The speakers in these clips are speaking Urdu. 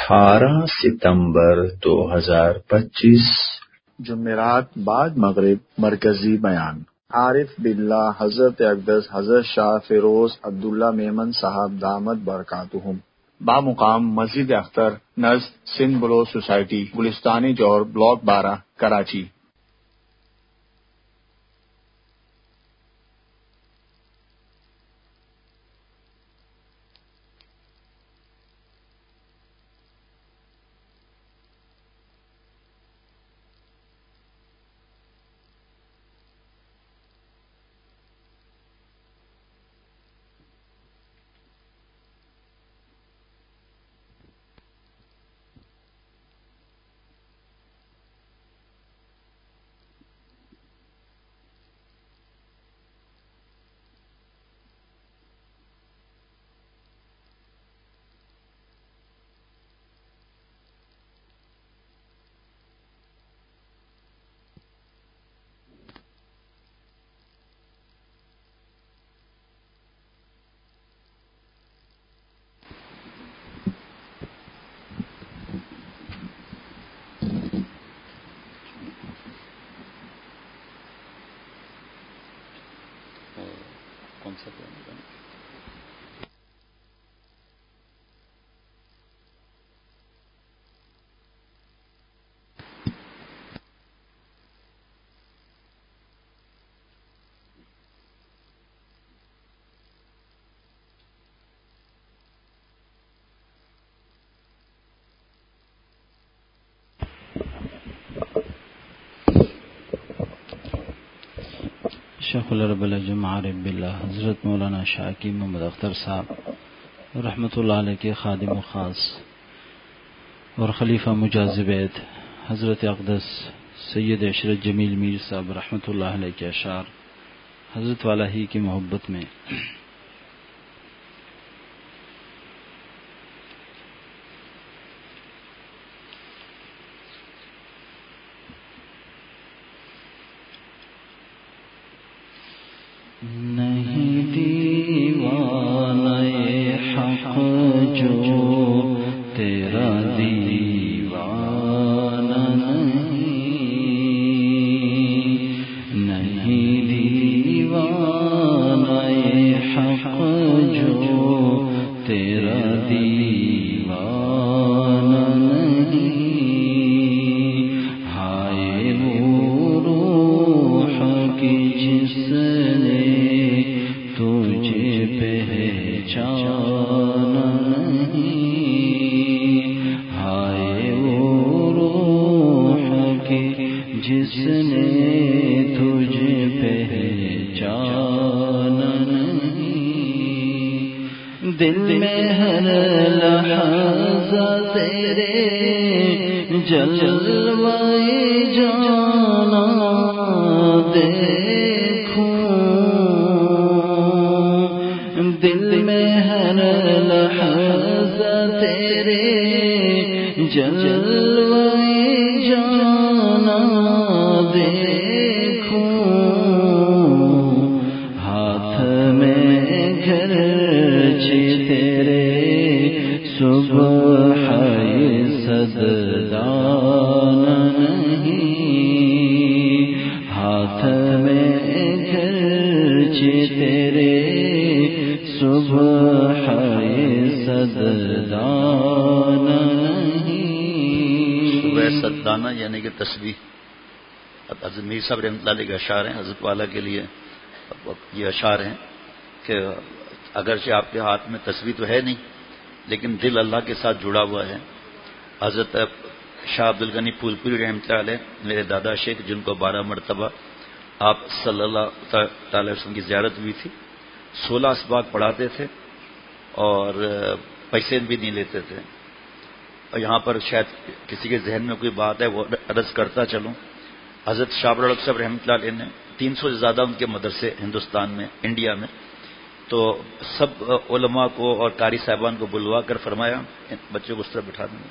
18 ستمبر 2025 جمعرات بعد مغرب مرکزی بیان عارف باللہ حضرت اقدس حضرت شاہ فیروز عبداللہ میمن صاحب دامت برکاتہم بامقام مسجد اختر نزد Sindh blue society Gulistan-e Jauhar block 12 Karachi. شیخ العرب العجم عارف باللہ حضرت مولانا شاکی محمد اختر صاحب رحمۃ اللہ علیہ کے خادم و خاص اور خلیفہ مجازبید حضرت اقدس سید عشرت جمیل میر صاحب رحمۃ اللہ علیہ کے اشعار حضرت والا ہی کی محبت میں نہیں دیوانہ حق جو تیرا دیوانہ نہیں دیوانہ حق جو تیرا دیوانہ نہیں ہائے وہ روح کی جس نے تجھے پہچانا نہیں ہائے وہ روح کی جس نے تجھے پہچانا نہیں دل میں ہر لحظہ تیرے جلوہ جانا دیکھوں دل میں ہر لحظہ تیرے جلوہ جانا دیکھوں ہاتھ میں گھرچہ تیرے صبح صددانہ نہیں ہاتھ میں گھرچہ تیرے صبح صددانہ نہیں صبح صددانہ یعنی کہ تسبیح حضرت میر صاحب رحمۃ اللہ علیہ کے اشعار ہیں حضرت والا کے لیے یہ اشعار ہیں کہ اگرچہ آپ کے ہاتھ میں تسبیح تو ہے نہیں لیکن دل اللہ کے ساتھ جڑا ہوا ہے۔ حضرت شاہ عبد الغنی پھول پوری رحمۃ اللہ علیہ میرے دادا شیخ جن کو 12 مرتبہ آپ صلی اللہ تعالی وسلم کی زیارت ہوئی تھی 16 اسباق پڑھاتے تھے اور پیسے بھی نہیں لیتے تھے اور یہاں پر شاید کسی کے ذہن میں کوئی بات ہے وہ عرض کرتا چلوں حضرت شاہ رڑک صاحب رحمۃ اللہ علیہ نے 300 سے زیادہ ان کے مدرسے ہندوستان میں انڈیا میں تو سب علماء کو اور قاری صاحبان کو بلوا کر فرمایا بچوں کو اس طرح بٹھا دیں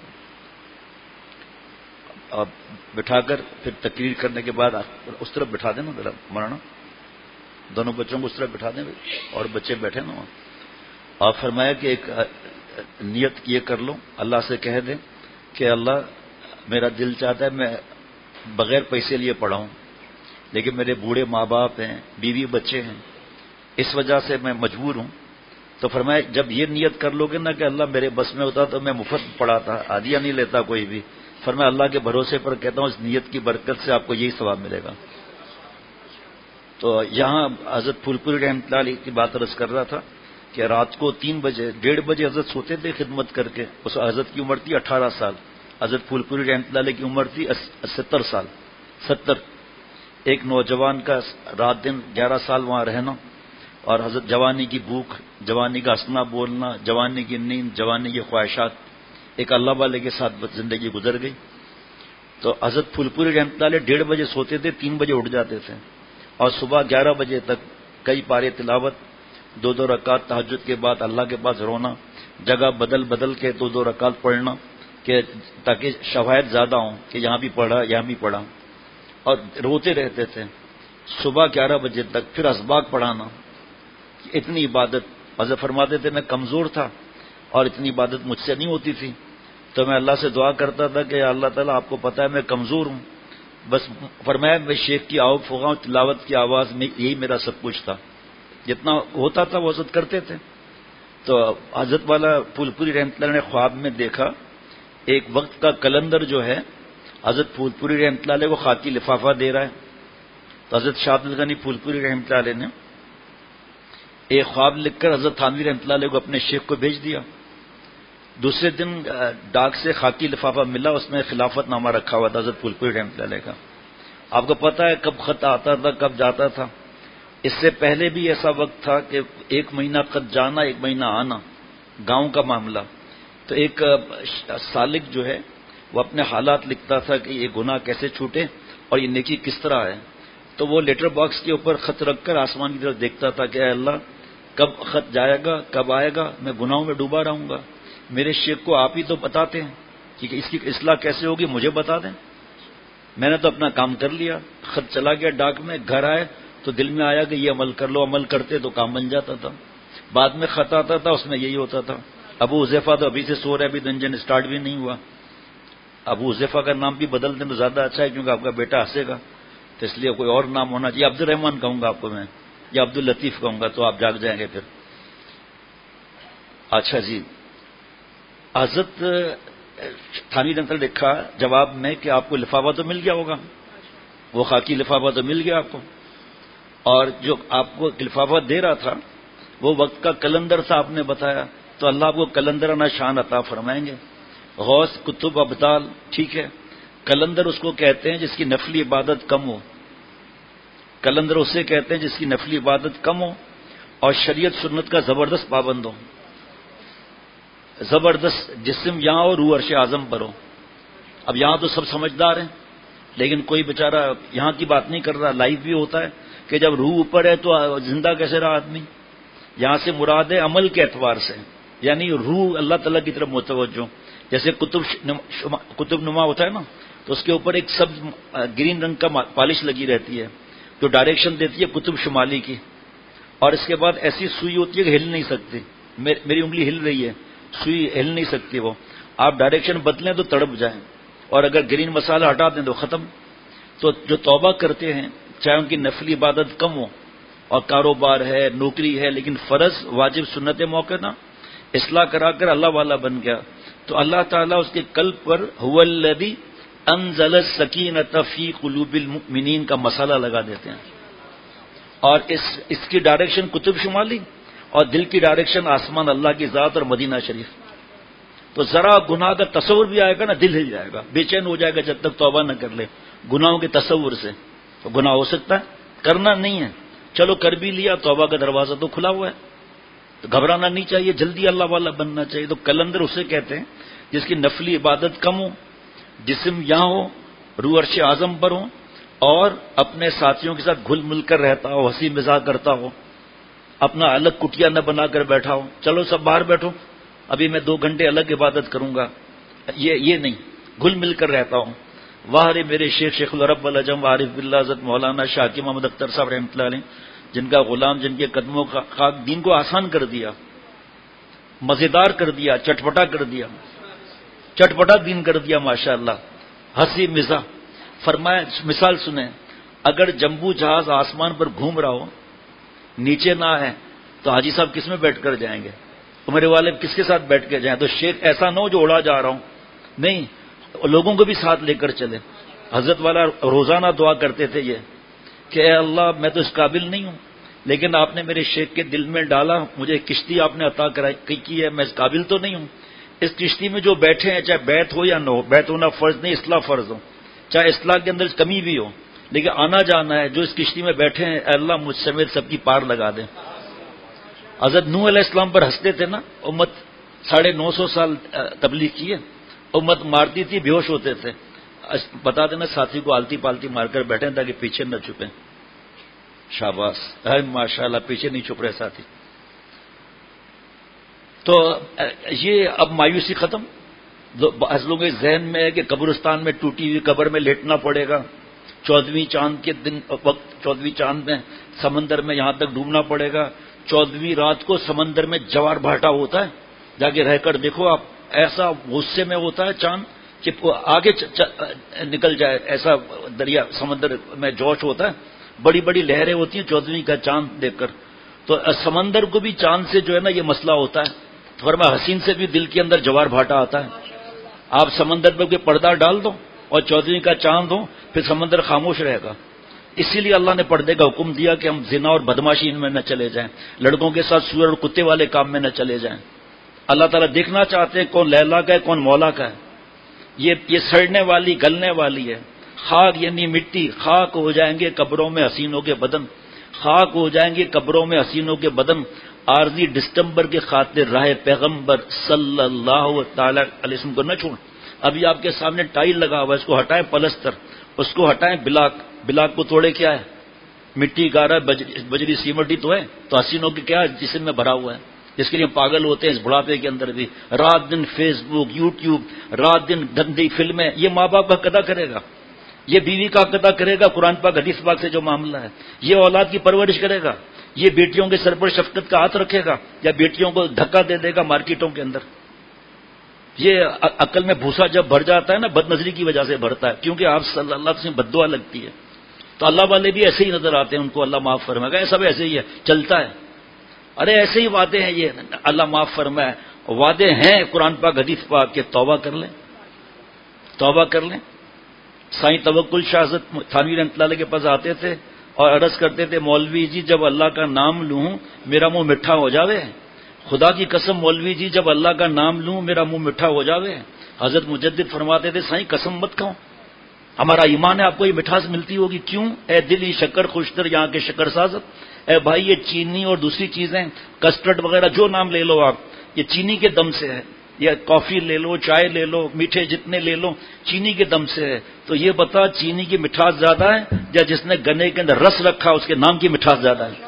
اور بٹھا کر پھر تقریر کرنے کے بعد اس طرف بٹھا دیں نا ذرا مولانا دونوں بچوں کو اس طرف بٹھا دیں اور بچے بیٹھے نا وہاں اور فرمایا کہ ایک نیت یہ کر لو، اللہ سے کہہ دیں کہ اللہ میرا دل چاہتا ہے میں بغیر پیسے لیے پڑھاؤں، لیکن میرے بوڑھے ماں باپ ہیں، بیوی بچے ہیں، اس وجہ سے میں مجبور ہوں. تو فرمایا جب یہ نیت کر لو گے نا کہ اللہ میرے بس میں ہوتا تو میں مفت پڑھاتا، ہدیہ نہیں لیتا کوئی بھی. فرمایا اللہ کے بھروسے پر کہتا ہوں اس نیت کی برکت سے آپ کو یہی ثواب ملے گا. تو یہاں حضرت پھول پوری رحمۃ اللہ علیہ کی بات عرض کر رہا تھا کہ رات کو 3 بجے 1:30 بجے حضرت سوتے تھے خدمت کر کے. اس حضرت کی عمر تھی 18 سال، حضرت پھول پوری رحمۃ اللہ علیہ کی عمر تھی 70 سال 70. ایک نوجوان کا رات دن 11 سال وہاں رہنا، اور حضرت جوانی کی بھوک، جوانی کا ہنسنا بولنا، جوانی کی نیند، جوانی کی خواہشات، ایک اللہ والے کے ساتھ زندگی گزر گئی. تو حضرت پھول پوری رحمۃ اللہ علیہ 1:30 بجے سوتے تھے، 3 بجے اٹھ جاتے تھے، اور صبح 11 بجے تک کئی پارے تلاوت، 2 رکعت تہجد کے بعد اللہ کے پاس رونا، جگہ بدل بدل کے 2 رکعت پڑھنا کہ تاکہ شواہد زیادہ ہوں کہ یہاں بھی پڑھا یہاں بھی پڑھا، اور روتے رہتے تھے صبح 11 بجے تک. پھر اسباق پڑھانا، اتنی عبادت. حضرت فرماتے تھے میں کمزور تھا اور اتنی عبادت مجھ سے نہیں ہوتی تھی، تو میں اللہ سے دعا کرتا تھا کہ اللہ تعالیٰ آپ کو پتہ ہے میں کمزور ہوں. بس فرمایا میں شیخ کی آؤ فغاں تلاوت کی آواز میں یہی میرا سب کچھ تھا، جتنا ہوتا تھا وہ حضرت کرتے تھے. تو حضرت والا پھول پوری رحمۃ اللہ نے خواب میں دیکھا ایک وقت کا کلندر جو ہے حضرت پھول پوری رحمۃ اللہ علیہ کو خاکی لفافہ دے رہا ہے. تو حضرت شاہ عبد الغنی پھول پوری رحمۃ اللہ علیہ نے ایک خواب لکھ کر حضرت تھانوی رحمۃ اللہ علیہ کو اپنے شیخ کو بھیج دیا. دوسرے دن ڈاک سے خاکی لفافہ ملا، اس میں خلافت نامہ رکھا ہوا تھا حضرت پھول پوری رحمۃ اللہ علیہ کا. آپ کو پتہ ہے کب خط آتا تھا کب جاتا تھا؟ اس سے پہلے بھی ایسا وقت تھا کہ 1 مہینہ خط جانا 1 مہینہ آنا، گاؤں کا معاملہ. تو ایک سالک جو ہے وہ اپنے حالات لکھتا تھا کہ یہ گناہ کیسے چھوٹے اور یہ نیکی کس طرح ہے. تو وہ لیٹر باکس کے اوپر خط رکھ کر آسمان کی طرف دیکھتا تھا کہ اے اللہ کب خط جائے گا کب آئے گا، میں گناہوں میں ڈوبا رہوں گا. میرے شیخ کو آپ ہی تو بتاتے ہیں کہ اس کی اصلاح کیسے ہوگی، مجھے بتا دیں. میں نے تو اپنا کام کر لیا، خط چلا گیا ڈاک میں، گھر آئے تو دل میں آیا کہ یہ عمل کر لو، عمل کرتے تو کام بن جاتا تھا. بعد میں خط آتا تھا اس میں یہی ہوتا تھا ابو حذیفہ تو ابھی سے سو رہے، ابھی تو انجن اسٹارٹ بھی نہیں ہوا. ابو حذیفہ کا نام بھی بدل دیں تو زیادہ اچھا ہے کیونکہ آپ کا بیٹا ہنسے گا، تو اس لیے کوئی اور نام ہونا چاہیے. عبد الرحمان کہوں گا آپ کو میں، یا عبد اللطیف کہوں گا تو آپ جاگ جائیں گے پھر. اچھا جی، حضرت تھانوی نے لکھا جواب میں کہ آپ کو لفافہ تو مل گیا ہوگا، وہ خاکی لفافہ تو مل گیا آپ کو، اور جو آپ کو لفافہ دے رہا تھا وہ وقت کا کلندر تھا آپ نے بتایا، تو اللہ آپ کو کلندرانہ شان عطا فرمائیں گے. غوث کتب ابدال، ٹھیک ہے، کلندر اس کو کہتے ہیں جس کی نفلی عبادت کم ہو. کلندر اسے کہتے ہیں جس کی نفلی عبادت کم ہو اور شریعت سنت کا زبردست پابند ہو. زبردست جسم یہاں ہو، روح عرش اعظم پر ہو. اب یہاں تو سب سمجھدار ہیں لیکن کوئی بیچارہ یہاں کی بات نہیں کر رہا. لائف بھی ہوتا ہے کہ جب روح اوپر ہے تو زندہ کیسے رہا آدمی. یہاں سے مراد ہے عمل کے اعتبار سے، یعنی روح اللہ تعالیٰ کی طرف متوجہ. جیسے کتب نما ہوتا ہے نا، تو اس کے اوپر ایک سبز گرین رنگ کا پالش لگی رہتی ہے جو ڈائریکشن دیتی ہے قطب شمالی کی، اور اس کے بعد ایسی سوئی ہوتی ہے کہ ہل نہیں سکتی. میری انگلی ہل رہی ہے، سوئی ہل نہیں سکتی. وہ آپ ڈائریکشن بدلیں تو تڑپ جائیں، اور اگر گرین مسالہ ہٹا دیں تو ختم. تو جو توبہ کرتے ہیں چاہے ان کی نفلی عبادت کم ہو اور کاروبار ہے نوکری ہے لیکن فرض واجب سنت موقع نہ اصلاح کرا کر اللہ والا بن گیا، تو اللہ تعالیٰ اس کے قلب پر هو الذی انزل السکینۃ فی قلوب المؤمنین کا مسئلہ لگا دیتے ہیں. اور اس کی ڈائریکشن قطب شمالی اور دل کی ڈائریکشن آسمان اللہ کی ذات اور مدینہ شریف. تو ذرا گناہ کا تصور بھی آئے گا نا دل ہل جائے گا، بے چین ہو جائے گا جب تک توبہ نہ کر لے گناہوں کے تصور سے. تو گناہ ہو سکتا ہے، کرنا نہیں ہے، چلو کر بھی لیا، توبہ کا دروازہ تو کھلا ہوا ہے، تو گھبرانا نہیں چاہیے، جلدی اللہ والا بننا چاہیے. تو کلندر اسے کہتے ہیں جس کی نفلی عبادت کم ہو، جسم یہاں ہو، روح عرش اعظم پر ہو، اور اپنے ساتھیوں کے ساتھ گھل مل کر رہتا ہو، ہنسی مزاح کرتا ہو، اپنا الگ کٹیا نہ بنا کر بیٹھا ہو. چلو سب باہر بیٹھو، ابھی میں 2 گھنٹے الگ عبادت کروں گا، یہ نہیں، گھل مل کر رہتا ہوں. واہ رے میرے شیخ العرب العجم عارف باللہ حضرت مولانا شاہ محمد اختر صاحب رحمۃ اللہ علیہ، جن کا غلام، جن کے قدموں کا خاک دین کو آسان کر دیا. مزیدار کر دیا، چٹپٹا کر دیا، چٹپٹا دین کر دیا ماشاءاللہ، ہنسی مزاح۔ فرمایا مثال سنیں، اگر جمبو جہاز آسمان پر گھوم رہا ہو، نیچے نہ ہے، تو حاجی صاحب کس میں بیٹھ کر جائیں گے؟ میرے والد کس کے ساتھ بیٹھ کے جائیں؟ تو شیخ ایسا نہ ہو جو اڑا جا رہا ہوں، نہیں، لوگوں کو بھی ساتھ لے کر چلے۔ حضرت والا روزانہ دعا کرتے تھے یہ کہ اے اللہ میں تو اس قابل نہیں ہوں، لیکن آپ نے میرے شیخ کے دل میں ڈالا، مجھے کشتی آپ نے عطا کی ہے، میں اس قابل تو نہیں ہوں، اس کشتی میں جو بیٹھے ہیں چاہے بیت ہو یا نہ ہو، بیت ہونا فرض نہیں، اصلاح فرض ہو، چاہے اصلاح کے اندر کمی بھی ہو، لیکن آنا جانا ہے، جو اس کشتی میں بیٹھے ہیں اے اللہ مجھ سمیت سب کی پار لگا دیں۔ حضرت نوح علیہ السلام پر ہنستے تھے نا، امت 950 سال تبلیغ کی ہے، امت مارتی تھی، بے ہوش ہوتے تھے، بتا دینا ساتھی کو آلتی پالتی مار کر بیٹھیں تاکہ پیچھے نہ چھپیں۔ شاباش، ماشاء اللہ پیچھے نہیں چھپ رہے ساتھی۔ تو یہ اب مایوسی ختم، لوگوں کے ذہن میں ہے کہ قبرستان میں ٹوٹی ہوئی قبر میں لیٹنا پڑے گا، 14ویں چاند کے دن وقت 14ویں چاند میں سمندر میں یہاں تک ڈوبنا پڑے گا، 14ویں رات کو سمندر میں جوار بھاٹا ہوتا ہے، جا کے رہ کر دیکھو آپ، ایسا غصے میں ہوتا ہے چاند کہ آگے نکل جائے، ایسا دریا سمندر میں جوش ہوتا ہے، بڑی بڑی لہریں ہوتی ہیں 14ویں کا چاند دیکھ کر۔ تو سمندر کو بھی چاند سے جو ہے نا یہ مسئلہ ہوتا ہے، فرمایا حسین سے بھی دل کے اندر جوار بھاٹا آتا ہے۔ آپ سمندر پہ کوئی پردہ ڈال دو اور 14ویں کا چاند ہو، پھر سمندر خاموش رہے گا۔ اسی لیے اللہ نے پردے کا حکم دیا کہ ہم زنا اور بدماشی ان میں نہ چلے جائیں، لڑکوں کے ساتھ سور اور کتے والے کام میں نہ چلے جائیں۔ اللہ تعالیٰ دیکھنا چاہتے ہیں کون لیلا کا ہے کون مولا کا ہے۔ یہ سڑنے والی گلنے والی ہے، خاک یعنی مٹی، خاک ہو جائیں گے قبروں میں حسینوں کے بدن، خاک ہو جائیں گے قبروں میں حسینوں کے بدن، عارضی دسمبر کے خاطر راہ پیغمبر صلی اللہ تعالی علیہ وسلم کو نہ چھوڑ۔ ابھی آپ کے سامنے ٹائل لگا ہوا ہے، اس کو ہٹائیں پلستر، اس کو ہٹائیں بلاک، بلاک کو توڑے کیا ہے؟ مٹی گارا بجری سیمٹی تو ہے، تو حسینوں کی کیا جسم میں بھرا ہوا ہے، جس کے لیے پاگل ہوتے ہیں اس بڑھاپے کے اندر بھی، رات دن فیس بک یوٹیوب، رات دن گندی فلمیں۔ یہ ماں باپ کا قدا کرے گا، یہ بیوی کا قدا کرے گا، قرآن پاک حدیث پاک سے جو معاملہ ہے، یہ اولاد کی پرورش کرے گا، یہ بیٹیوں کے سر پر شفقت کا ہاتھ رکھے گا یا بیٹیوں کو دھکا دے دے گا مارکیٹوں کے اندر۔ یہ عقل میں بھوسا جب بھر جاتا ہے نا، بد نظری کی وجہ سے بھرتا ہے، کیونکہ آپ صلی اللہ علیہ وسلم بد دعا لگتی ہے، تو اللہ والے بھی ایسے ہی نظر آتے ہیں، ان کو اللہ معاف فرمائے گا، سب ایسے ہی ہے، چلتا ہے۔ ارے ایسے ہی وعدے ہیں، یہ اللہ معاف فرمائے، وعدے ہیں قرآن پاک حدیث پاک کہ توبہ کر لیں، توبہ کر لیں۔ سائیں توکل شاہ حضرت تھانوی رحمۃ اللہ علیہ کے پاس آتے تھے اور عرض کرتے تھے مولوی جی جب اللہ کا نام لوں میرا منہ میٹھا ہو جاوے، خدا کی قسم مولوی جی جب اللہ کا نام لوں میرا منہ میٹھا ہو جاوے۔ حضرت مجدد فرماتے تھے سائیں قسم مت کھاؤ، ہمارا ایمان ہے آپ کو یہ مٹھاس ملتی ہوگی، کیوں؟ اے دلی شکر خوشتر یہاں کے شکر سازت، اے بھائی یہ چینی اور دوسری چیزیں کسٹرڈ وغیرہ جو نام لے لو آپ، یہ چینی کے دم سے ہے، یا کافی لے لو، چائے لے لو، میٹھے جتنے لے لو چینی کے دم سے ہے۔ تو یہ بتا چینی کی مٹھاس زیادہ ہے یا جس نے گنے کے اندر رس رکھا اس کے نام کی مٹھاس زیادہ ہے؟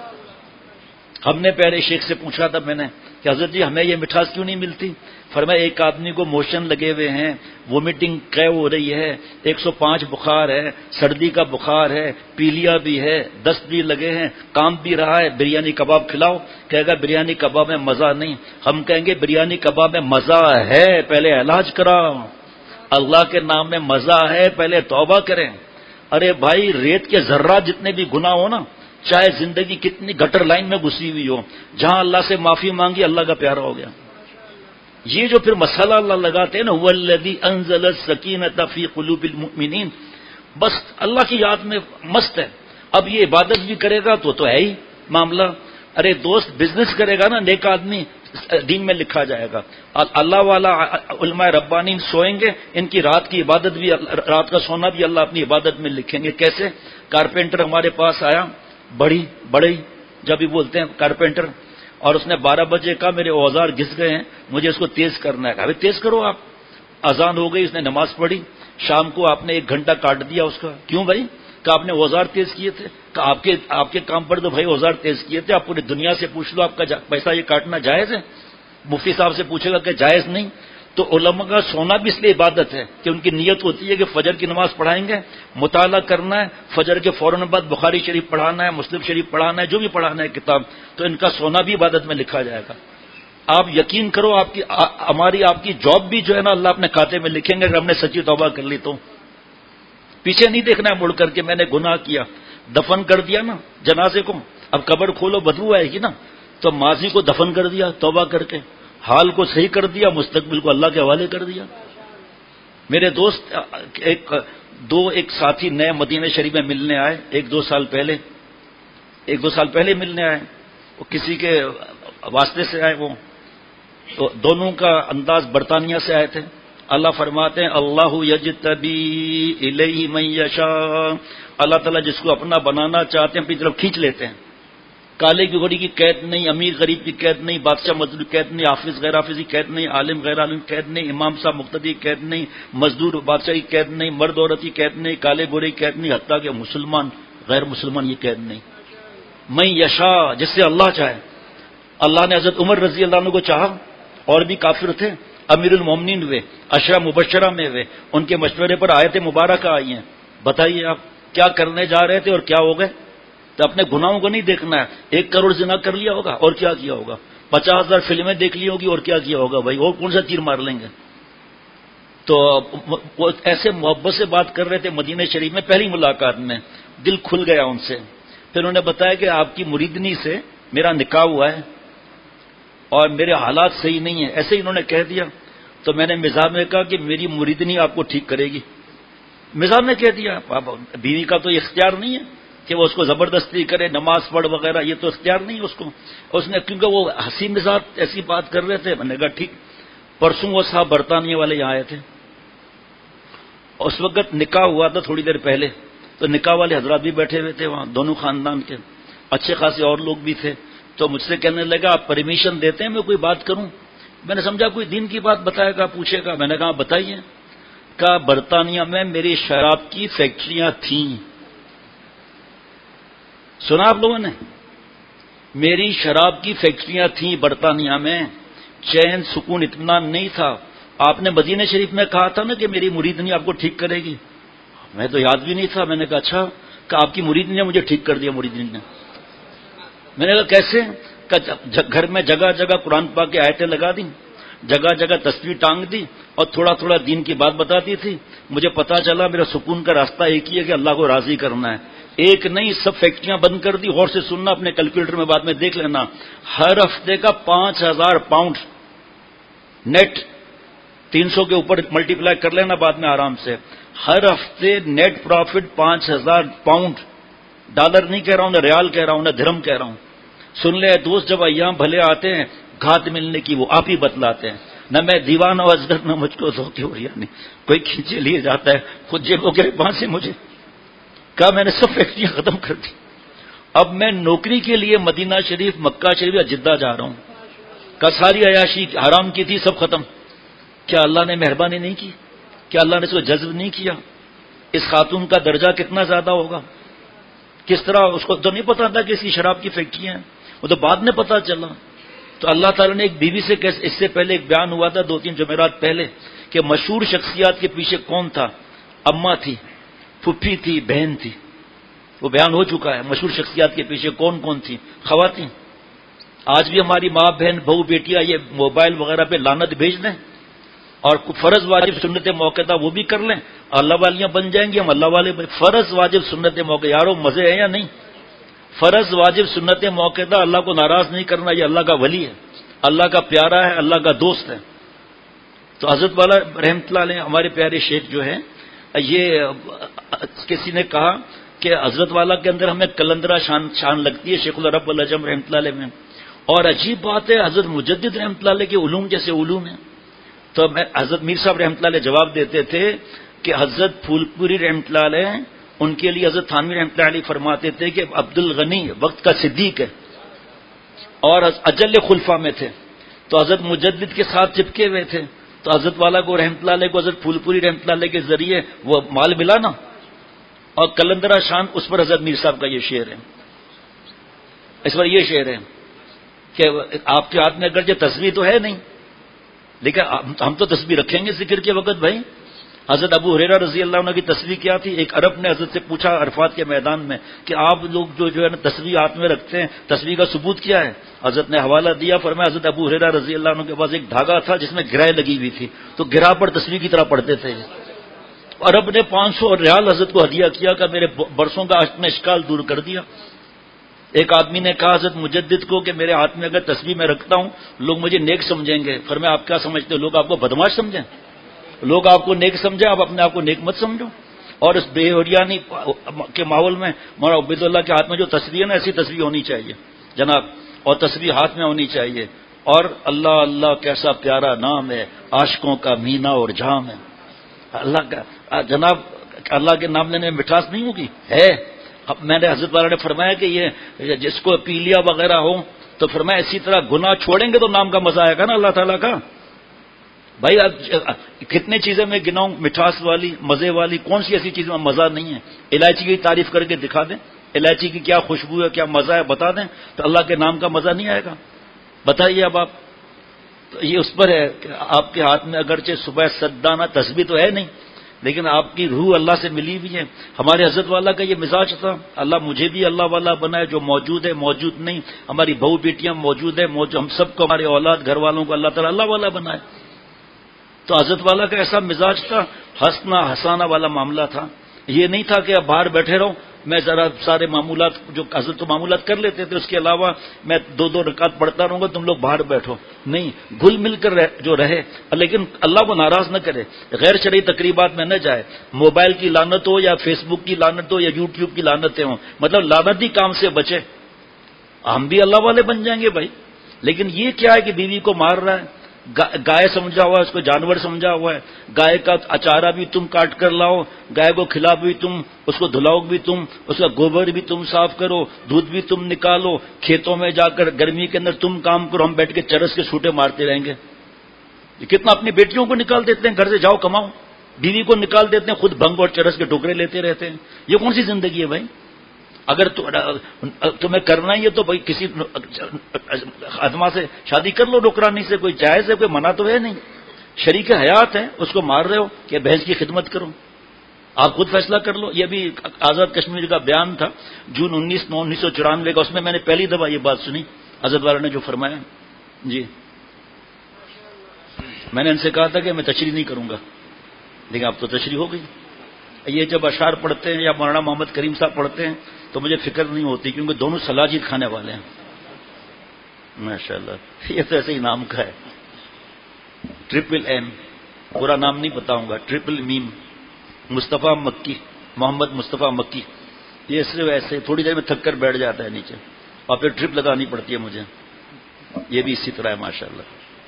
ہم نے پہلے شیخ سے پوچھا تھا میں نے کہ حضرت جی ہمیں یہ مٹھاس کیوں نہیں ملتی؟ فرمایا ایک آدمی کو موشن لگے ہوئے ہیں، وومیٹنگ قے ہو رہی ہے، 105 بخار ہے، سردی کا بخار ہے، پیلیا بھی ہے، دست بھی لگے ہیں، کام بھی رہا ہے، بریانی کباب کھلاؤ، کہے گا بریانی کباب میں مزہ نہیں۔ ہم کہیں گے بریانی کباب میں مزہ ہے، پہلے علاج کراؤ، اللہ کے نام میں مزہ ہے، پہلے توبہ کریں۔ ارے بھائی ریت کے ذرات جتنے بھی گناہ ہو نا، چاہے زندگی کتنی گٹر لائن میں گھسی ہوئی ہو، جہاں اللہ سے معافی مانگی اللہ کا پیارا ہو گیا۔ یہ جو پھر مسئلہ اللہ لگاتے ہیں نا هو الذی انزل السکینۃ فی قلوب المؤمنین، بس اللہ کی یاد میں مست ہے۔ اب یہ عبادت بھی کرے گا تو ہے ہی معاملہ۔ ارے دوست بزنس کرے گا نا نیک آدمی دین میں لکھا جائے گا۔ اللہ والا علماء ربانی سوئیں گے، ان کی رات کی عبادت بھی، رات کا سونا بھی اللہ اپنی عبادت میں لکھیں گے۔ کیسے؟ کارپینٹر ہمارے پاس آیا، بڑی جب بھی بولتے ہیں کارپینٹر، اور اس نے 12 بجے کا میرے اوزار گھس گئے ہیں، مجھے اس کو تیز کرنا ہے۔ ابھی تیز کرو آپ۔ اذان ہو گئی، اس نے نماز پڑھی، شام کو آپ نے 1 گھنٹہ کاٹ دیا اس کا۔ کیوں بھائی؟ کہ آپ نے اوزار تیز کیے تھے۔ کہ آپ کے کام پر تو بھائی اوزار تیز کیے تھے، آپ پوری دنیا سے پوچھ لو آپ کا پیسہ یہ کاٹنا جائز ہے؟ مفتی صاحب سے پوچھے گا کہ جائز نہیں۔ تو علماء کا سونا بھی اس لیے عبادت ہے کہ ان کی نیت ہوتی ہے کہ فجر کی نماز پڑھائیں گے، مطالعہ کرنا ہے، فجر کے فوراً بعد بخاری شریف پڑھانا ہے، مسلم شریف پڑھانا ہے، جو بھی پڑھانا ہے کتاب، تو ان کا سونا بھی عبادت میں لکھا جائے گا۔ آپ یقین کرو ہماری آپ کی جاب بھی جو ہے نا اللہ اپنے کھاتے میں لکھیں گے اگر ہم نے سچی توبہ کر لی تو. پیچھے نہیں دیکھنا ہے مڑ کر کے میں نے گناہ کیا, دفن کر دیا نا جنازے کو, اب قبر کھولو بدبو آئے گی نا, تو ماضی کو دفن کر دیا توبہ کر کے, حال کو صحیح کر دیا, مستقبل کو اللہ کے حوالے کر دیا. میرے دوست ایک ساتھی نئے مدینہ شریف میں ملنے آئے, ایک دو سال پہلے ملنے آئے, وہ کسی کے واسطے سے آئے, وہ تو دونوں کا انداز برطانیہ سے آئے تھے. اللہ فرماتے ہیں اللہ یجتبی الیہ من یشاء, اللہ تعالیٰ جس کو اپنا بنانا چاہتے ہیں اپنی طرف کھینچ لیتے ہیں. کالے کی گھوڑی کی قید نہیں, امیر غریب کی قید نہیں, بادشاہ مزدور کی قید نہیں, حافظ غیر حافظ کی قید نہیں, عالم غیر عالم کی قید نہیں, امام صاحب مقتدی کی قید نہیں, مزدور بادشاہ کی قید نہیں, مرد عورت کی قید نہیں, کالے گورے کی قید نہیں, حتیٰ کہ مسلمان غیر مسلمان کی قید نہیں. من یشاء, جس سے اللہ چاہے. اللہ نے حضرت عمر رضی اللہ عنہ کو چاہا, اور بھی کافر تھے, امیر المومنین ہوئے, عشرہ مبشرہ میں ہوئے, ان کے مشورے پر آیت مبارکہ آئی ہیں. بتائیے آپ کیا کرنے جا رہے تھے اور کیا ہو گئے؟ تو اپنے گناہوں کو نہیں دیکھنا ہے. 1 کروڑ زنا کر لیا ہوگا اور کیا کیا ہوگا, 50,000 فلمیں دیکھ لی ہوگی اور کیا کیا ہوگا, بھائی اور کون سا تیر مار لیں گے. تو وہ ایسے محبت سے بات کر رہے تھے مدینہ شریف میں, پہلی ملاقات میں دل کھل گیا ان سے. پھر انہوں نے بتایا کہ آپ کی مریدنی سے میرا نکاح ہوا ہے اور میرے حالات صحیح نہیں ہیں, ایسے ہی انہوں نے کہہ دیا. تو میں نے مزاح میں کہا کہ میری مریدنی آپ کو ٹھیک کرے گی. مزاح میں کہہ دیا, بیوی کا تو اختیار نہیں ہے کہ وہ اس کو زبردستی کرے, نماز پڑھ وغیرہ, یہ تو اختیار نہیں ہے اس کو. اس نے کیونکہ وہ ہنسی مزاح ایسی بات کر رہے تھے, میں نے کہا ٹھیک. پرسوں وہ صاحب برطانیہ والے یہاں آئے تھے, اس وقت نکاح ہوا تھا تھوڑی دیر پہلے, تو نکاح والے حضرات بھی بیٹھے ہوئے تھے وہاں, دونوں خاندان کے اچھے خاصے اور لوگ بھی تھے. تو مجھ سے کہنے لگا آپ پرمیشن دیتے ہیں میں کوئی بات کروں؟ میں نے سمجھا کوئی دین کی بات بتائے گا, پوچھے گا. میں نے کہا بتائیے. کہا برطانیہ میں میری شراب کی فیکٹریاں تھیں. سنا آپ لوگوں نے؟ میری شراب کی فیکٹریاں تھیں برطانیہ میں, چین سکون اطمینان نہیں تھا. آپ نے مدینہ شریف میں کہا تھا نا کہ میری مریدنی آپ کو ٹھیک کرے گی. میں تو یاد بھی نہیں تھا. میں نے کہا اچھا, کہ آپ کی مریدنی نے مجھے ٹھیک کر دیا. مریدنی نے, میں نے کہا کیسے؟ کہ گھر میں جگہ جگہ قرآن پاک کی آیتیں لگا دیں, جگہ جگہ تصویر ٹانگ دی اور تھوڑا تھوڑا دین کی بات بتاتی تھی. مجھے پتا چلا میرا سکون کا راستہ ایک ہی ہے کہ اللہ کو راضی کرنا ہے. ایک نہیں, سب فیکٹریاں بند کر دی. غور سے سننا, اپنے کیلکولیٹر میں بعد میں دیکھ لینا. ہر ہفتے کا 5,000 پاؤنڈ نیٹ, 300 کے اوپر ملٹی پلائی کر لینا بعد میں آرام سے. ہر ہفتے نیٹ پروفٹ 5,000 پاؤنڈ. ڈالر نہیں کہہ رہا ہوں, نہ ریال کہہ رہا ہوں, نہ درہم کہہ رہا ہوں. سن لے دوست, جب ایام بھلے آتے ہیں گھات ملنے کی وہ آپ ہی بتلاتے ہیں. نہ میں دیوانہ ازغر, نہ مجھ کو دھوکے ہو رہی, نہیں کوئی کھینچے لیے جاتا ہے, خود جیبوں کے پاس سے مجھے کہا میں نے سب فیکٹریاں ختم کر دی. اب میں نوکری کے لیے مدینہ شریف, مکہ شریف یا جدہ جا رہا ہوں. کا ساری عیاشی حرام کی تھی سب ختم. کیا اللہ نے مہربانی نہیں کی؟ کیا اللہ نے اس کو جذب نہیں کیا؟ اس خاتون کا درجہ کتنا زیادہ ہوگا. کس طرح اس کو تو نہیں پتا تھا کہ اس کی شراب کی فیکٹریاں ہیں, وہ تو بعد میں پتا چلا. تو اللہ تعالیٰ نے ایک بیوی سے, اس سے پہلے ایک بیان ہوا تھا 2-3 جمعرات پہلے, کہ مشہور شخصیات کے پیچھے کون تھا. اماں تھی, پھپھی تھی, بہن تھی. وہ بیان ہو چکا ہے مشہور شخصیات کے پیچھے کون کون تھی. خواتین. آج بھی ہماری ماں بہن بہو بیٹیاں یہ موبائل وغیرہ پہ لعنت بھیج دیں اور فرض واجب سنت موقع وہ بھی کر لیں, اللہ والیاں بن جائیں گی, ہم اللہ والے. فرض واجب سنت موقع, یارو مزے ہیں یا نہیں؟ فرض واجب سنت موقع اللہ کو ناراض نہیں کرنا, یہ اللہ کا ولی ہے, اللہ کا پیارا ہے, اللہ کا دوست ہے. تو حضرت والا رحمۃ اللہ علیہ ہمارے پیارے شیخ جو ہے, یہ کسی نے کہا کہ حضرت والا کے اندر ہمیں کلندرہ شان لگتی ہے, شیخ العرب العجم رحمۃ اللہ علیہ میں. اور عجیب بات ہے, حضرت مجدد رحمۃ اللہ علیہ کے علوم جیسے علوم ہیں. تو میں حضرت میر صاحب رحمۃ اللہ علیہ جواب دیتے تھے کہ حضرت پھول پوری رحمۃ اللہ علیہ, ان کے لیے حضرت تھانوی رحمۃ اللہ علیہ فرماتے تھے کہ عبد الغنی وقت کا صدیق ہے اور اجل خلفا میں تھے. تو حضرت مجدد کے ساتھ چپکے ہوئے تھے. تو حضرت والا کو رحمۃ اللہ علیہ کو حضرت پھول پوری رحمۃ اللہ علیہ کے ذریعے وہ مال ملا نا, اور کلندرہ شان اس پر حضرت میر صاحب کا یہ شعر ہے. اس پر یہ شعر ہے کہ آپ کے ہاتھ میں اگرچہ تصویر تو ہے نہیں, لیکن ہم تو تسبیح رکھیں گے ذکر کے وقت بھائی. حضرت ابو ہریرہ رضی اللہ عنہ کی تسبیح کیا تھی؟ ایک عرب نے حضرت سے پوچھا عرفات کے میدان میں کہ آپ لوگ جو ہے نا تسبیح ہاتھ میں رکھتے ہیں، تسبیح کا ثبوت کیا ہے؟ حضرت نے حوالہ دیا، فرمایا حضرت ابو ہریرہ رضی اللہ عنہ کے پاس ایک دھاگا تھا جس میں گرہ لگی ہوئی تھی، تو گرہ پر تسبیح کی طرح پڑھتے تھے۔ عرب نے 500 ریال حضرت کو ہدیہ کیا کہ میرے برسوں کا اشکال دور کر دیا۔ ایک آدمی نے کہا حضرت مجدد کو کہ میرے ہاتھ میں اگر تسبیح میں رکھتا ہوں لوگ مجھے نیک سمجھیں گے۔ فرمایا آپ کیا سمجھتے ہو؟ لوگ آپ کو بدماش سمجھیں؟ لوگ آپ کو نیک سمجھیں، آپ اپنے آپ کو نیک مت سمجھو۔ اور اس بے حریانی کے ماحول میں مولانا عبید اللہ کے ہاتھ میں جو تسبیح ہے نا، ایسی تسبیح ہونی چاہیے جناب، اور تسبیح ہاتھ میں ہونی چاہیے۔ اور اللہ اللہ کیسا پیارا نام ہے، عاشقوں کا مینا اور جام ہے۔ اللہ کا جناب، اللہ کے نام لینے میں مٹھاس نہیں ہوگی؟ ہے۔ میں نے حضرت والا نے فرمایا کہ یہ جس کو پیلیا وغیرہ ہو تو فرمایا اسی طرح گناہ چھوڑیں گے تو نام کا مزہ آئے گا نا اللہ تعالیٰ کا۔ بھائی کتنے چیزیں میں گناؤں مٹھاس والی مزے والی، کون سی ایسی چیز میں مزہ نہیں ہے؟ الائچی کی تعریف کر کے دکھا دیں، الائچی کی کیا خوشبو ہے، کیا مزہ ہے بتا دیں، تو اللہ کے نام کا مزہ نہیں آئے گا؟ بتائیے اب آپ۔ تو یہ اس پر ہے کہ آپ کے ہاتھ میں اگرچہ صبح سدانہ تسبیح تو ہے نہیں، لیکن آپ کی روح اللہ سے ملی ہوئی ہے۔ ہمارے حضرت والا کا یہ مزاج تھا، اللہ مجھے بھی اللہ والا بنائے، جو موجود ہے موجود نہیں، ہماری بہو بیٹیاں موجود ہے، ہم سب کو، ہمارے اولاد گھر والوں کو اللہ تعالیٰ اللہ والا بنائے۔ تو حضرت والا کا ایسا مزاج تھا، ہنسنا ہسانا والا معاملہ تھا۔ یہ نہیں تھا کہ اب باہر بیٹھے رہو، میں ذرا سارے معمولات جو حضرت تو معمولات کر لیتے تھے، اس کے علاوہ میں 2 رکعت پڑھتا رہوں گا، تم لوگ باہر بیٹھو، نہیں، گل مل کر جو رہے، لیکن اللہ کو ناراض نہ کرے، غیر شرعی تقریبات میں نہ جائے، موبائل کی لعنت ہو یا فیس بک کی لعنت ہو یا یوٹیوب کی لعنتیں ہوں، مطلب لعنتی کام سے بچے۔ ہم بھی اللہ والے بن جائیں گے بھائی، لیکن یہ کیا ہے کہ بیوی کو مار رہا ہے، گائے سمجھا ہوا ہے، اس کو جانور سمجھا ہوا ہے، گائے کا اچارہ بھی تم کاٹ کر لاؤ، گائے کو کھلا بھی تم، اس کو دھلاؤ بھی تم، اس کا گوبر بھی تم صاف کرو، دودھ بھی تم نکالو، کھیتوں میں جا کر گرمی کے اندر تم کام کرو، ہم بیٹھ کے چرس کے چھوٹے مارتے رہیں گے۔ یہ کتنا اپنی بیٹیوں کو نکال دیتے ہیں، گھر سے جاؤ کماؤ، بیوی کو نکال دیتے ہیں، خود بھنگ اور چرس کے ٹکڑے لیتے رہتے ہیں۔ یہ کون سی زندگی ہے بھائی؟ اگر تمہیں کرنا ہی ہے تو بھائی کسی خادمہ سے شادی کر لو، نوکرانی سے، کوئی جائز ہے، کوئی منع تو ہے نہیں۔ شریک حیات ہے، اس کو مار رہے ہو کہ بھینس کی خدمت کرو، آپ خود فیصلہ کر لو۔ یہ بھی آزاد کشمیر کا بیان تھا جون 1994 کا، اس میں نے پہلی دفعہ یہ بات سنی حضرت والا نے جو فرمایا۔ جی میں نے ان سے کہا تھا کہ میں تشریح نہیں کروں گا، لیکن اب تو تشریح ہو گئی۔ یہ جب اشعار پڑھتے ہیں یا مولانا محمد کریم صاحب پڑھتے ہیں تو مجھے فکر نہیں ہوتی، کیونکہ دونوں سلاجید کھانے والے ہیں ماشاءاللہ۔ یہ تو ایسے ہی نام کا ہے، ٹرپل ایم، پورا نام نہیں بتاؤں گا، ٹرپل میم، مصطفیٰ مکی، محمد مصطفیٰ مکی۔ یہ صرف ایسے تھوڑی دیر میں تھک کر بیٹھ جاتا ہے نیچے، اور پھر ٹرپ لگانی پڑتی ہے مجھے۔ یہ بھی اسی طرح ہے ماشاءاللہ۔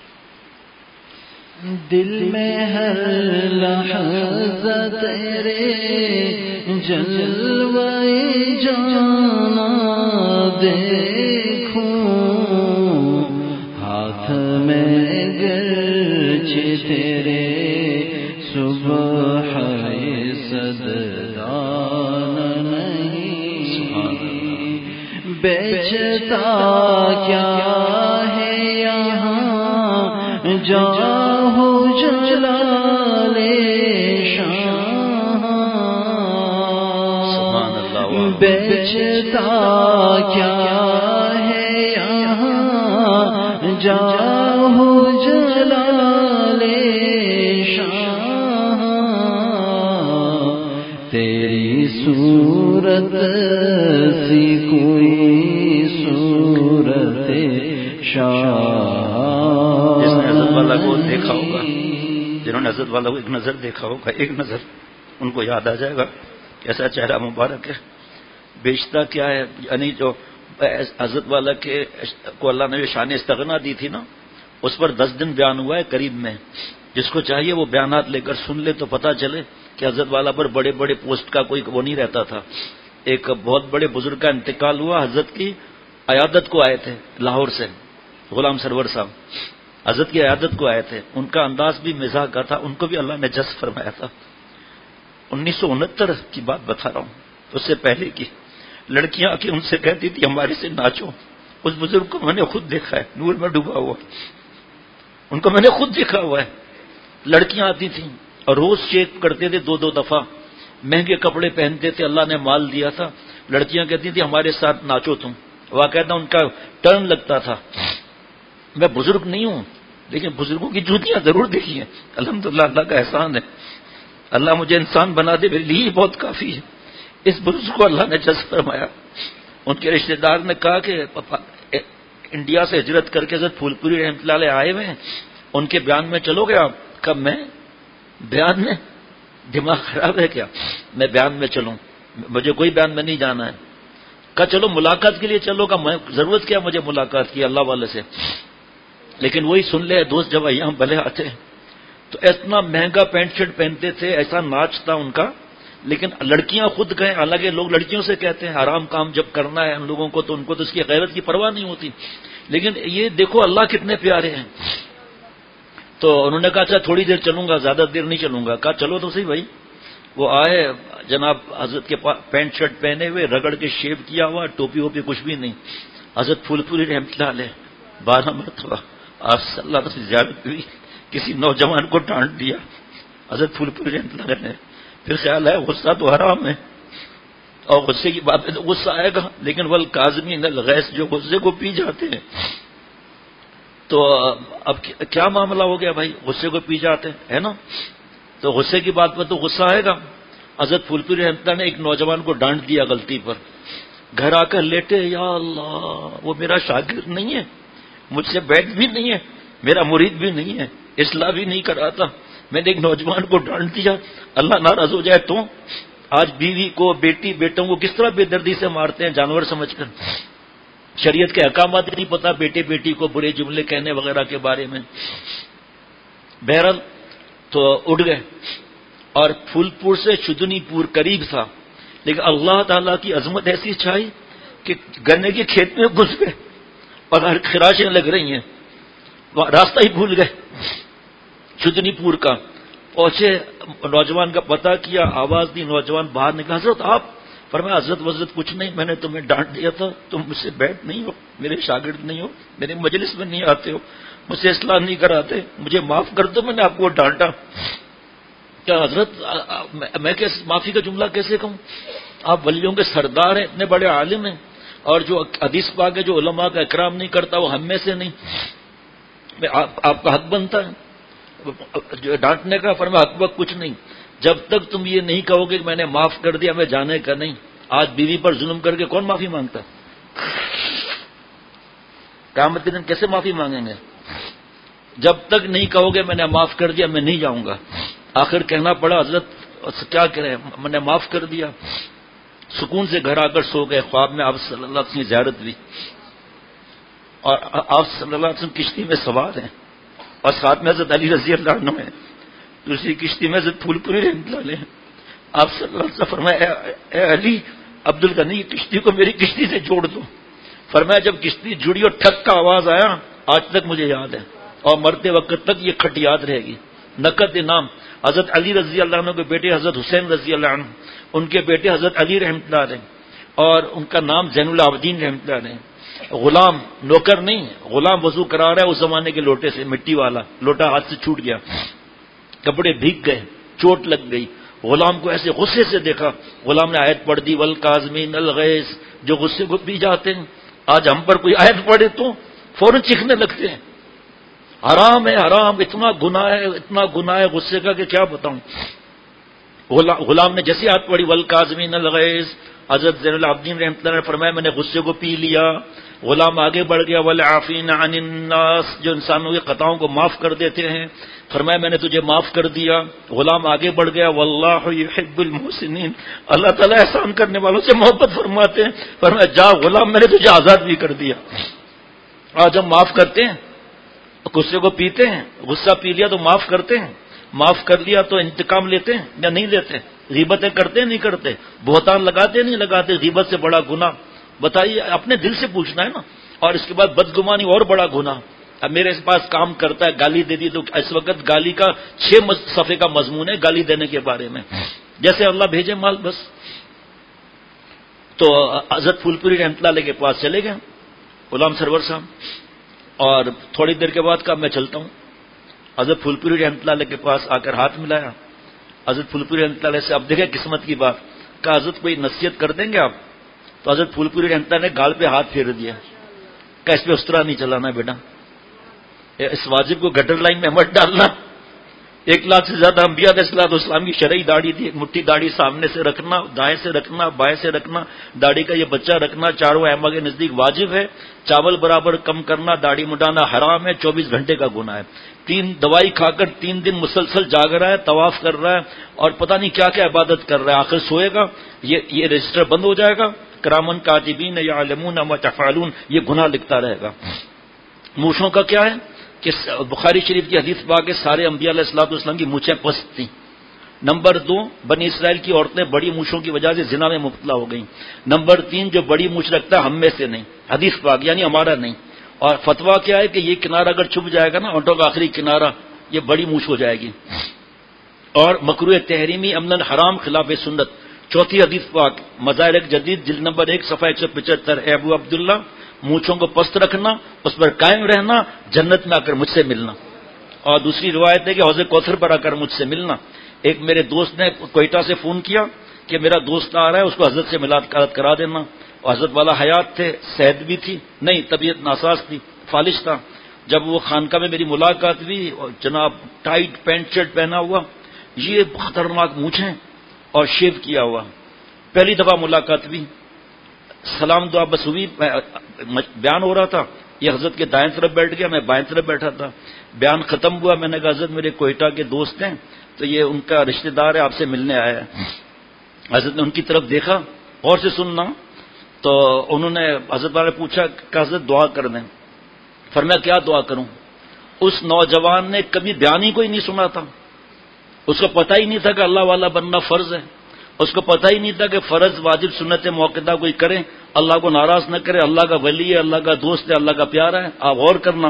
دل میں ہر لحظہ تیرے جلوے جانا دیکھوں، ہاتھ میں گرچہ تیرے صبح صددان نہیں، بیچتا کیا ہے یہاں جاہو جلال شاہ، بیچتا کیا ہے یہاں جاہو جلال شاہ، تیری صورت سی کوئی صورت شاہ۔ کو دیکھا ہوگا، جنہوں نے حضرت والا کو ایک نظر دیکھا ہوگا، ایک نظر ان کو یاد آ جائے گا کیسا چہرہ مبارک ہے، بیچتا کیا ہے، یعنی جو حضرت والا کے کو اللہ نے جو شان استغنا دی تھی نا، اس پر 10 دن بیان ہوا ہے قریب میں، جس کو چاہیے وہ بیانات لے کر سن لے تو پتہ چلے کہ حضرت والا پر بڑے بڑے پوسٹ کا کوئی وہ نہیں رہتا تھا۔ ایک بہت بڑے بزرگ کا انتقال ہوا، حضرت کی عیادت کو آئے تھے لاہور سے، غلام سرور صاحب حضرت کی عیادت کو آئے تھے، ان کا انداز بھی مزاح کا تھا، ان کو بھی اللہ نے جذب فرمایا تھا۔ 1969 کی بات بتا رہا ہوں، اس سے پہلے کی، لڑکیاں آ کے ان سے کہتی تھی ہمارے سے ناچو۔ اس بزرگ کو میں نے خود دیکھا ہے، نور میں ڈوبا ہوا، ان کو میں نے خود دیکھا ہوا ہے۔ لڑکیاں آتی تھیں اور روز چیک کرتے تھے 2 دفعہ. مہنگے کپڑے پہنتے تھے, اللہ نے مال دیا تھا. لڑکیاں کہتی تھی ہمارے ساتھ ناچو تم. واقعہ ان کا ٹرن لگتا تھا. میں بزرگ نہیں ہوں لیکن بزرگوں کی جوتیاں ضرور دیکھی ہیں. الحمدللہ اللہ کا احسان ہے, اللہ مجھے انسان بنا دے میرے لیے بہت کافی ہے. اس بزرگ کو اللہ نے جذب فرمایا. ان کے رشتہ دار نے کہا کہ انڈیا سے ہجرت کر کے حضرت پھول پوری رحمۃ اللہ علیہ آئے ہوئے ہیں, ان کے بیان میں چلو گے آپ؟ کب میں بیان میں؟ دماغ خراب ہے کیا؟ میں بیان میں چلوں؟ مجھے کوئی بیان میں نہیں جانا ہے. کہا چلو ملاقات کے لیے چلو. کا میں ضرورت کیا مجھے ملاقات کی اللہ والے سے؟ لیکن وہی سن لے دوست جب یہاں بھلے آتے تو اتنا مہنگا پینٹ شرٹ پہنتے تھے, ایسا ناچ تھا ان کا. لیکن لڑکیاں خود گئے, حالانکہ لوگ لڑکیوں سے کہتے ہیں حرام کام جب کرنا ہے ان لوگوں کو تو ان کو تو اس کی غیرت کی پرواہ نہیں ہوتی. لیکن یہ دیکھو اللہ کتنے پیارے ہیں. تو انہوں نے کہا اچھا تھوڑی دیر چلوں گا, زیادہ دیر نہیں چلوں گا. کہا چلو تو صحیح بھائی. وہ آئے, جناب حضرت کے پینٹ شرٹ پہنے ہوئے, رگڑ کے شیو کیا ہوا, ٹوپی ووپی کچھ بھی نہیں. حضرت پھول پوری رحمۃ اللہ علیہ 12 مرتبہ آپ صلی اللہ علیہ وسلم سے زیارت ہوئی. کسی نوجوان کو ڈانٹ دیا حضرت پھول پوری رحمۃ اللہ علیہ نے. پھر خیال ہے غصہ تو حرام ہے اور غصے کی بات ہے تو غصہ آئے گا, لیکن والکاظمین الغیظ, جو غصے کو پی جاتے ہیں. تو اب کیا معاملہ ہو گیا بھائی, غصے کو پی جاتے ہیں ہے نا, تو غصے کی بات پر تو غصہ آئے گا. حضرت پھول پوری رحمۃ اللہ نے ایک نوجوان کو ڈانٹ دیا غلطی پر. گھر آ کر لیٹے, یا اللہ وہ میرا شاگرد نہیں ہے, مجھ سے بیٹھ بھی نہیں ہے, میرا مرید بھی نہیں ہے, اصلاح بھی نہیں کراتا, میں نے ایک نوجوان کو ڈانٹ دیا, اللہ ناراض ہو جائے تو. آج بیوی کو, بیٹی بیٹوں کو کس طرح بے دردی سے مارتے ہیں جانور سمجھ کر. شریعت کے احکامات نہیں پتا بیٹے بیٹی کو برے جملے کہنے وغیرہ کے بارے میں. بہرحال تو اٹھ گئے اور پھول پور سے شدنی پور قریب تھا, لیکن اللہ تعالیٰ کی عظمت ایسی چھائی کہ گنے کے کھیت میں گھس گئے اور خراشیں لگ رہی ہیں, راستہ ہی بھول گئے. شدنی پور کا پہنچے, نوجوان کا پتہ کیا, آواز دی, نوجوان باہر نکلا. حضرت آپ؟ فرمایا حضرت وزرت کچھ نہیں, میں نے تمہیں ڈانٹ دیا تھا, تم مجھ سے بیٹھ نہیں ہو, میرے شاگرد نہیں ہو, میرے مجلس میں نہیں آتے ہو, مجھ سے اصلاح نہیں کراتے, مجھے معاف کر دو, میں نے آپ کو ڈانٹا. کیا حضرت میں معافی کا جملہ کیسے کہوں؟ آپ ولیوں کے سردار ہیں, اتنے بڑے عالم ہیں, اور جو حدیث پاک ہے جو علماء کا اکرام نہیں کرتا وہ ہم میں سے نہیں. آپ کا حق بنتا ہے جو ڈانٹنے کا. فرمایا حق وقت کچھ نہیں, جب تک تم یہ نہیں کہو گے کہ میں نے معاف کر دیا, میں جانے کا نہیں. آج بیوی پر ظلم کر کے کون معافی مانگتا؟ قیامت کے دن کیسے معافی مانگیں گے؟ جب تک نہیں کہو گے میں نے معاف کر دیا, میں نہیں جاؤں گا. آخر کہنا پڑا حضرت کیا کریں, میں نے معاف کر دیا. سکون سے گھر آ کر سو گئے. خواب میں آپ صلی اللہ علیہ وسلم کی زیارت ہوئی اور آپ صلی اللہ علیہ وسلم کشتی میں سوار ہیں اور ساتھ میں حضرت علی رضی اللہ عنہ ہیں, دوسری کشتی میں حضرت پھول پوری رحمۃ اللہ علیہ. آپ صلی اللہ علیہ وسلم فرمایا اے علی عبد الغنی کشتی کو میری کشتی سے جوڑ دو. فرمایا جب کشتی جڑی اور ٹھک کا آواز آیا, آج تک مجھے یاد ہے اور مرتے وقت تک یہ کھٹ یاد رہے گی. نقد نام حضرت علی رضی اللہ عنہ کے بیٹے حضرت حسین رضی اللہ عنہ, ان کے بیٹے حضرت علی رحمۃ اللہ علیہ, اور ان کا نام زین العابدین رحمۃ اللہ علیہ. غلام, نوکر نہیں, غلام وضو کرا رہا ہے اس زمانے کے لوٹے سے, مٹی والا لوٹا ہاتھ سے چھوٹ گیا, کپڑے بھیگ گئے, چوٹ لگ گئی. غلام کو ایسے غصے سے دیکھا, غلام نے آیت پڑھ دی والکاظمین الغیظ, جو غصے کو پی جاتے ہیں. آج ہم پر کوئی آیت پڑھے تو فوراً چیخنے لگتے ہیں. حرام ہے, حرام, اتنا گناہ ہے غصے کا کہ کیا بتاؤں. غلام نے جیسی آیت پڑھی والکاظمین الغیظ, حضرت زین العابدین رحمۃ اللہ نے فرمایا میں نے غصے کو پی لیا. غلام آگے بڑھ گیا والعافین عن الناس, جو انسانوں کی خطاؤں کو معاف کر دیتے ہیں. فرمایا میں نے تجھے معاف کر دیا. غلام آگے بڑھ گیا واللہ یحب المحسنین, اللہ تعالیٰ احسان کرنے والوں سے محبت فرماتے ہیں. فرمایا جا غلام میں نے تجھے آزاد بھی کر دیا. آج ہم معاف کرتے ہیں, غصے کو پیتے ہیں, غصہ پی لیا تو معاف کرتے ہیں, معاف کر لیا تو انتقام لیتے ہیں یا نہیں لیتے؟ غیبتیں کرتے نہیں کرتے؟ بہتان لگاتے نہیں لگاتے؟ غیبت سے بڑا گناہ بتائیے, اپنے دل سے پوچھنا ہے نا. اور اس کے بعد بدگمانی اور بڑا گناہ. اب میرے پاس کام کرتا ہے, گالی دے دی, تو اس وقت گالی کا 6 صفحے کا مضمون ہے گالی دینے کے بارے میں, جیسے اللہ بھیجے مال بس. تو حضرت پھول پوری رحمۃ اللہ علیہ کے پاس چلے گئے غلام سرور صاحب, اور تھوڑی دیر کے بعد کہا میں چلتا ہوں. حضرت پھول پوری رحمۃ اللہ علیہ کے پاس آ کر ہاتھ ملایا, حضرت پھول پوری رحمۃ اللہ علیہ سے. اب دیکھیں قسمت کی بات, کہ حضرت کوئی نصیحت کر دیں گے آپ, تو حضرت پھول پوری رحمۃ اللہ نے گال پہ ہاتھ پھیر دیا کہ اس پہ اس طرح نہیں چلانا بیٹا, اس واجب کو گٹر لائن میں مت ڈالنا. 1 لاکھ سے زیادہ انبیاء علیہ الصلوۃ والسلام کی شرعی داڑھی تھی, ایک مٹھی داڑھی سامنے سے رکھنا, دائیں سے رکھنا, بائیں سے رکھنا, داڑھی کا یہ بچہ رکھنا چاروں ائمہ کے نزدیک واجب ہے. چاول برابر کم کرنا, داڑھی مڈانا حرام ہے, 24 گھنٹے کا گناہ ہے. 3 دوائی کھا کر 3 دن مسلسل جاگ رہا ہے, طواف کر رہا ہے اور پتہ نہیں کیا کیا عبادت کر رہا ہے, آخر سوئے گا, یہ رجسٹر بند ہو جائے گا. کرامن کاتبین یعلمون ما تفعلون, یہ گناہ لکھتا رہے گا. مونچھوں کا کیا ہے کہ بخاری شریف کی حدیث پاک کے سارے انبیاء علیہ الصلوۃ والسلام کی مونچھیں پست تھیں. نمبر 2, بنی اسرائیل کی عورتیں بڑی مونچھوں کی وجہ سے زنا میں مبتلا ہو گئیں. نمبر 3, جو بڑی مونچھ رکھتا ہے ہم میں سے نہیں, حدیث پاک یعنی ہمارا نہیں. اور فتویٰ کیا ہے کہ یہ کنارہ اگر چھپ جائے گا نا, اونٹوں کا آخری کنارہ, یہ بڑی مونچھ ہو جائے گی. اور مکروہ تحریمی امن حرام خلاف سنت. چوتھی حدیث پاک مظاہر جدید جلد نمبر 1 صفحہ 175, اے ابو عبداللہ, مونچھوں کو پست رکھنا, اس پر قائم رہنا, جنت میں آ کر مجھ سے ملنا. اور دوسری روایت ہے کہ حوض کوثر پر آ کر مجھ سے ملنا. ایک میرے دوست نے کوئٹہ سے فون کیا کہ میرا دوست آ رہا ہے, اس کو حضرت سے ملاقات کرا دینا. اور حضرت والا حیات تھے, صحت بھی تھی, نہیں طبیعت ناساز تھی, فالج تھا. جب وہ خانقاہ میں میری ملاقات ہوئی, اور جناب ٹائٹ پینٹ شرٹ پہنا ہوا, یہ خطرناک مونچھیں اور شیو کیا ہوا. پہلی دفعہ ملاقات ہوئی, سلام دعا بس ہوئی, بیان ہو رہا تھا, یہ حضرت کے دائیں طرف بیٹھ گیا, میں بائیں طرف بیٹھا تھا. بیان ختم ہوا, میں نے کہا حضرت میرے کوئٹہ کے دوست ہیں, تو یہ ان کا رشتہ دار ہے, آپ سے ملنے آیا ہے. حضرت نے ان کی طرف دیکھا, غور سے سننا, تو انہوں نے حضرت والے پوچھا کہ حضرت دعا کر دیں. فرمایا کیا دعا کروں؟ اس نوجوان نے کبھی بیان ہی کوئی نہیں سنا تھا, اس کو پتہ ہی نہیں تھا کہ اللہ والا بننا فرض ہے, اس کو پتہ ہی نہیں تھا کہ فرض واجب سنت موقدہ کوئی کرے اللہ کو ناراض نہ کرے, اللہ کا ولی ہے, اللہ کا دوست ہے, اللہ کا پیارا ہے. آپ غور کرنا,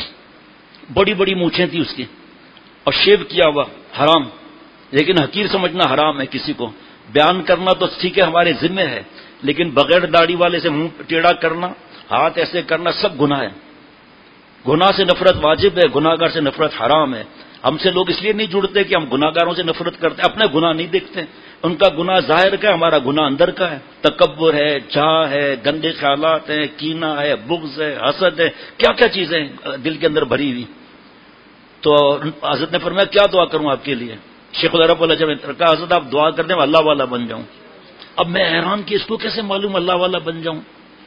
بڑی بڑی مونچھیں تھی اس کی, اور شیو کیا ہوا حرام, لیکن حقیر سمجھنا حرام ہے. کسی کو بیان کرنا تو ٹھیک ہے ہمارے ذمہ ہے, لیکن بغیر داڑھی والے سے منہ ٹیڑھا کرنا, ہاتھ ایسے کرنا, سب گناہ ہے. گناہ سے نفرت واجب ہے, گناہ گار سے نفرت حرام ہے. ہم سے لوگ اس لیے نہیں جڑتے کہ ہم گناہ گاروں سے نفرت کرتے, اپنے گناہ نہیں دیکھتے. ان کا گناہ ظاہر کا ہے, ہمارا گناہ اندر کا ہے. تکبر ہے, جھا ہے, گندے خیالات ہیں, کینہ ہے, بغض ہے, حسد ہے, کیا کیا چیزیں دل کے اندر بھری ہوئی. تو حضرت نے فرمایا کیا دعا کروں آپ کے لیے؟ شیخ العرب علیہ نے کہا حضرت آپ دعا کر دیں میں اللہ والا بن جاؤں. اب میں حیران کہ اس کو کیسے معلوم اللہ والا بن جاؤں.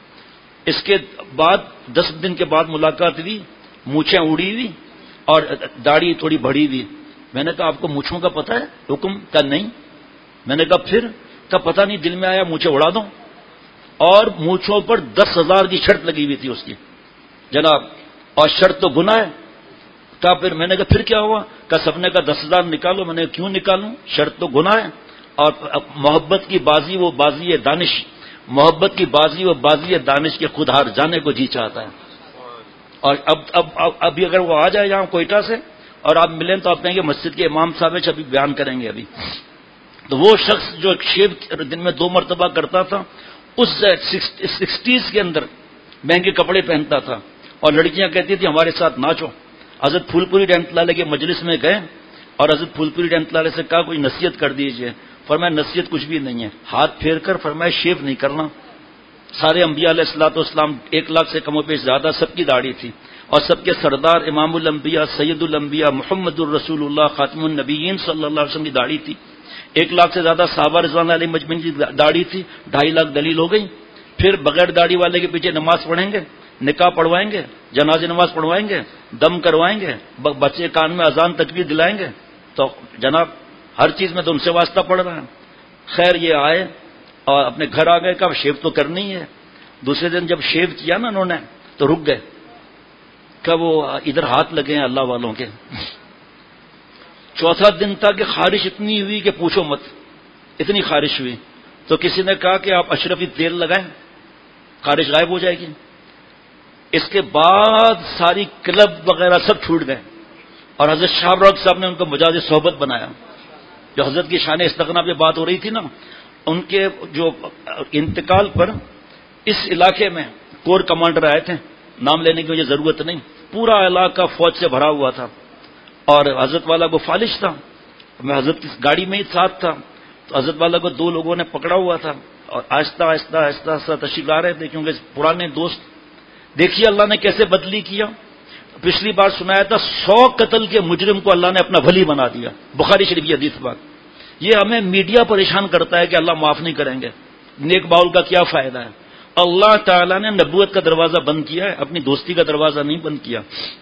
اس کے بعد 10 دن کے بعد ملاقات ہوئی, مونچھیں اڑی ہوئی اور داڑھی تھوڑی بڑھی ہوئی. میں نے کہا آپ کو مونچھوں کا پتہ ہے حکم کا؟ نہیں. میں نے کہا پھر؟ کا پتہ نہیں, دل میں آیا مونچھیں اڑا دوں. اور مونچھوں پر 10,000 کی شرط لگی ہوئی تھی اس کی جناب, اور شرط تو گناہ ہے. کہا پھر؟ میں نے کہا پھر کیا ہوا؟ کہ سب نے کہا 10,000 نکالو. میں نے کیوں نکالوں, شرط تو گناہ ہے. اور محبت کی بازی وہ بازی ہے دانش, محبت کی بازی وہ بازی ہے دانش کے خود ہار جانے کو جی چاہتا ہے. اور ابھی اگر وہ آ جائے یہاں کوئٹہ سے اور آپ ملیں تو آپ کہیں گے مسجد کے امام صاحب ابھی بیان کریں گے. ابھی تو وہ شخص جو شیو دن میں 2 مرتبہ کرتا تھا, اس 60s کے اندر مہنگے کپڑے پہنتا تھا, اور لڑکیاں کہتی تھی ہمارے ساتھ ناچو. حضرت پھول پوری رحمۃ اللہ علیہ کے مجلس میں گئے اور حضرت پھول پوری رحمۃ اللہ علیہ سے کہا کوئی نصیحت کر دیجئے. فرمایا نصیحت کچھ بھی نہیں ہے. ہاتھ پھیر کر فرمایا شیو نہیں کرنا. سارے انبیاء علیہ الصلوۃ والسلام 1 لاکھ سے کم و بیش زیادہ سب کی داڑھی تھی, اور سب کے سردار امام الانبیاء سید الانبیاء محمد الرسول اللہ خاتم النبیین صلی اللہ علیہ وسلم کی داڑھی تھی. 1 لاکھ سے زیادہ صحابہ رضوان علیہ مجمعین کی داڑھی تھی. 2.5 لاکھ دلیل ہو گئی. پھر بغیر داڑھی والے کے پیچھے نماز پڑھیں گے, نکاح پڑھوائیں گے, جنازے نماز پڑھوائیں گے, دم کروائیں گے, بچے کان میں اذان تکبیر دلائیں گے. تو جناب ہر چیز میں تو ان سے واسطہ پڑ رہا ہے. خیر یہ آئے اور اپنے گھر آ گئے, کہا شیو تو کرنی ہے. دوسرے دن جب شیو کیا نا انہوں نے تو رک گئے, کہ وہ ادھر ہاتھ لگے ہیں اللہ والوں کے. چوتھا دن تھا کہ خارش اتنی ہوئی کہ پوچھو مت, اتنی خارش ہوئی. تو کسی نے کہا کہ آپ اشرفی تیل لگائیں, خارش غائب ہو جائے گی. اس کے بعد ساری کلب وغیرہ سب چھوٹ گئے, اور حضرت شاہ روک صاحب نے ان کو مجاز صحبت بنایا. جو حضرت کی شان استغنا پہ بات ہو رہی تھی نا, ان کے جو انتقال پر اس علاقے میں کور کمانڈر آئے تھے, نام لینے کی مجھے ضرورت نہیں, پورا علاقہ فوج سے بھرا ہوا تھا, اور حضرت والا کو فالج تھا. میں حضرت کی گاڑی میں ہی ساتھ تھا، تو حضرت والا کو 2 لوگوں نے پکڑا ہوا تھا اور آہستہ آہستہ آہستہ آہستہ تشریف لا رہے تھے، کیونکہ پرانے دوست. دیکھیے اللہ نے کیسے بدلی کیا. پچھلی بار سنایا تھا 100 قتل کے مجرم کو اللہ نے اپنا ولی بنا دیا، بخاری شریف کی حدیث بات. یہ ہمیں میڈیا پریشان کرتا ہے کہ اللہ معاف نہیں کریں گے. نیک باول کا کیا فائدہ ہے؟ اللہ تعالیٰ نے نبوت کا دروازہ بند کیا ہے، اپنی دوستی کا دروازہ نہیں بند کیا.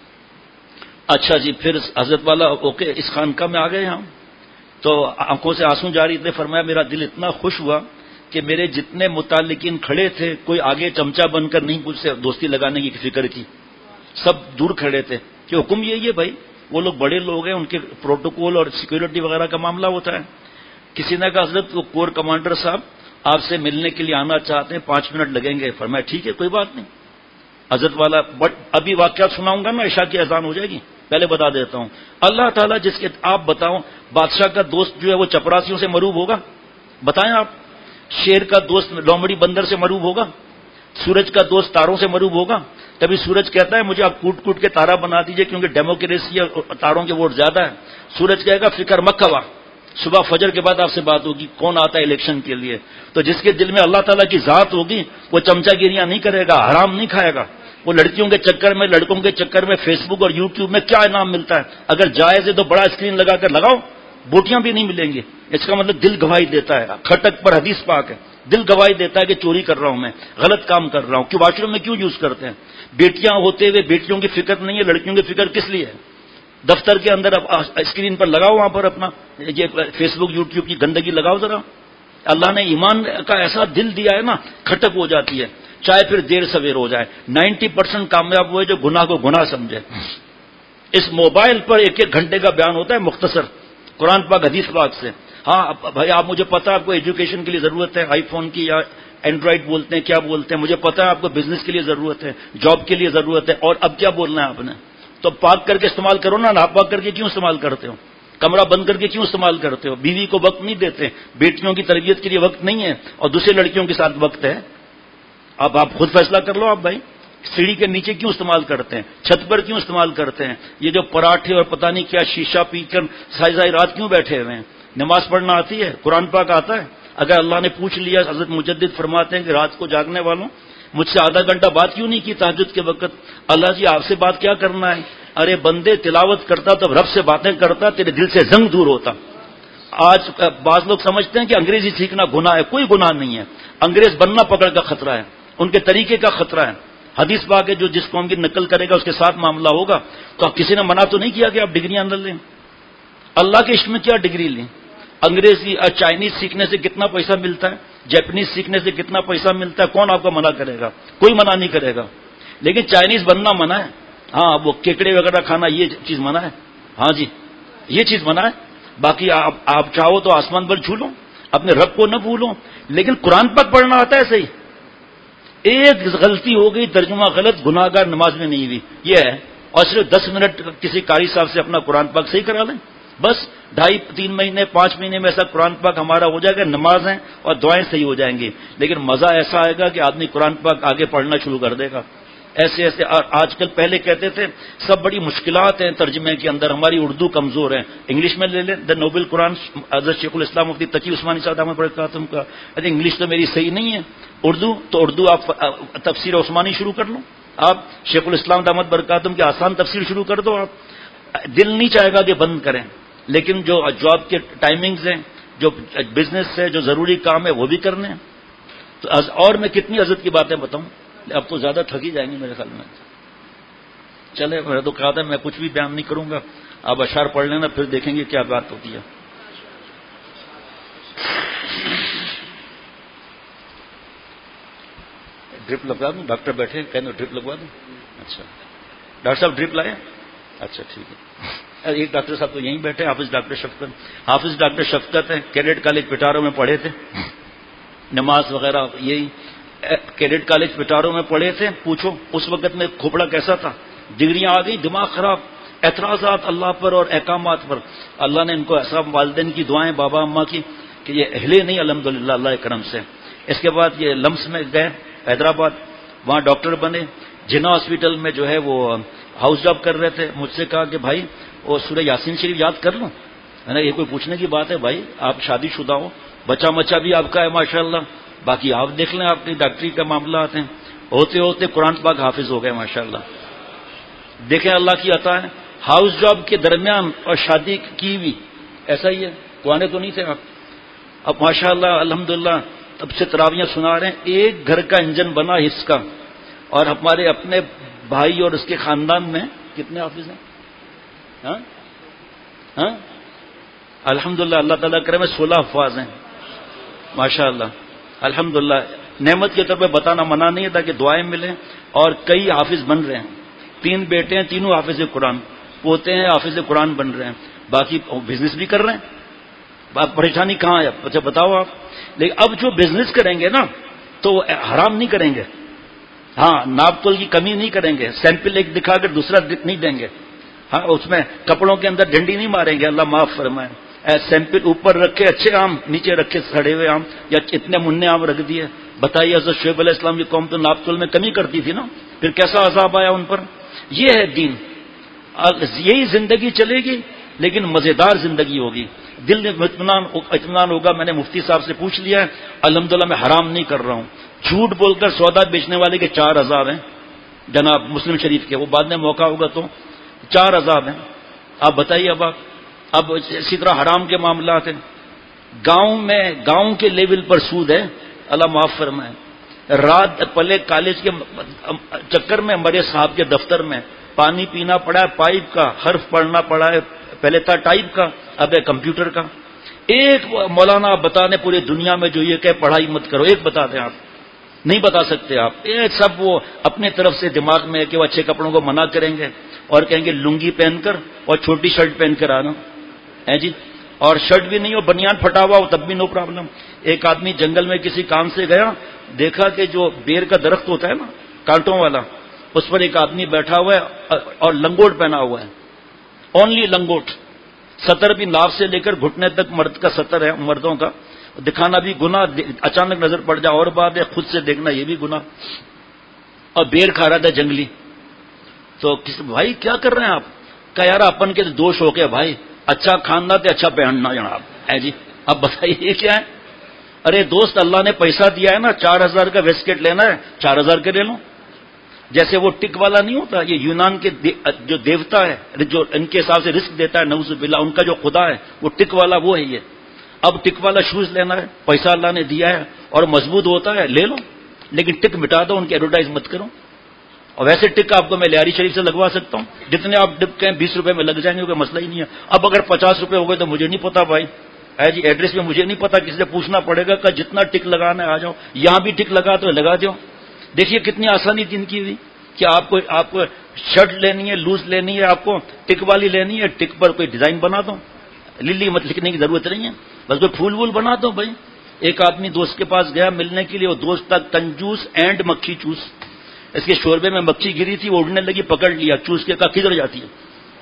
اچھا جی، پھر حضرت والا اوکے اس خانقاہ میں آ گئے ہم، تو آنکھوں سے آنسو جاری تھے. فرمایا میرا دل اتنا خوش ہوا کہ میرے جتنے متعلقین کھڑے تھے کوئی آگے چمچہ بن کر نہیں مجھ سے دوستی لگانے کی فکر کی، سب دور کھڑے تھے کہ حکم یہی ہے بھائی، وہ لوگ بڑے لوگ ہیں، ان کے پروٹوکول اور سیکورٹی وغیرہ کا معاملہ ہوتا ہے. کسی نے کہا حضرت وہ کور کمانڈر صاحب آپ سے ملنے کے لیے آنا چاہتے ہیں، 5 منٹ لگیں گے. فرمایا ٹھیک ہے کوئی بات نہیں. حضرت والا ابھی واقعات سناؤں گا نا، عشاء کی اذان ہو جائے گی، پہلے بتا دیتا ہوں. اللہ تعالیٰ جس کے آپ بتاؤ، بادشاہ کا دوست جو ہے وہ چپراسیوں سے مروب ہوگا؟ بتائیں آپ. شیر کا دوست لومڑی بندر سے مروب ہوگا؟ سورج کا دوست تاروں سے مروب ہوگا؟ کبھی سورج کہتا ہے مجھے آپ کوٹ کوٹ کے تارا بنا دیجئے کیونکہ ڈیموکریسی اور تاروں کے ووٹ زیادہ ہے. سورج کہے گا فکر مت کھوا، صبح فجر کے بعد آپ سے بات ہوگی کون آتا ہے الیکشن کے لیے. تو جس کے دل میں اللہ تعالیٰ کی ذات ہوگی وہ چمچا گیریاں نہیں کرے گا، حرام نہیں کھائے گا. وہ لڑکیوں کے چکر میں لڑکوں کے چکر میں فیس بک اور یوٹیوب میں کیا انعام ملتا ہے؟ اگر جائز ہے تو بڑا اسکرین لگا کر لگاؤ، بوٹیاں بھی نہیں ملیں گی. اس کا مطلب دل گواہی دیتا ہے. کھٹک پر حدیث پاک ہے، دل گواہی دیتا ہے کہ چوری کر رہا ہوں، میں غلط کام کر رہا ہوں. کہ واش روم میں کیوں یوز کرتے ہیں؟ بیٹیاں ہوتے ہوئے بیٹیوں کی فکر نہیں ہے، لڑکیوں کی فکر کس لیے ہے؟ دفتر کے اندر اسکرین پر لگاؤ، وہاں پر اپنا یہ فیس بک یوٹیوب کی گندگی لگاؤ ذرا. اللہ نے ایمان کا ایسا دل دیا ہے نا، کھٹک ہو جاتی ہے چاہے پھر دیر سویر ہو جائے. 90% کامیاب ہوئے جو گناہ کو گناہ سمجھے. اس موبائل پر 1 گھنٹے کا بیان ہوتا ہے مختصر، قرآن پاک حدیث پاک سے. ہاں بھائی آپ مجھے پتا ہے آپ کو ایجوکیشن کے لیے ضرورت ہے آئی فون کی یا اینڈرائڈ بولتے ہیں کیا بولتے ہیں، مجھے پتا ہے آپ کو بزنس کے لیے ضرورت ہے، جاب کے لیے ضرورت ہے، اور اب کیا بولنا ہے آپ نے؟ تو پاک کر کے استعمال کرو نا. ناپاک کر کے کیوں استعمال کرتے ہو؟ کمرہ بند کر کے کیوں استعمال کرتے ہو؟ بیوی کو وقت نہیں دیتے، بیٹیوں کی تربیت کے لیے وقت نہیں ہے، اور دوسری لڑکیوں کے ساتھ وقت ہے. اب آپ خود فیصلہ کر لو. آپ بھائی سیڑھی کے نیچے کیوں استعمال کرتے ہیں؟ چھت پر کیوں استعمال کرتے ہیں؟ یہ جو پراٹھے اور پتہ نہیں کیا شیشہ پی کر ساری رات کیوں بیٹھے ہوئے ہیں؟ نماز پڑھنا آتی ہے؟ قرآن پاک آتا ہے؟ اگر اللہ نے پوچھ لیا، حضرت مجدد فرماتے ہیں کہ رات کو جاگنے والوں مجھ سے آدھا گھنٹہ بات کیوں نہیں کی تہجد کے وقت؟ اللہ جی آپ سے بات کیا کرنا ہے؟ ارے بندے تلاوت کرتا تو رب سے باتیں کرتا، تیرے دل سے زنگ دور ہوتا. آج بعض لوگ سمجھتے ہیں کہ انگریزی سیکھنا گناہ ہے. کوئی گناہ نہیں ہے. انگریز بننا پکڑ کا خطرہ ہے، ان کے طریقے کا خطرہ ہے. حدیث پاک ہے جو جس قوم کی نقل کرے گا اس کے ساتھ معاملہ ہوگا. تو کسی نے منع تو نہیں کیا کہ آپ ڈگریاں نہ لیں. اللہ کے عشق میں کیا ڈگری لیں؟ انگریزی چائنیز سیکھنے سے کتنا پیسہ ملتا ہے، جیپنیز سیکھنے سے کتنا پیسہ ملتا ہے، کون آپ کو منع کرے گا؟ کوئی منع نہیں کرے گا. لیکن چائنیز بننا منع ہے. ہاں وہ کیکڑے وغیرہ کھانا یہ چیز منع ہے. ہاں جی یہ چیز منع ہے. باقی آپ چاہو تو آسمان پر چھو لو، اپنے رب کو نہ بھولو. لیکن قرآن پاک پڑھنا آتا ہے صحیح. ایک غلطی ہو گئی، ترجمہ غلط، گناہ گار، نماز میں نہیں ہوئی، یہ ہے. اور صرف 10 منٹ کسی قاری صاحب سے اپنا قرآن پاک صحیح کرا لیں، بس 2.5-3 مہینے 5 مہینے میں ایسا قرآن پاک ہمارا ہو جائے گا، نمازیں اور دعائیں صحیح ہو جائیں گی. لیکن مزہ ایسا آئے گا کہ آدمی قرآن پاک آگے پڑھنا شروع کر دے گا. ایسے ایسے آج کل پہلے کہتے تھے سب بڑی مشکلات ہیں ترجمے کے اندر، ہماری اردو کمزور ہے. انگلش میں لے لیں دا نوبل قرآن حضرت شیخ الاسلام مفتی تقی عثمانی صاحب دامت برکاتہم کا. انگلش تو میری صحیح نہیں ہے، اردو تو اردو آپ تفسیر عثمانی شروع کر لو، آپ شیخ الاسلام دامت برکاتہم کی آسان تفسیر شروع کر دو. آپ دل نہیں چاہے گا کہ بند کریں، لیکن جو جاب کے ٹائمنگز ہیں، جو بزنس ہے، جو ضروری کام ہے وہ بھی کرنے ہیں. تو اور میں کتنی عزت کی باتیں بتاؤں، اب تو زیادہ تھک ہی جائیں گے میرے خیال میں. چلے میں تو کہا تھا میں کچھ بھی بیان نہیں کروں گا، آپ اشعار پڑھ لینا پھر دیکھیں گے کیا بات ہوتی ہے. ڈرپ لگوا دوں؟ ڈاکٹر بیٹھے کہنے ڈرپ لگوا دوں. اچھا ڈاکٹر صاحب ڈرپ لائے؟ اچھا ٹھیک ہے. ایک ڈاکٹر صاحب تو یہیں بیٹھے، حافظ ڈاکٹر شفقت. حافظ ڈاکٹر شفقت ہیں، کیڈٹ کالج پٹاروں میں پڑھے تھے، نماز وغیرہ یہی کیڈٹ کالج پٹاروں میں پڑھے تھے. پوچھو اس وقت میں کھوپڑا کیسا تھا، ڈگریاں آ گئی، دماغ خراب، اعتراضات اللہ پر اور احکامات پر. اللہ نے ان کو ایسا، والدین کی دعائیں، بابا اماں کی، کہ یہ ہلے نہیں الحمدللہ اللہ کے کرم سے. اس کے بعد یہ لمس میں گئے حیدرآباد، وہاں ڈاکٹر بنے. جنا ہاسپٹل میں جو ہے وہ ہاؤس جاب کر رہے تھے. مجھ سے کہا کہ بھائی وہ سورہ یاسین شریف یاد کر لوں. ہے نا. یہ کوئی پوچھنے کی بات ہے بھائی؟ آپ شادی شدہ ہو, بچہ مچہ بھی آپ کا ہے ماشاءاللہ, باقی آپ دیکھ لیں آپ کی ڈاکٹری کا معاملات ہیں, ہوتے ہوتے قرآن پاک حافظ ہو گئے ماشاءاللہ. دیکھیں اللہ کی عطا ہے. ہاؤس جاب کے درمیان اور شادی کی بھی ایسا ہی ہے. کوانے تو نہیں تھے آپ, اب ماشاءاللہ الحمدللہ تب سے تراویاں سنا رہے ہیں. ایک گھر کا انجن بنا حص کا. اور ہمارے اپنے بھائی اور اس کے خاندان میں کتنے حافظ ہیں؟ ہاں الحمدللہ, اللہ تعالیٰ کرے میں 16 حفاظ ہیں ماشاءاللہ الحمدللہ. نعمت کے طور پہ بتانا منع نہیں ہے تاکہ دعائیں ملیں. اور کئی حافظ بن رہے ہیں, 3 بیٹے ہیں, تینوں حافظ قرآن, پوتے ہیں حافظ قرآن بن رہے ہیں, باقی بزنس بھی کر رہے ہیں. پریشانی کہاں ہے؟ اچھا بتاؤ آپ. لیکن اب جو بزنس کریں گے نا تو حرام نہیں کریں گے. ہاں ناپ تول کی کمی نہیں کریں گے, سیمپل ایک دکھا کر دوسرا نہیں دیں گے. ہاں اس میں کپڑوں کے اندر ڈنڈی نہیں ماریں گے, اللہ معاف فرمائے. سیمپل اوپر رکھے اچھے آم, نیچے رکھے سڑے ہوئے آم, یا اتنے منع آم رکھ دیے. بتائیے حضرت شعیب علیہ السلام کی قوم تو ناپ تول میں کمی کرتی تھی نا, پھر کیسا عذاب آیا ان پر. یہ ہے دین. یہی زندگی چلے گی لیکن مزیدار زندگی ہوگی, دل میں اطمینان ہوگا. میں نے مفتی صاحب سے پوچھ لیا ہے, الحمدللہ میں حرام نہیں کر رہا ہوں. جھوٹ بول کر سودا بیچنے والے کے 4 عذاب ہیں جناب مسلم شریف کے, وہ بعد میں موقع ہوگا تو 4 عذاب ہیں. آپ بتائیے اب اسی طرح حرام کے معاملات ہیں. گاؤں کے لیول پر سود ہے, اللہ معاف فرمائے. رات پلے کالج کے چکر میں مرے صاحب کے دفتر میں پانی پینا پڑا ہے پائپ کا, حرف پڑھنا پڑا ہے, پہلے تھا ٹائپ کا, اب ہے کمپیوٹر کا. ایک مولانا آپ بتا دیں پوری دنیا میں جو یہ کہ پڑھائی مت کرو, ایک بتا دیں آپ, نہیں بتا سکتے آپ. ایک سب وہ اپنے طرف سے دماغ میں ہے کہ وہ اچھے کپڑوں کو منع کریں گے اور کہیں گے لنگی پہن کر اور چھوٹی شرٹ پہن کر آنا ہے جی, اور شرٹ بھی نہیں ہو, بنیان پھٹا ہوا ہو تب بھی نو پرابلم. ایک آدمی جنگل میں کسی کام سے گیا, دیکھا کہ جو بیر کا درخت ہوتا ہے نا کانٹوں والا, اس پر ایک آدمی بیٹھا ہوا ہے اور لنگوٹ پہنا ہوا ہے, اونلی لنگوٹ. سطر بھی ناف سے لے کر گھٹنے تک مرد کا سطر ہے, مردوں کا دکھانا بھی گناہ, اچانک نظر پڑ جائے اور بات ہے, خود سے دیکھنا یہ بھی گناہ. اور بیر کھا رہا تھا جنگلی. تو بھائی کیا کر رہے ہیں آپ؟ کہ یار اپن کے دوش ہو کے بھائی, اچھا کھانا تو اچھا پہننا جناب ہے جی. اب بتائیے یہ کیا ہے؟ ارے دوست اللہ نے پیسہ دیا ہے نا, 4000 کا ویسکٹ لینا ہے 4000 کے لے لو. جیسے وہ ٹک والا نہیں ہوتا, یہ یونان کے جو دیوتا ہے جو ان کے حساب سے رزق دیتا ہے نعوذ باللہ, ان کا جو خدا ہے وہ ٹک والا وہ ہے یہ. اب ٹک والا شوز لینا ہے, پیسہ اللہ نے دیا ہے اور مضبوط ہوتا ہے, لے لو, لیکن ٹک مٹا دو, ان کی ایڈورٹائز مت کرو. اور ویسے ٹک آپ کو میں لیاری شریف سے لگوا سکتا ہوں, جتنے آپ ٹک کہیں 20 روپے میں لگ جائیں گے, کوئی مسئلہ ہی نہیں ہے. اب اگر 50 روپے ہو گئے تو مجھے نہیں پتا بھائی ہے جی, ایڈریس میں مجھے نہیں پتا, کسی سے پوچھنا پڑے گا کہ جتنا ٹک لگانا ہے آ جاؤ, یہاں بھی ٹک لگا تو لگا دو. دیکھیے کتنی آسانی دن کی ہوئی کہ آپ کو شرٹ لینی ہے لوز لینی ہے, آپ کو ٹک والی لینی ہے, ٹک پر کوئی ڈیزائن بنا دو, للی مت لکھنے کی ضرورت نہیں ہے, بس کوئی پھول وول بنا دو بھائی. ایک آدمی دوست کے پاس گیا ملنے کے لیے, وہ دوست تک کنجوس اینڈ مکھی چوس. اس کے شوربے میں مکھی گری تھی, وہ اڑنے لگی, پکڑ لیا, چوس کے کہا کدھر جاتی ہے.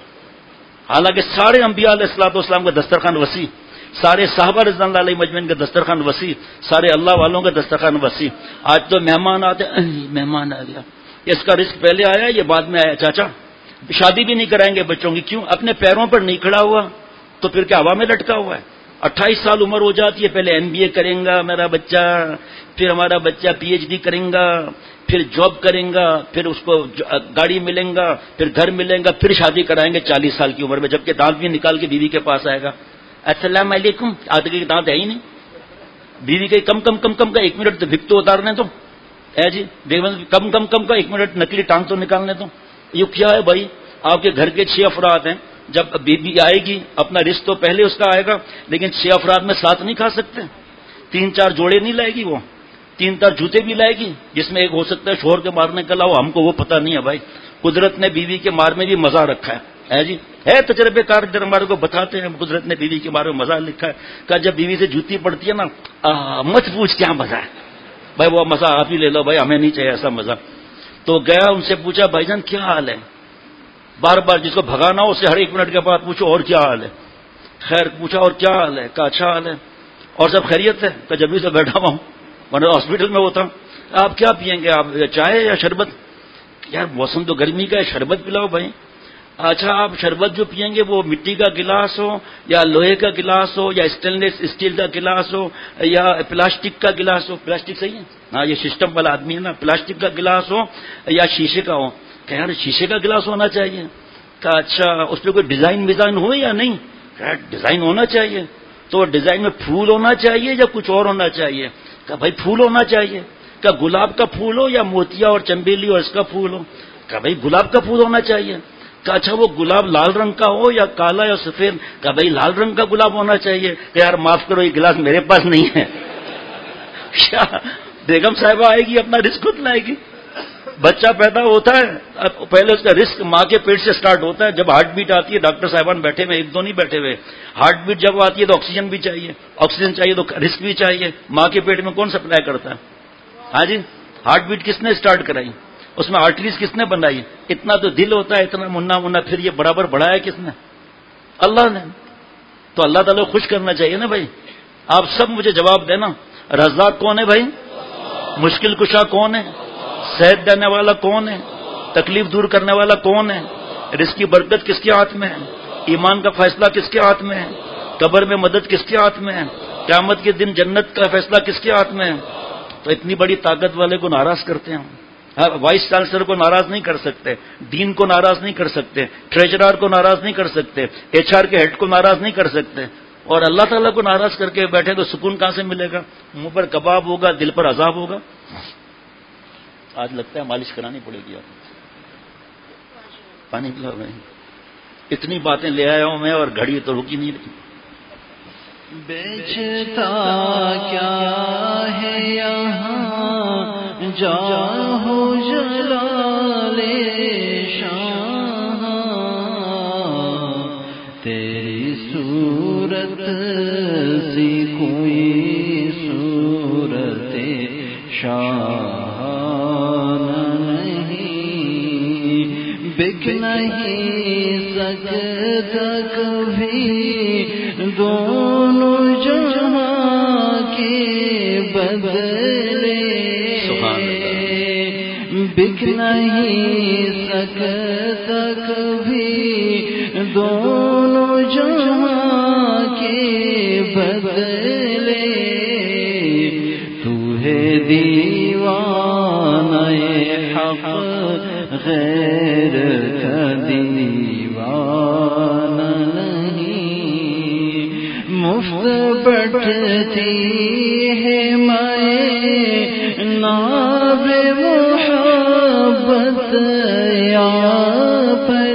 حالانکہ سارے انبیاء علیہ الصلوۃ والسلام کا دسترخوان وسیع, سارے صحابہ رضوان اللہ علیہ مجمعین کا دسترخوان وسیع, سارے اللہ والوں کا دسترخوان وسیع. آج تو مہمان آتے, مہمان آ گیا, اس کا رزق پہلے آیا یہ بعد میں آیا. چاچا شادی بھی نہیں کرائیں گے بچوں کی, کیوں؟ اپنے پیروں پر نہیں کھڑا ہوا تو پھر کیا ہوا میں لٹکا ہوا ہے. 28 سال عمر ہو جاتی ہے, پہلے MBA کریں گا میرا بچہ, پھر ہمارا بچہ PhD کریں گا, پھر جاب کریں گا, پھر اس کو گاڑی ملیں گا, پھر گھر ملیں گا, پھر شادی کرائیں گے 40 سال کی عمر میں, جبکہ دانت بھی نکال کے بیوی کے پاس آئے گا, السلام علیکم, آدھے کے دانت ہے ہی نہیں. بیوی کے کم کا 1 منٹ تو بھک تو اتارنے تو ہے جی, کم کا 1 منٹ نکلی ٹانگ تو نکالنے تو. یہ کیا ہے بھائی؟ آپ کے گھر کے 6 افراد ہیں, جب بیوی آئے گی اپنا رزق تو پہلے اس کا آئے گا, لیکن 6 افراد میں ساتھ نہیں کھا سکتے. 3-4 جوڑے نہیں لائے گی وہ, 3-4 جوتے بھی لائے گی, جس میں ایک ہو سکتا ہے شوہر کے مارنے کا لاؤ, ہم کو وہ پتہ نہیں ہے بھائی. قدرت نے بیوی کے مار میں بھی مزہ رکھا ہے جی, ہے تجربے کار جب ہمارے کو بتاتے ہیں قدرت نے بیوی کے مار میں مزہ لکھا ہے. کہ جب بیوی سے جوتی پڑتی ہے نا, مت پوچھ کیا مزہ ہے بھائی, وہ مزہ آپ ہی لے لو بھائی, ہمیں نہیں چاہیے ایسا مزہ. تو گیا ان سے پوچھا بھائی جان کیا حال ہے, بار بار جس کو بھگانا ہو اسے ہر 1 منٹ کے بعد پوچھو اور کیا حال ہے. خیر پوچھا اور کیا حال ہے, کہا اچھا حال ہے, اور سب خیریت ہے, کہ جب بھی سے بیٹھا ہوا ہوں, ورنہ ہاسپٹل میں ہوتا ہوں. آپ کیا پئیں گے, آپ چائے یا شربت؟ یار موسم تو گرمی کا ہے, شربت پلاؤ بھائی. اچھا آپ شربت جو پئیں گے وہ مٹی کا گلاس ہو یا لوہے کا گلاس ہو یا اسٹینلیس اسٹیل کا گلاس ہو یا پلاسٹک کا گلاس ہو. پلاسٹک صحیح ہے؟ ہاں یہ سسٹم والا آدمی ہے نا. پلاسٹک کا گلاس ہو یا شیشے کا ہو. کہ یار شیشے کا گلاس ہونا چاہیے. کہ اچھا اس پہ کوئی ڈیزائن ہو یا نہیں؟ کہ ڈیزائن ہونا چاہیے. تو ڈیزائن میں پھول ہونا چاہیے یا کچھ اور ہونا چاہیے؟ کہ بھائی پھول ہونا چاہیے. کہ گلاب کا پھول ہو یا موتیا اور چنبیلی اور اس کا پھول ہو؟ کہ بھائی گلاب کا پھول ہونا چاہیے. کہ اچھا وہ گلاب لال رنگ کا ہو یا کالا یا سفید؟ کہ بھائی لال رنگ کا گلاب ہونا چاہیے. کہ یار معاف کرو یہ گلاس میرے پاس نہیں ہے. کیا بیگم صاحبہ آئے گی اپنا رزق خود لائے گی. بچہ پیدا ہوتا ہے پہلے اس کا رزق ماں کے پیٹ سے سٹارٹ ہوتا ہے. جب ہارٹ بیٹ آتی ہے ڈاکٹر صاحبان بیٹھے ہوئے ایک دو نہیں بیٹھے ہوئے. ہارٹ بیٹ جب آتی ہے تو آکسیجن بھی چاہیے. آکسیجن چاہیے تو رزق بھی چاہیے. ماں کے پیٹ میں کون سپلائی کرتا ہے؟ ہاں جی. ہارٹ بیٹ کس نے سٹارٹ کرائی؟ اس میں آرٹریز کس نے بنائی؟ اتنا تو دل ہوتا ہے اتنا منا پھر یہ برابر بڑھایا کس نے؟ اللہ نے. تو اللہ تعالیٰ کو خوش کرنا چاہیے نا بھائی. آپ سب مجھے جواب دینا. رزاق کون ہے بھائی؟ مشکل کشا کون ہے؟ صحت دینے والا کون ہے؟ تکلیف دور کرنے والا کون ہے؟ رزق کی برکت کس کے ہاتھ میں ہے؟ ایمان کا فیصلہ کس کے ہاتھ میں ہے؟ قبر میں مدد کس کے ہاتھ میں ہے؟ قیامت کے دن جنت کا فیصلہ کس کے ہاتھ میں ہے؟ تو اتنی بڑی طاقت والے کو ناراض کرتے ہیں. وائس چانسلر کو ناراض نہیں کر سکتے, ڈین کو ناراض نہیں کر سکتے, ٹریجرر کو ناراض نہیں کر سکتے, ایچ آر کے ہیڈ کو ناراض نہیں کر سکتے, اور اللہ تعالیٰ کو ناراض کر کے بیٹھے تو سکون کہاں سے ملے گا؟ منہ پر کباب ہوگا, دل پر عذاب ہوگا. آج لگتا ہے مالش کرانی پڑے گی. آپ پانی پلا رہے ہیں, اتنی باتیں لے آیا ہوں میں اور گھڑی تو رکی نہیں رہی. بیچتا کیا ہے یہاں جاہو جلال شاہ, تیری صورت سی کوئی صورت شاہ نہیں, بک نہیں سکتا کبھی دونوں جہاں کے بدلے, بک نہیں سکتا کبھی دونوں جہاں کے بدلے, تو ہے دیوانہ حق غیر کا دیوانہ نہیں, مفت بٹتی ہے میں ناب محبت یا پر,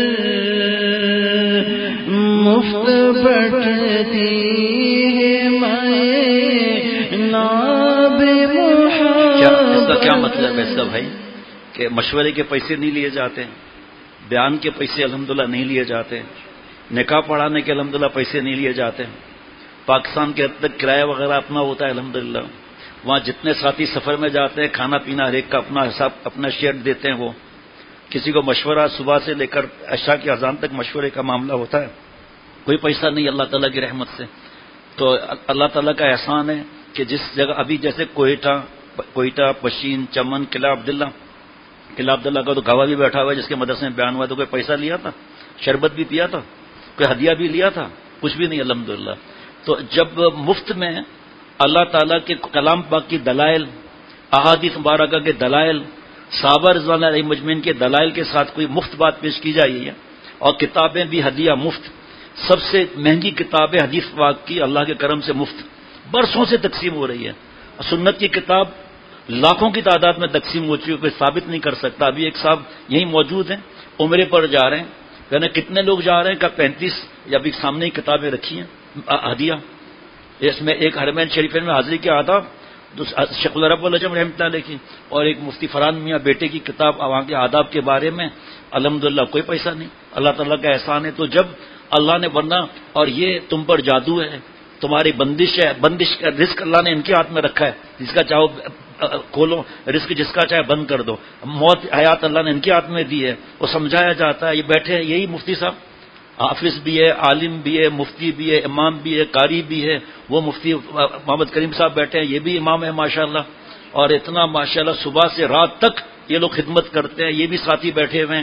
مفت بٹتی ہے میں ناب محبت. اس کا کیا مطلب ہے اس کا بھائی کہ مشورے کے پیسے نہیں لیے جاتے, بیان کے پیسے الحمدللہ نہیں لیے جاتے, نکاح پڑھانے کے الحمدللہ پیسے نہیں لیے جاتے, پاکستان کے حد تک کرایہ وغیرہ اپنا ہوتا ہے الحمدللہ, وہاں جتنے ساتھی سفر میں جاتے ہیں کھانا پینا ہر ایک کا اپنا حساب اپنا شیئر دیتے ہیں. وہ کسی کو مشورہ صبح سے لے کر عشاء کی اذان تک مشورے کا معاملہ ہوتا ہے, کوئی پیسہ نہیں اللہ تعالیٰ کی رحمت سے. تو اللہ تعالیٰ کا احسان ہے کہ جس جگہ ابھی جیسے کوئٹہ, پشین, چمن, قلعہ عبداللہ کا تو گواہ بھی بیٹھا ہوا ہے جس کے مدرسے میں بیان ہوا, تو کوئی پیسہ لیا تھا, شربت بھی پیا تھا, کوئی ہدیہ بھی لیا تھا, کچھ بھی نہیں الحمدللہ. تو جب مفت میں اللہ تعالیٰ کے کلام پاک کی دلائل, احادیث مبارکہ کے دلائل, صحابہ رضوان اللہ علیہم مجمعین کے دلائل کے ساتھ کوئی مفت بات پیش کی جائے, اور کتابیں بھی ہدیہ مفت, سب سے مہنگی کتاب حدیث پاک کی اللہ کے کرم سے مفت برسوں سے تقسیم ہو رہی ہے. سنت کی کتاب لاکھوں کی تعداد میں تقسیم ہو چکی ہے, کوئی ثابت نہیں کر سکتا. ابھی ایک صاحب یہیں موجود ہیں, عمرے پر جا رہے ہیں, کہنے کتنے لوگ جا رہے ہیں؟ کہ 35, یا ابھی سامنے ہی کتابیں رکھی ہیں ہدیہ. اس میں ایک حرمین شریفین میں حاضری کے آداب شیخ العرب العجم رحمۃ اللہ علیہ کی, اور ایک مفتی فرحان میاں بیٹے کی کتاب وہاں کے آداب کے بارے میں. الحمدللہ کوئی پیسہ نہیں, اللہ تعالیٰ کا احسان ہے. تو جب اللہ نے ورنہ, اور یہ تم پر جادو ہے, تمہاری بندش ہے, بندش کا رزق اللہ نے ان کے ہاتھ میں رکھا ہے, جس کا چاہو کھولو, رزق جس کا چاہے بند کر دو, موت حیات اللہ نے ان کے ہاتھ میں دی ہے, وہ سمجھایا جاتا ہے. یہ بیٹھے ہیں یہی مفتی صاحب, حافظ بھی ہے, عالم بھی ہے, مفتی بھی ہے, امام بھی ہے, قاری بھی ہے. وہ مفتی محمد کریم صاحب بیٹھے ہیں, یہ بھی امام ہے ماشاءاللہ, اور اتنا ماشاءاللہ صبح سے رات تک یہ لوگ خدمت کرتے ہیں. یہ بھی ساتھی بیٹھے ہوئے ہیں,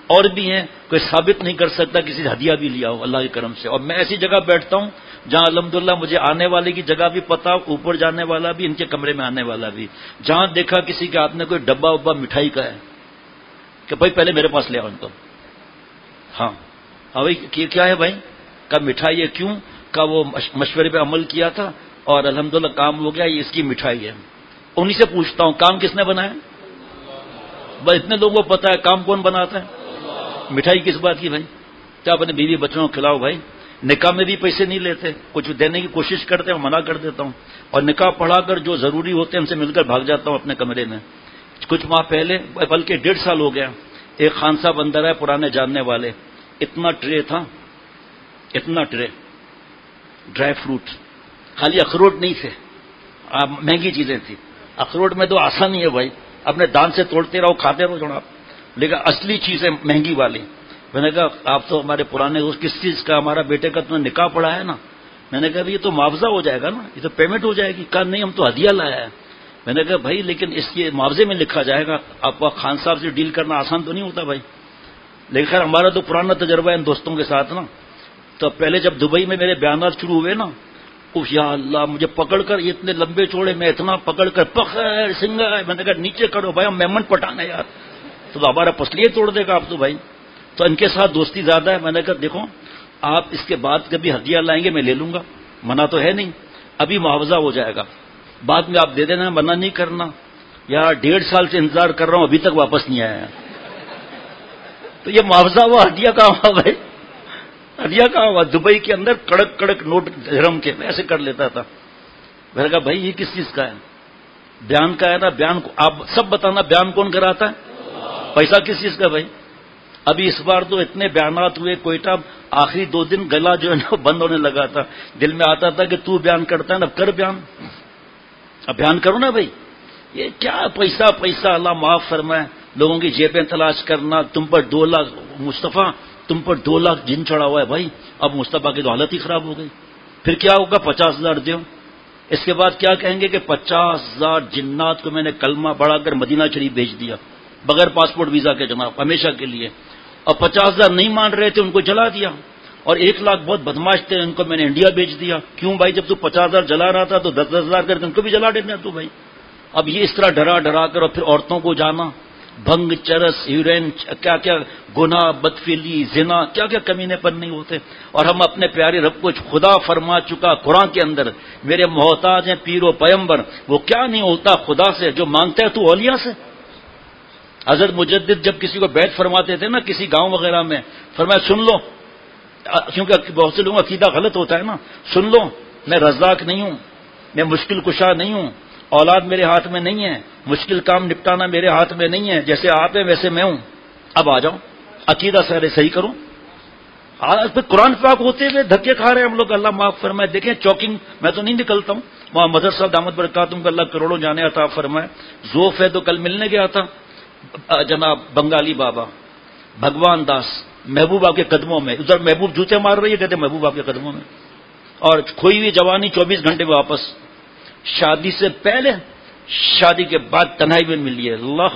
اور بھی ہیں، کوئی ثابت نہیں کر سکتا کسی سے ہدیہ بھی لیا ہو اللہ کے کرم سے. اور میں ایسی جگہ بیٹھتا ہوں جہاں الحمدللہ مجھے آنے والے کی جگہ بھی پتا، اوپر جانے والا بھی، ان کے کمرے میں آنے والا بھی. جہاں دیکھا کسی کے ہاتھ میں کوئی ڈبہ وبا مٹھائی کا ہے کہ بھائی پہلے میرے پاس لے آؤ ان کو. ہاں بھائی کیا ہے بھائی؟ کا مٹھائی ہے. کیوں؟ کا وہ مشورے پہ عمل کیا تھا اور الحمدللہ کام ہو گیا، یہ اس کی مٹھائی ہے. انہی سے پوچھتا ہوں کام کس نے بنایا؟ بس اتنے لوگوں کو پتا ہے کام کون بناتا ہے. مٹھائی کس بات کی بھائی؟ کیا اپنے بیوی بچوں کو کھلاؤ بھائی. نکاح میں بھی پیسے نہیں لیتے، کچھ دینے کی کوشش کرتے ہیں، منع کر دیتا ہوں. اور نکاح پڑھا کر جو ضروری ہوتے ہیں ان سے مل کر بھاگ جاتا ہوں اپنے کمرے میں. کچھ ماہ پہلے، بلکہ 1.5 سال ہو گیا، ایک خان صاحب اندر ہے پرانے جاننے والے، اتنا ٹرے تھا، اتنا ٹرے ڈرائی فروٹ، خالی اخروٹ نہیں تھے، مہنگی چیزیں تھیں. اخروٹ میں تو آسان ہی ہے بھائی، اپنے دان سے توڑتے رہو کھاتے رہو جناب، لیکن اصلی چیزیں مہنگی والی. میں نے کہا آپ تو ہمارے پرانے کس چیز کا؟ ہمارا بیٹے کا تم نے نکاح پڑھا ہے نا. میں نے کہا یہ تو معاوضہ ہو جائے گا نا، یہ تو پیمنٹ ہو جائے گی. کہا نہیں ہم تو ہدیہ لایا ہے. میں نے کہا بھائی لیکن اس کے معاوضے میں لکھا جائے گا، آپ کو خان صاحب سے ڈیل کرنا آسان تو نہیں ہوتا بھائی. لیکن خیر ہمارا تو پرانا تجربہ ہے ان دوستوں کے ساتھ نا. تو پہلے جب دبئی میں میرے بیانات شروع ہوئے نا، یا اللہ مجھے پکڑ کر اتنے لمبے چوڑے میں اتنا پکڑ کر پخیر سنگا، میں نے کہا نیچے کرو بھائی، ہم مہمان پٹانا یار، تو ہمارا پسلیے توڑ دے گا آپ تو بھائی. تو ان کے ساتھ دوستی زیادہ ہے. میں نے کہا دیکھو آپ اس کے بعد کبھی ہدیہ لائیں گے میں لے لوں گا، منع تو ہے نہیں. ابھی معاوضہ ہو جائے گا، بعد میں آپ دے دینا، منع نہیں کرنا. یار 1.5 سال سے انتظار کر رہا ہوں ابھی تک واپس نہیں آیا. تو یہ معاوضہ ہوا، ہدیہ کہاں ہوا بھائی؟ ہدیہ کہاں ہوا؟ دبئی کے اندر کڑک کڑک نوٹ درہم کے میں ایسے کر لیتا تھا. میں نے کہا بھائی یہ کس چیز کا ہے؟ بیان کا ہے نا. بیان آپ سب بتانا بیان کون کراتا ہے؟ پیسہ کس چیز کا بھائی؟ ابھی اس بار تو اتنے بیانات ہوئے کوئٹہ، آخری 2 دن گلا جو ہے نا بند ہونے لگا تھا. دل میں آتا تھا کہ تو بیان کرتا ہے نا، اب کر بیان، اب بیان کرو نا بھائی. یہ کیا پیسہ پیسہ، اللہ معاف فرمائے. لوگوں کی جیبیں تلاش کرنا. تم پر 2 لاکھ مصطفیٰ، تم پر 2 لاکھ جن چڑھا ہوا ہے بھائی. اب مصطفیٰ کی تو حالت ہی خراب ہو گئی. پھر کیا ہوگا؟ 50,000 دیو. اس کے بعد کیا کہیں گے کہ 50,000 جنات کو میں نے کلمہ پڑھا کر مدینہ شریف بھیج دیا بغیر پاسپورٹ ویزا کے جناب، ہمیشہ کے لیے. اور 50,000 نہیں مان رہے تھے ان کو جلا دیا. اور 1 لاکھ بہت بدماش تھے ان کو میں نے انڈیا بھیج دیا. کیوں بھائی؟ جب تو 50,000 جلا رہا تھا تو 10,000 کر کے ان کو بھی جلا دینا تو بھائی. اب یہ اس طرح ڈرا ڈرا کر اور پھر عورتوں کو جانا، بھنگ، چرس، ہیروئن، کیا کیا گناہ، بدفعلی، زنا، کیا کیا کمینے پر نہیں ہوتے. اور ہم اپنے پیارے رب کو خدا فرما چکا قرآن کے اندر، میرے محتاج ہیں پیر و پیمبر، وہ کیا نہیں ہوتا خدا سے جو مانگتا ہے تو اولیاء سے. حضرت مجدد جب کسی کو بیعت فرماتے تھے نا کسی گاؤں وغیرہ میں، فرمایا سن لو، کیونکہ بہت سے لوگوں کا عقیدہ غلط ہوتا ہے نا، سن لو میں رزاق نہیں ہوں، میں مشکل کشا نہیں ہوں، اولاد میرے ہاتھ میں نہیں ہے، مشکل کام نپٹانا میرے ہاتھ میں نہیں ہے، جیسے آپ ہیں ویسے میں ہوں. اب آ جاؤ عقیدہ سارے صحیح کرو. پھر قرآن پاک ہوتے ہوئے دھکے کھا رہے ہیں ہم لوگ، اللہ معاف فرمائے. دیکھیں چوکنگ میں تو نہیں نکلتا ہوں، وہاں مدر صاحب دامت برکاتہم کو اللہ کروڑوں جانے عطا فرمائے. ذوف ہے تو کل ملنے گیا تھا جناب بنگالی بابا بھگوان داس، محبوب آپ کے قدموں میں. ادھر محبوب جوتے مار رہی ہے، کہتے محبوب آپ کے قدموں میں. اور کھوئی ہوئی جوانی 24 گھنٹے میں واپس. شادی سے پہلے، شادی کے بعد تنہائی میں ملی ہے.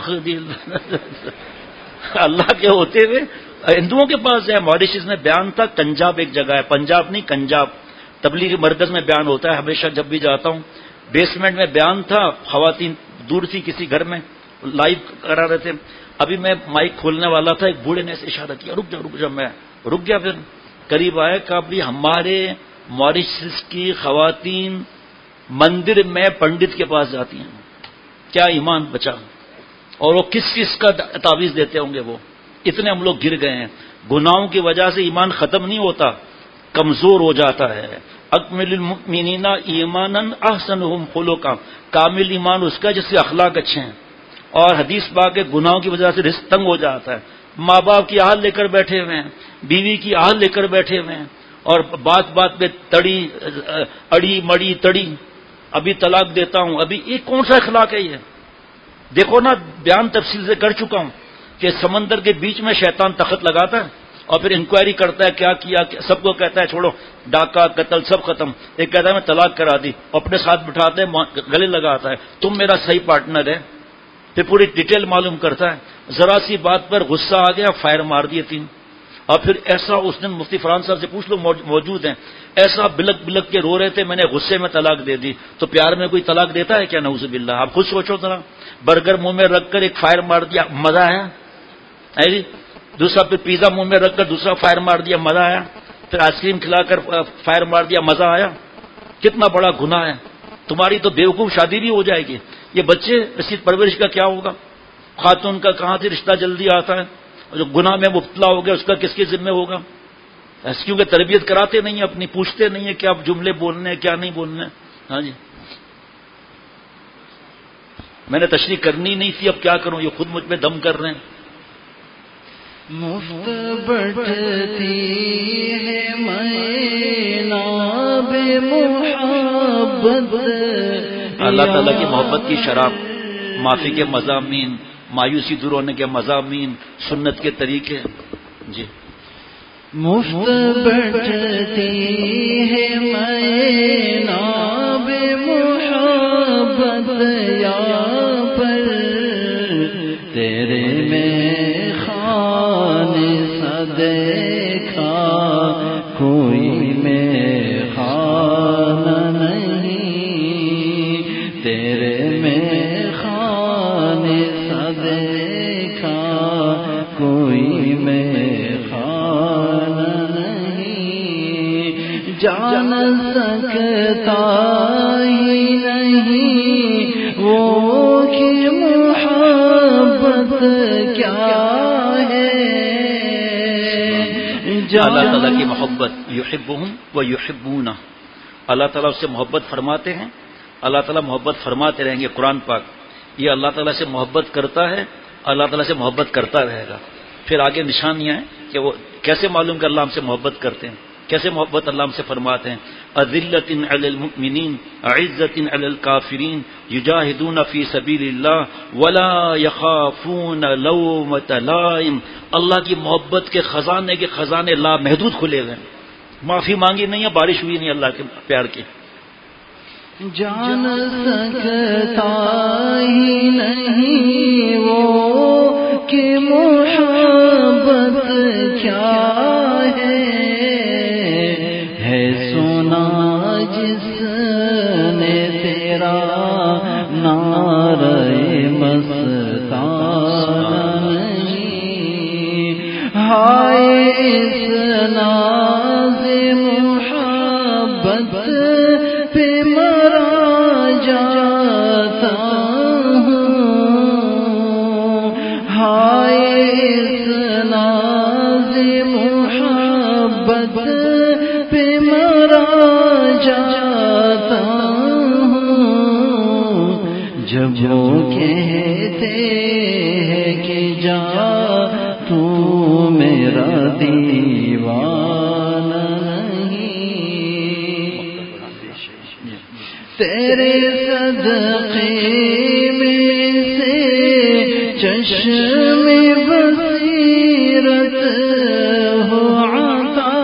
اللہ کے ہوتے ہوئے ہندوؤں کے پاس ہے. ماریشس میں بیان تھا، کنجاب ایک جگہ ہے، پنجاب نہیں کنجاب، تبلیغی مرکز میں بیان ہوتا ہے ہمیشہ جب بھی جاتا ہوں. بیسمنٹ میں بیان تھا، خواتین دور تھی کسی گھر میں لائیو کرا رہے تھے. ابھی میں مائک کھولنے والا تھا، ایک بوڑھے نے ایسے اشارہ کیا رک جا رک جا. میں رک گیا، پھر قریب آیا کہ ابھی ہمارے ماریشس کی خواتین مندر میں پنڈت کے پاس جاتی ہیں. کیا ایمان بچا؟ اور وہ کس چیز کا تعویذ دیتے ہوں گے وہ. اتنے ہم لوگ گر گئے ہیں. گناہوں کی وجہ سے ایمان ختم نہیں ہوتا، کمزور ہو جاتا ہے. اکمل المؤمنین ایمانا احسنہم خلقا، کامل ایمان اس کا جس کے اخلاق اچھے ہیں. اور حدیث پاک کے گناہوں کی وجہ سے رزق تنگ ہو جاتا ہے. ماں باپ کی آہل لے کر بیٹھے ہوئے ہیں، بیوی کی آہل لے کر بیٹھے ہوئے ہیں، اور بات بات پہ تڑی اڑی مڑی تڑی، ابھی طلاق دیتا ہوں. ابھی یہ کون سا اخلاق ہے یہ؟ دیکھو نا، بیان تفصیل سے کر چکا ہوں کہ سمندر کے بیچ میں شیطان تخت لگاتا ہے اور پھر انکوائری کرتا ہے کیا کیا، سب کو کہتا ہے چھوڑو، ڈاکہ قتل سب ختم. ایک کہتا ہے میں طلاق کرا دی، اور اپنے ساتھ بٹھاتے ہیں گلے لگاتا ہے تم میرا صحیح پارٹنر ہے. پھر پوری ڈیٹیل معلوم کرتا ہے. ذرا سی بات پر غصہ آ گیا، فائر مار دیے 3. اور پھر ایسا اس نے مفتی فرحان صاحب سے پوچھ لو، موجود ہیں، ایسا بلک بلک کے رو رہے تھے، میں نے غصے میں طلاق دے دی. تو پیار میں کوئی طلاق دیتا ہے کیا؟ نعوذ باللہ. آپ خود سوچو ذرا، برگر منہ میں رکھ کر ایک فائر مار دیا، مزہ آیا ہے جی؟ دوسرا پھر پیزا منہ میں رکھ کر دوسرا فائر مار دیا، مزہ آیا؟ پھر آئس کریم کھلا کر فائر مار دیا، مزہ آیا؟ کتنا بڑا گناہ ہے. تمہاری تو بیوقوف شادی بھی ہو جائے گی. یہ بچے اس کی پرورش کا کیا ہوگا؟ خاتون کا کہاں سے رشتہ جلدی آتا ہے؟ جو گناہ میں مبتلا ہو گیا اس کا کس کے ذمہ ہوگا؟ کیونکہ تربیت کراتے نہیں ہیں اپنی، پوچھتے نہیں ہیں کہ آپ جملے بولنے ہیں کیا نہیں بولنے. ہاں جی، میں نے تشریح کرنی نہیں تھی، اب کیا کروں، یہ خود مجھ پہ دم کر رہے ہیں. مفت بڑھتی ہے ناب محبت، اللہ تعالیٰ کی محبت کی شراب، معافی کے مضامین، مایوسی دور ہونے کے مضامین، سنت کے طریقے. جی، مفت بڑھتی ہے ناب محبت یا پر، تیرے میں خان سا دیکھا کوئی میں خان نہیں، تیرے میں خان سا دیکھا کوئی میں خان نہیں، جان سکتا ہی نہیں وہ کہ محبت کیا ہے. اللہ تعالیٰ کی محبت، یحبہم و یحبونہ، اللہ تعالیٰ اس سے محبت فرماتے ہیں، اللہ تعالیٰ محبت فرماتے رہیں گے. قرآن پاک یہ اللہ تعالیٰ سے محبت کرتا ہے، اللہ تعالیٰ سے محبت کرتا رہے گا. پھر آگے نشانیاں ہیں کہ وہ کیسے معلوم کہ اللہ ہم سے محبت کرتے ہیں، کیسے محبت اللہ ہم سے فرماتے ہیں. اذلۃ علی المؤمنین عزۃ علی الکافرین یجاہدون فی سبیل اللہ ولا یخافون لومۃ لائم. اللہ کی محبت کے خزانے لامحدود کھلے ہوئے ہیں. معافی مانگی نہیں ہے، بارش ہوئی نہیں اللہ کے پیار کی. جان سکتا ہی نہیں وہ کہ محبت کیا ہے سونا جس نے تیرا نعرہ مستانہ نہیں، ہائے اس ناز محبت پہ مرا جاتا ہوں، ہائے اس ناز محبت پہ مرا جاتا ہوں. جب وہ کہتے ہیں کہ جا تو میرا دیوانہ تیرے صدقے میں سے چشم بصیرت ہو عطا،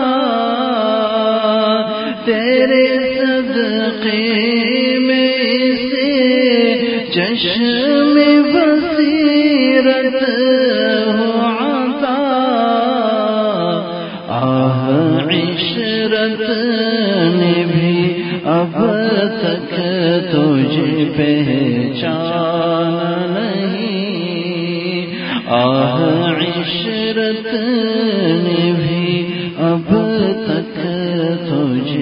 تیرے صدقے میں سے چشم بصیرت ہو عطا. آہ عشرت نے بھی اب تک تجھ پہچان نہیں، آہ عشرت نے بھی اب تک تجھ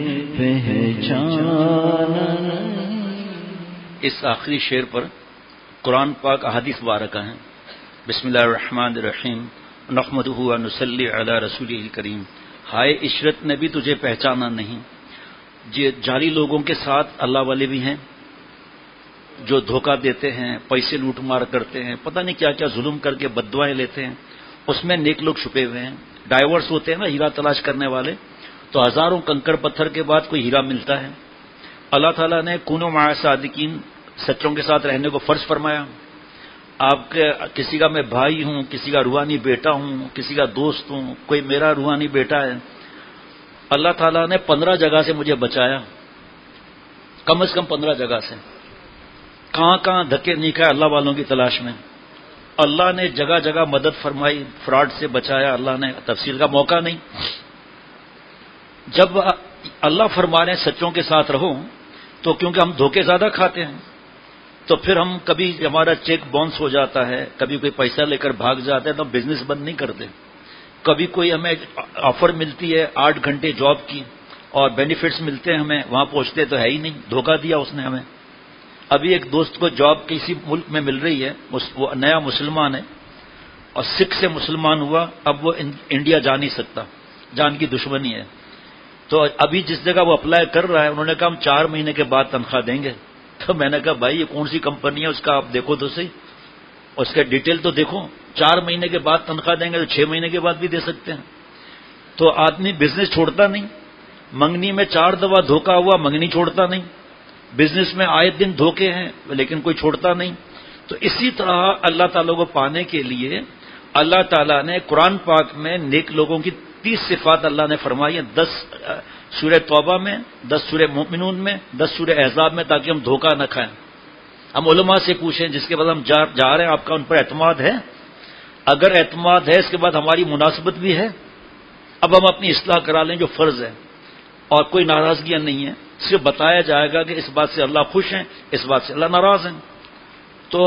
پہچان نہیں. اس آخری شعر پر قرآن پاک احادیث مبارکہ ہیں. بسم اللہ الرحمن الرحیم، نحمدہ و نصلی علی رسولہ الکریم. ہائے عشرت نے بھی تجھے پہچانا نہیں. جعلی لوگوں کے ساتھ اللہ والے بھی ہیں جو دھوکہ دیتے ہیں، پیسے لوٹ مار کرتے ہیں، پتہ نہیں کیا کیا ظلم کر کے بددعائیں لیتے ہیں. اس میں نیک لوگ چھپے ہوئے ہیں. ڈائیورس ہوتے ہیں نا ہیرا تلاش کرنے والے، تو ہزاروں کنکڑ پتھر کے بعد کوئی ہیرا ملتا ہے. اللہ تعالیٰ نے کونوا مع صادقین، سچوں کے ساتھ رہنے کو فرض فرمایا. آپ کے کسی کا میں بھائی ہوں، کسی کا روحانی بیٹا ہوں، کسی کا دوست ہوں، کوئی میرا روحانی بیٹا ہے. اللہ تعالیٰ نے 15 جگہ سے مجھے بچایا، کم از کم 15 جگہ سے. کہاں کہاں دھکے نہیں کھائے اللہ والوں کی تلاش میں. اللہ نے جگہ جگہ مدد فرمائی، فراڈ سے بچایا. اللہ نے تفصیل کا موقع نہیں. جب اللہ فرما رہے ہیں سچوں کے ساتھ رہو، تو کیونکہ ہم دھوکے زیادہ کھاتے ہیں تو پھر ہم کبھی ہمارا چیک باؤنس ہو جاتا ہے، کبھی کوئی پیسہ لے کر بھاگ جاتا ہے تو ہم بزنس بند نہیں کرتے. کبھی کوئی ہمیں آفر ملتی ہے 8 گھنٹے جاب کی اور بینیفٹس ملتے ہیں ہمیں، وہاں پہنچتے تو ہے ہی نہیں، دھوکہ دیا اس نے ہمیں. ابھی ایک دوست کو جاب کسی ملک میں مل رہی ہے، وہ نیا مسلمان ہے اور سکھ سے مسلمان ہوا، اب وہ انڈیا جا نہیں سکتا، جان کی دشمنی ہے. تو ابھی جس جگہ وہ اپلائی کر رہا ہے انہوں نے کہا ہم 4 مہینے کے بعد تنخواہ دیں گے. تو میں نے کہا بھائی یہ کون سی کمپنی ہے، اس کا آپ دیکھو تو صحیح، اس کے ڈیٹیل تو دیکھو. 4 مہینے کے بعد تنخواہ دیں گے تو 6 مہینے کے بعد بھی دے سکتے ہیں. تو آدمی بزنس چھوڑتا نہیں. منگنی میں 4 دفعہ دھوکہ ہوا، منگنی چھوڑتا نہیں. بزنس میں آئے دن دھوکے ہیں لیکن کوئی چھوڑتا نہیں. تو اسی طرح اللہ تعالیٰ کو پانے کے لیے اللہ تعالیٰ نے قرآن پاک میں نیک لوگوں کی 30 صفات اللہ نے فرمائی ہیں، 10 سورہ توبہ میں، 10 سورہ مومنون میں، 10 سورہ احزاب میں، تاکہ ہم دھوکہ نہ کھائیں. ہم علماء سے پوچھیں جس کے بعد ہم جا رہے ہیں آپ کا ان پر اعتماد ہے؟ اگر اعتماد ہے اس کے بعد ہماری مناسبت بھی ہے. اب ہم اپنی اصلاح کرا لیں جو فرض ہے، اور کوئی ناراضگیاں نہیں ہیں، صرف بتایا جائے گا کہ اس بات سے اللہ خوش ہیں، اس بات سے اللہ ناراض ہیں. تو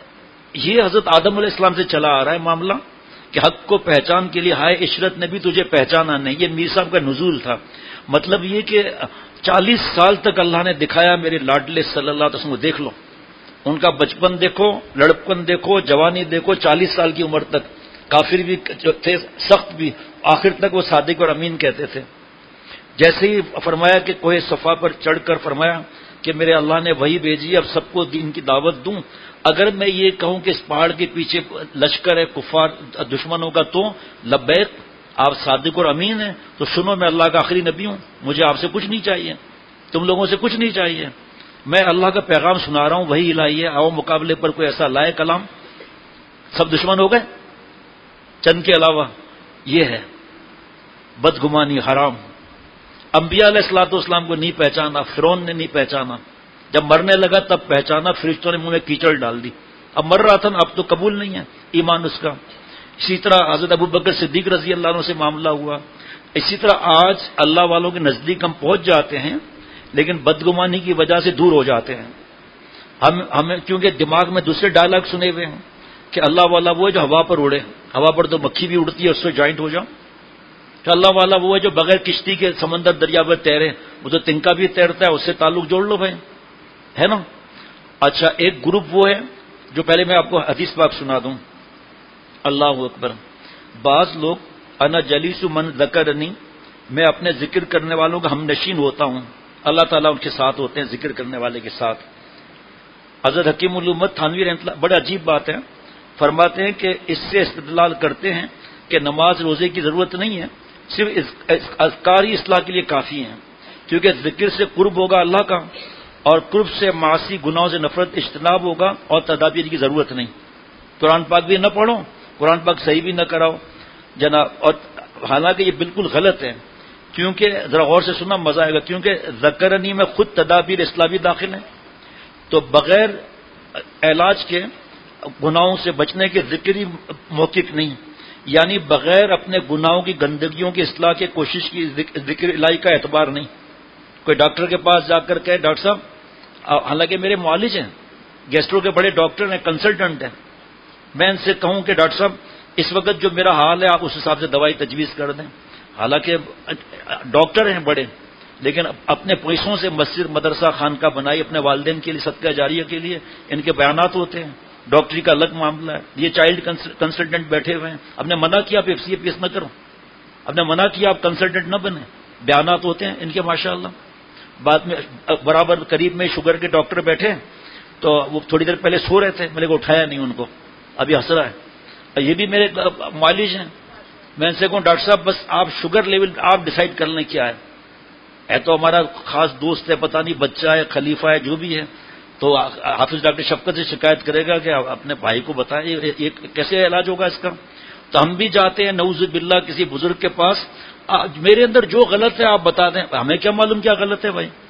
یہ حضرت آدم علیہ السلام سے چلا آ رہا ہے معاملہ کہ حق کو پہچان کے لیے ہائے عشرت نے بھی تجھے پہچانا نہیں. یہ میر صاحب کا نزول تھا. مطلب یہ کہ 40 سال تک اللہ نے دکھایا میرے لاڈلے صلی اللہ علیہ وسلم کو. دیکھ لو ان کا بچپن دیکھو، لڑکپن دیکھو، جوانی دیکھو، 40 سال کی عمر تک کافر بھی تھے، سخت بھی، آخر تک وہ صادق اور امین کہتے تھے. جیسے ہی فرمایا کہ کوہ صفا پر چڑھ کر فرمایا کہ میرے اللہ نے وہی بھیجی، اب سب کو دین کی دعوت دوں. اگر میں یہ کہوں کہ اس پہاڑ کے پیچھے لشکر ہے کفار دشمنوں کا، تو لبیک، آپ صادق اور امین ہیں، تو سنو میں اللہ کا آخری نبی ہوں، مجھے آپ سے کچھ نہیں چاہیے، تم لوگوں سے کچھ نہیں چاہیے، میں اللہ کا پیغام سنا رہا ہوں، وہی الہی ہے. آؤ مقابلے پر کوئی ایسا لائے کلام. سب دشمن ہو گئے چند کے علاوہ. یہ ہے بدگمانی حرام. انبیاء علیہ الصلوۃ والسلام کو نہیں پہچانا، فرعون نے نہیں پہچانا، جب مرنے لگا تب پہچانا، فرشتوں نے منہ میں کیچڑ ڈال دی. اب مر رہا تھا نا، اب تو قبول نہیں ہے ایمان اس کا. اسی طرح حضرت ابوبکر صدیق رضی اللہ عنہ سے معاملہ ہوا. اسی طرح آج اللہ والوں کے نزدیک ہم پہنچ جاتے ہیں لیکن بدگمانی کی وجہ سے دور ہو جاتے ہیں. ہمیں کیونکہ دماغ میں دوسرے ڈائلاگ سنے ہوئے ہیں کہ اللہ والا وہ ہے جو ہوا پر اڑے، ہوا پر تو مکھی بھی اڑتی ہے، اس سے جوائنٹ ہو جاؤ. کہ اللہ والا وہ ہے جو بغیر کشتی کے سمندر دریا میں تیرے، وہ تو تنکا بھی تیرتا ہے، اس سے تعلق جوڑ لو بھائی، ہے نا. اچھا ایک گروپ وہ ہے جو پہلے میں آپ کو حدیث پاک سنا دوں. اللہ اکبر. بعض لوگ انا جلیس من ذکرنی، میں اپنے ذکر کرنے والوں کا ہم نشین ہوتا ہوں. اللہ تعالیٰ ان کے ساتھ ہوتے ہیں، ذکر کرنے والے کے ساتھ. حضرت حکیم الامت تھانوی رحمۃ اللہ، بڑا عجیب بات ہے، فرماتے ہیں کہ اس سے استدلال کرتے ہیں کہ نماز روزے کی ضرورت نہیں ہے، صرف اذکاری اصلاح کے لیے کافی ہیں، کیونکہ ذکر سے قرب ہوگا اللہ کا، اور قرب سے معاصی گناہوں سے نفرت اجتناب ہوگا، اور تدابیر کی ضرورت نہیں. قرآن پاک بھی نہ پڑھو، قرآن پاک صحیح بھی نہ کراؤ جناب. اور حالانکہ یہ بالکل غلط ہے، کیونکہ ذرا غور سے سننا مزہ آئے گا، کیونکہ ذکرنی میں خود تدابیر اسلامی داخل ہیں. تو بغیر علاج کے گناہوں سے بچنے کے ذکری موقف نہیں، یعنی بغیر اپنے گناہوں کی گندگیوں کی اصلاح کی کوشش کی ذکر الہی کا اعتبار نہیں. کوئی ڈاکٹر کے پاس جا کر کہے ڈاکٹر صاحب، حالانکہ میرے معالج ہیں، گیسٹرو کے بڑے ڈاکٹر ہیں، کنسلٹنٹ ہیں، میں ان سے کہوں کہ ڈاکٹر صاحب اس وقت جو میرا حال ہے آپ اس حساب سے دوائی تجویز کر دیں، حالانکہ ڈاکٹر ہیں بڑے، لیکن اپنے پیسوں سے مسجد مدرسہ خانقاہ بنائی اپنے والدین کے لیے صدقہ جاریہ کے لیے، ان کے بیانات ہوتے ہیں. ڈاکٹری کا الگ معاملہ ہے. یہ چائلڈ کنسلٹنٹ بیٹھے ہوئے ہیں، اب نے منع کیا آپ ایف سی اے پی ایس نہ کرو، اب نے منع کیا آپ کنسلٹنٹ نہ بنے، بیانات ہوتے ہیں ان کے ماشاءاللہ. بعد میں برابر قریب میں شوگر کے ڈاکٹر بیٹھے تو وہ تھوڑی دیر پہلے سو رہے تھے، میں نے کو اٹھایا نہیں ان کو، ابھی ہنس رہا ہے. یہ بھی میرے معالج ہیں، میں ان سے کہوں ڈاکٹر صاحب بس آپ شوگر لیول آپ ڈیسائیڈ کر لیں کیا ہے تو ہمارا خاص دوست ہے، پتہ نہیں بچہ ہے، خلیفہ ہے، جو بھی ہے، تو حافظ ڈاکٹر شفقت سے شکایت کرے گا کہ اپنے بھائی کو بتائیں یہ کیسے علاج ہوگا اس کا. تو ہم بھی جاتے ہیں نعوذ باللہ کسی بزرگ کے پاس، میرے اندر جو غلط ہے آپ بتا دیں، ہمیں کیا معلوم کیا غلط ہے بھائی.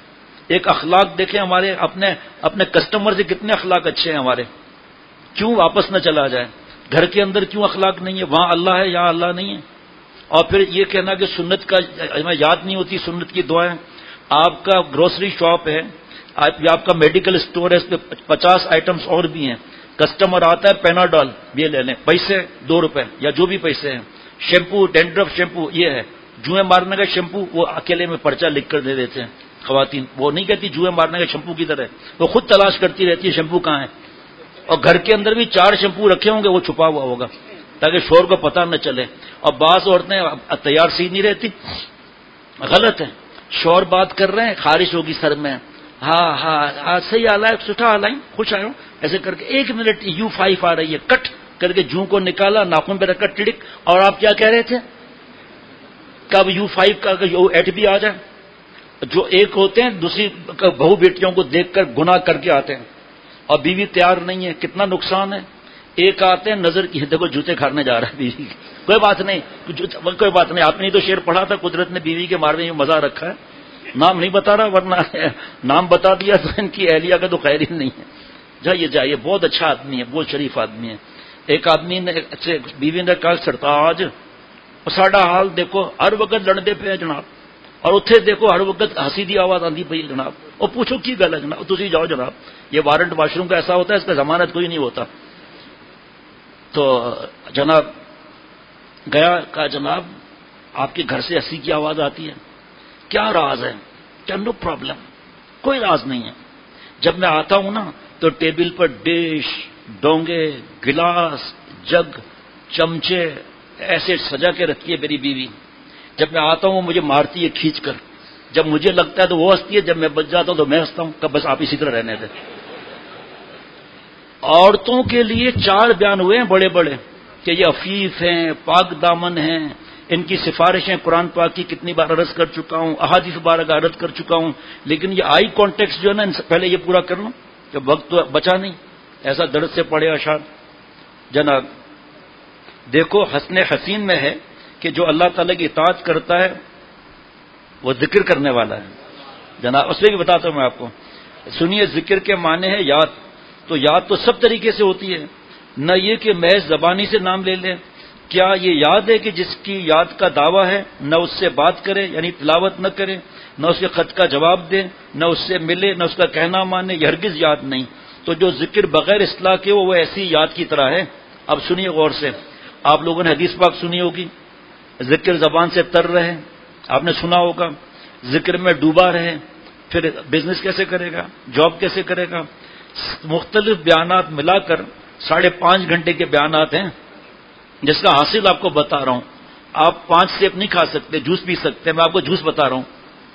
ایک اخلاق دیکھیں ہمارے اپنے کسٹمر سے کتنے اخلاق اچھے ہیں ہمارے. کیوں واپس نہ چلا جائے؟ گھر کے اندر کیوں اخلاق نہیں ہے؟ وہاں اللہ ہے، یہاں اللہ نہیں ہے. اور پھر یہ کہنا کہ سنت کا ہمیں یاد نہیں ہوتی سنت کی دعائیں. آپ کا گروسری شاپ ہے، آپ کا میڈیکل اسٹور ہے، اس پہ 50 آئٹمس اور بھی ہیں. کسٹمر آتا ہے پیناڈول یہ لے لیں، پیسے 2 روپے یا جو بھی پیسے ہیں. شیمپو ڈینڈرف شیمپو یہ ہے، جوئیں مارنے کا شیمپو وہ اکیلے میں پرچہ لکھ کر دے دیتے ہیں. خواتین وہ نہیں کہتی جوئیں مارنے کا شیمپو کی طرح، وہ خود تلاش کرتی رہتی ہے شیمپو کہاں ہے. اور گھر کے اندر بھی 4 شیمپو رکھے ہوں گے، وہ چھپا ہوا ہوگا تاکہ شور کو پتہ نہ چلے. اور بعض عورتیں تیار سی نہیں رہتی، غلط ہے. شور بات کر رہے ہیں، خارش ہوگی سر میں، ہاں ہاں صحیح آ رہا ہے، سٹھا آ رہا ہے، خوش آئے ہو، ایسے کر کے 1 منٹ U5 آ رہی ہے، کٹ کر کے جوں کو نکالا، ناخن پہ رکھا ٹڑک. اور آپ کیا کہہ رہے تھے؟ کب U5 کا U8 بھی آ جائے. جو ایک ہوتے ہیں دوسری بہو بیٹیوں کو دیکھ کر گناہ کر کے آتے ہیں، اور بیوی تیار نہیں ہے، کتنا نقصان ہے. ایک آتے ہیں نظر کی دیکھو جوتے کھانے جا رہا ہے بیوی، کوئی بات نہیں، کوئی بات نہیں. آپ نے تو شعر پڑھا تھا، قدرت نے بیوی کے مارنے میں مزہ رکھا ہے. نام نہیں بتا رہا، ورنہ نام بتا دیا تو ان کی اہلیہ کا تو خیر ہی نہیں ہے. جائیے، بہت اچھا آدمی ہے، بہت شریف آدمی ہے. ایک آدمی نے بیوی نے کہا سرتاج ساڈا حال دیکھو، ہر وقت لڑتے پے جناب، اور اتنے دیکھو ہر وقت ہنسی دی آواز آتی پی جناب. اور پوچھو کی گل ہے جناب؟ تسی جاؤ جناب، یہ وارنٹ واش روم کا ایسا ہوتا ہے، اس کا ضمانت کوئی نہیں ہوتا. تو جناب گیا، کہا جناب آپ کے گھر سے ہنسی کی آواز آتی ہے، کیا راز ہے؟ کیا نو پرابلم، کوئی راز نہیں ہے. جب میں آتا ہوں نا تو ٹیبل پر ڈش، ڈونگے، گلاس، جگ، چمچے ایسے سجا کے رکھتی ہے میری بیوی. جب میں آتا ہوں وہ مجھے مارتی ہے کھینچ کر. جب مجھے لگتا ہے تو وہ ہنستی ہے، جب میں بچ جاتا ہوں تو میں ہنستا ہوں کہ بس آپ اسی طرح رہنے دیں. عورتوں کے لیے 4 بیان ہوئے ہیں بڑے بڑے کہ یہ عفیف ہیں، پاک دامن ہیں. ان کی سفارشیں قرآن پاک کی کتنی بار عرض کر چکا ہوں، احادیث مبارکہ عرض کر چکا ہوں. لیکن یہ آئی کانٹیکٹ جو ہے نا، پہلے یہ پورا کر لوں کہ وقت تو بچا نہیں، ایسا درد سے پڑے اشعار. جناب دیکھو حسن حسین میں ہے کہ جو اللہ تعالیٰ کی اطاعت کرتا ہے وہ ذکر کرنے والا ہے. جناب اس میں بھی بتاتا ہوں میں آپ کو. سنیے، ذکر کے معنی ہے یاد. تو یاد تو سب طریقے سے ہوتی ہے، نہ یہ کہ محض زبانی سے نام لے لیں. کیا یہ یاد ہے کہ جس کی یاد کا دعویٰ ہے نہ اس سے بات کرے، یعنی تلاوت نہ کرے، نہ اس کے خط کا جواب دے، نہ اس سے ملے، نہ اس کا کہنا مانے، یہ ہرگز یاد نہیں. تو جو ذکر بغیر اصلاح کے وہ ایسی یاد کی طرح ہے. اب سنیے غور سے، آپ لوگوں نے حدیث پاک سنی ہوگی، ذکر زبان سے تر رہے، آپ نے سنا ہوگا. ذکر میں ڈوبا رہے، پھر بزنس کیسے کرے گا، جاب کیسے کرے گا. مختلف بیانات ملا کر 5.5 گھنٹے کے بیانات ہیں، جس کا حاصل آپ کو بتا رہا ہوں. آپ 5 سیب نہیں کھا سکتے، جوس پی سکتے، میں آپ کو جوس بتا رہا ہوں.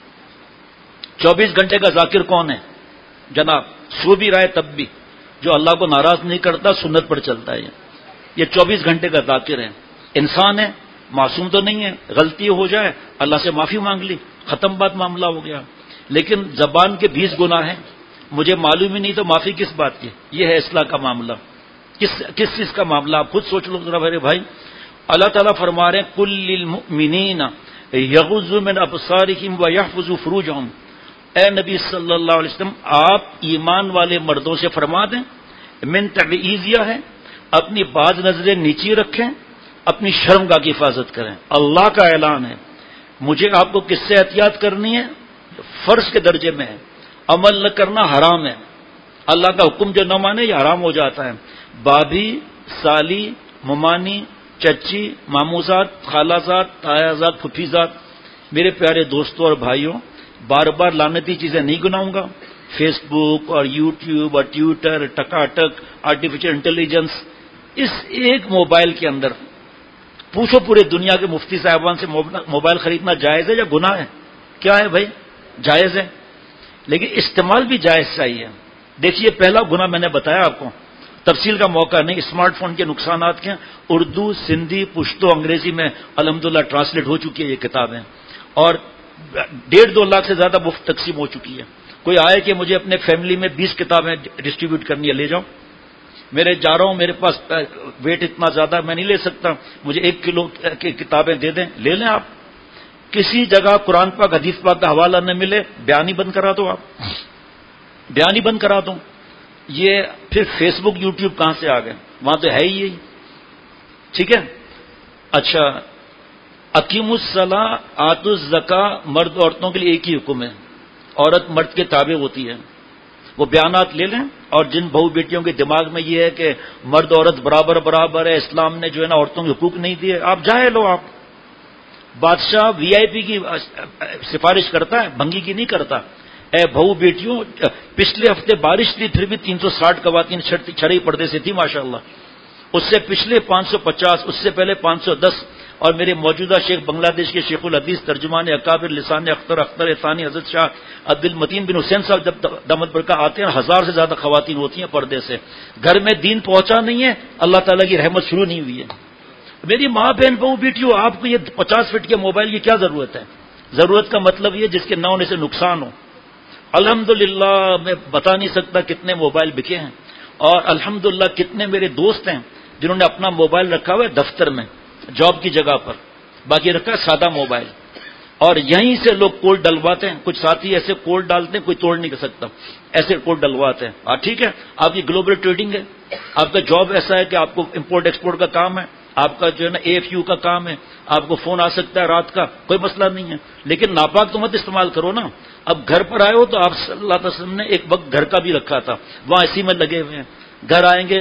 24 گھنٹے کا ذاکر کون ہے جناب؟ سو بھی رہا ہے تب بھی، جو اللہ کو ناراض نہیں کرتا، سنت پر چلتا ہے. یہ 24 گھنٹے کا ذاکر ہے. انسان ہے، معصوم تو نہیں ہے، غلطی ہو جائے اللہ سے معافی مانگ لی، ختم بات، معاملہ ہو گیا. لیکن زبان کے 20 گناہ ہیں، مجھے معلوم ہی نہیں تو معافی کس بات کی؟ یہ ہے اصلاح کا معاملہ. کس چیز کا معاملہ؟ آپ خود سوچ لو ذرا میرے بھائی. اللہ تعالیٰ فرما رہے ہیں کل للمؤمنین یغضوا من ابصارہم ویحفظوا فروجہم. اے نبی صلی اللہ علیہ وسلم، آپ ایمان والے مردوں سے فرما دیں، من تبعیضیہ ہے، اپنی باز نظریں نیچی رکھیں، اپنی شرمگاہ کی حفاظت کریں. اللہ کا اعلان ہے. مجھے آپ کو کس سے احتیاط کرنی ہے؟ فرض کے درجے میں ہے. عمل نہ کرنا حرام ہے. اللہ کا حکم جو نہ مانے یہ حرام ہو جاتا ہے. بابی، سالی، ممانی، چچی، ماموزاد، خالازاد، تایازاد، پھپھیزاد. میرے پیارے دوستوں اور بھائیوں، بار بار لعنتی چیزیں نہیں گناؤں گا. فیس بک اور یوٹیوب اور ٹویٹر، ٹکاٹک، آرٹیفیشل انٹیلیجنس. اس ایک موبائل کے اندر پوچھو پورے دنیا کے مفتی صاحبان سے موبائل خریدنا جائز ہے یا گناہ ہے؟ کیا ہے بھائی؟ جائز ہے، لیکن استعمال بھی جائز چاہیے. دیکھیے پہلا گناہ میں نے بتایا آپ کو، تفصیل کا موقع نہیں. اسمارٹ فون کے نقصانات کیا؟ اردو، سندھی، پشتو، انگریزی میں الحمدللہ ٹرانسلیٹ ہو چکی ہے یہ کتابیں، اور 1.5-2 لاکھ سے زیادہ مفت تقسیم ہو چکی ہے. کوئی آئے کہ مجھے اپنے فیملی میں 20 کتابیں ڈسٹریبیوٹ کرنی ہے، لے جاؤ. میرے جا رہا ہوں، میرے پاس ویٹ اتنا زیادہ میں نہیں لے سکتا، مجھے 1 کلو کی کتابیں دے دیں، لے لیں آپ. کسی جگہ قرآن پاک حدیث پاک کا حوالہ نہ ملے، بیان ہی بند کرا دو، آپ بیان ہی بند کرا دو. یہ پھر فیس بک یوٹیوب کہاں سے آ گئے؟ وہاں تو ہے ہی یہی. ٹھیک ہے. اچھا، اقیم الصلاۃ آتوا الزکاۃ، مرد عورتوں کے لیے ایک ہی حکم ہے، عورت مرد کے تابع ہوتی ہے. وہ بیانات لے لیں، اور جن بہو بیٹیوں کے دماغ میں یہ ہے کہ مرد عورت برابر برابر ہے، اسلام نے جو ہے نا عورتوں کے حقوق نہیں دیے، آپ جاہل ہو. آپ بادشاہ وی آئی پی کی سفارش کرتا ہے، بھنگی کی نہیں کرتا. اے بہو بیٹیوں، پچھلے ہفتے بارش تھی پھر بھی 360 خواتین چھڑی پردے سے تھی ماشاءاللہ. اس سے پچھلے 550، اس سے پہلے 510. اور میرے موجودہ شیخ بنگلہ دیش کے شیخ الحدیث ترجمان اکابر لسان اختر ثانی حضرت شاہ عبد المتین بن حسین صاحب جب دامت برکہ آتے ہیں 1000 سے زیادہ خواتین ہوتی ہیں پردے سے. گھر میں دین پہنچا نہیں ہے، اللہ تعالیٰ کی رحمت شروع نہیں ہوئی ہے. میری ماں بہن بہو بیٹیوں، آپ کو یہ 50 فٹ کے موبائل کی کیا ضرورت ہے؟ ضرورت کا مطلب یہ جس کے نہ ہونے سے نقصان ہو. الحمدللہ میں بتا نہیں سکتا کتنے موبائل بکے ہیں، اور الحمدللہ کتنے میرے دوست ہیں جنہوں نے اپنا موبائل رکھا ہوا ہے دفتر میں، جاب کی جگہ پر، باقی رکھا ہے سادہ موبائل، اور یہیں سے لوگ کوڈ ڈلواتے ہیں. کچھ ساتھی ایسے کوڈ ڈالتے ہیں کوئی توڑ نہیں کر سکتا، ایسے کوڈ ڈلواتے ہیں. ٹھیک ہے، آپ کی گلوبل ٹریڈنگ ہے، آپ کا جاب ایسا ہے کہ آپ کو امپورٹ ایکسپورٹ کا کام ہے، آپ کا جو ہے نا AFU کا کام ہے، آپ کو فون آ سکتا ہے رات کا، کوئی مسئلہ نہیں ہے. لیکن ناپاک تو مت استعمال کرو نا. اب گھر پر آئے ہو تو آپ صلی اللہ علیہ وسلم نے ایک وقت گھر کا بھی رکھا تھا، وہاں اسی میں لگے ہوئے ہیں. گھر آئیں گے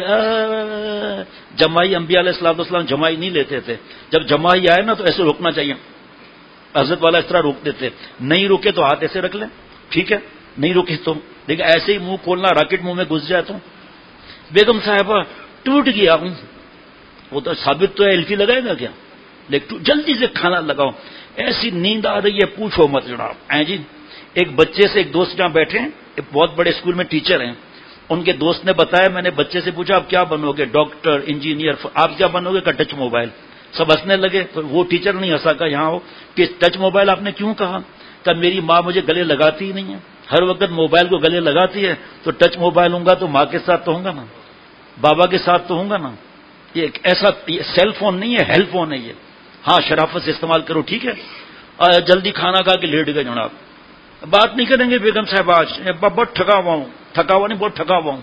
جمائی، انبیاء علیہ الصلوۃ والسلام جمائی نہیں لیتے تھے. جب جمائی آئے نا تو ایسے روکنا چاہیے، حضرت والا اس طرح روکتے تھے. نہیں روکے تو ہاتھ ایسے رکھ لیں، ٹھیک ہے، نہیں روکے تو، لیکن ایسے ہی منہ کھولنا، راکٹ منہ میں گھس جائے تو. بیگم صاحبہ ٹوٹ گیا ہوں، وہ تو ثابت تو ہے، الفی لگائے گا کیا؟ لیکن جلدی سے کھانا لگاؤ، ایسی نیند آ رہی ہے پوچھو مت جناب. جی ایک بچے سے ایک دوست جہاں بیٹھے ہیں، ایک بہت بڑے اسکول میں ٹیچر ہیں، ان کے دوست نے بتایا، میں نے بچے سے پوچھا آپ کیا بنو گے؟ Doctor, engineer. آپ کیا بنو گے؟ کہ ٹچ موبائل. سب ہنسنے لگے. وہ ٹیچر نہیں ہنسا کہ یہاں ہو کہ ٹچ موبائل آپ نے کیوں کہا؟ کہ میری ماں مجھے گلے لگاتی ہی نہیں ہے، ہر وقت موبائل کو گلے لگاتی ہے، تو ٹچ موبائل ہوں گا تو ماں کے ساتھ تو ہوں گا نا، بابا کے ساتھ تو ہوں گا نا. یہ ایک ایسا سیل فون نہیں ہے، ہیل فون ہے یہ. ہاں شرافت سے استعمال کرو، ٹھیک ہے. جلدی کھانا کھا کے لیٹ گئے جناب. بات نہیں کریں گے بیگم صاحب، آج بہت تھکا ہوا ہوں، تھکا ہوا نہیں، بہت تھکا ہوا ہوں.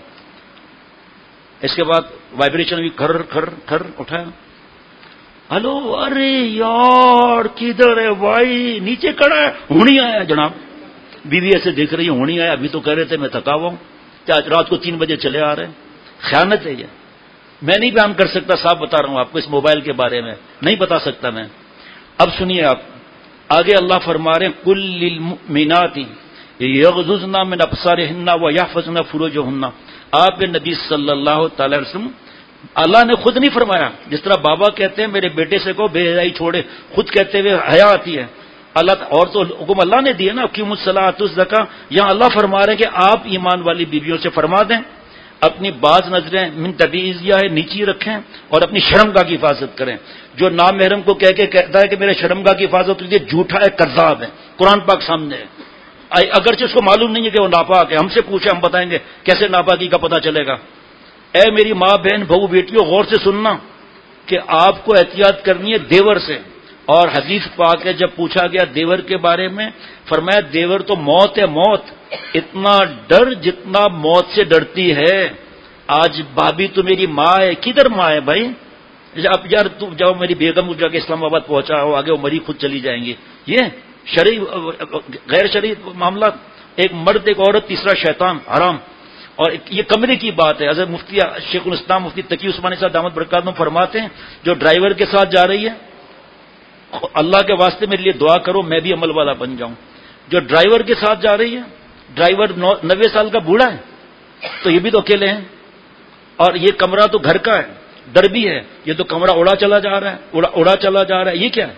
اس کے بعد وائبریشن بھی کھر کھر کھر اٹھایا. ہلو، ارے یار کدھر ہے بھائی؟ نیچے کھڑا ہے. ہونی آیا جناب. بیوی ایسے دیکھ رہی ہے، ہونی آیا، ابھی تو کہہ رہے تھے میں تھکا ہوا ہوں، کیا رات کو 3 بجے چلے آ رہے ہیں؟ خیانت ہے یہ. میں نہیں بیان کر سکتا، صاحب بتا رہا ہوں آپ کو اس موبائل کے بارے میں، نہیں بتا سکتا میں. اب سنیے آپ آگے، اللہ فرما رہے ہیں کل للمؤمنات یغضضن من ابصارهن ويحفظن فروجهن. آپ نبی صلی اللہ تعالی علیہ وسلم، اللہ نے خود نہیں فرمایا. جس طرح بابا کہتے ہیں میرے بیٹے سے کہو بے حیائی چھوڑے، خود کہتے ہوئے حیا آتی ہے. اللہ اور تو حکم اللہ نے دیا نا، اقیموا الصلاۃ وآتوا الزکاۃ. یہاں اللہ فرما رہے ہیں کہ آپ ایمان والی بیویوں سے فرما دیں اپنی بعض نظریں من تبعیضیہ ہے نیچی رکھیں، اور اپنی شرمگاہ کی حفاظت کریں. جو نامحرم کو کہہ کے کہتا ہے کہ میرے شرمگاہ کی حفاظت ہوتی ہے، جھوٹا ہے، کذاب ہے. قرآن پاک سامنے ہے، اگرچہ اس کو معلوم نہیں ہے کہ وہ ناپاک ہے. ہم سے پوچھے، ہم بتائیں گے کیسے ناپاکی کا پتہ چلے گا. اے میری ماں بہن بہو بیٹیوں، غور سے سننا کہ آپ کو احتیاط کرنی ہے دیور سے. اور حدیث پاک ہے جب پوچھا گیا دیور کے بارے میں، فرمایا دیور تو موت ہے، موت. اتنا ڈر جتنا موت سے ڈرتی ہے. آج بھابھی تو میری ماں ہے. کدھر ماں ہے بھائی؟ اب یار تم جاؤ میری بیگم جا کے اسلام آباد پہنچا ہو، آگے وہ مری خود چلی جائیں گی. یہ شرعی غیر شرعی معاملات. ایک مرد، ایک عورت، تیسرا شیطان، حرام. اور یہ کمرے کی بات ہے. حضرت مفتی شیخ الاسلام مفتی تقی عثمانی صاحب دامت برکاتہم فرماتے ہیں جو ڈرائیور کے ساتھ جا رہی ہے، اللہ کے واسطے میرے لیے دعا کرو میں بھی عمل والا بن جاؤں. جو ڈرائیور کے ساتھ جا رہی ہے، ڈرائیور 90 سال کا بوڑھا ہے، تو یہ بھی تو اکیلے ہیں. اور یہ کمرہ تو گھر کا ہے، ڈر بھی ہے. یہ تو کمرہ اڑا چلا جا رہا ہے، اڑا چلا جا رہا ہے. یہ کیا ہے؟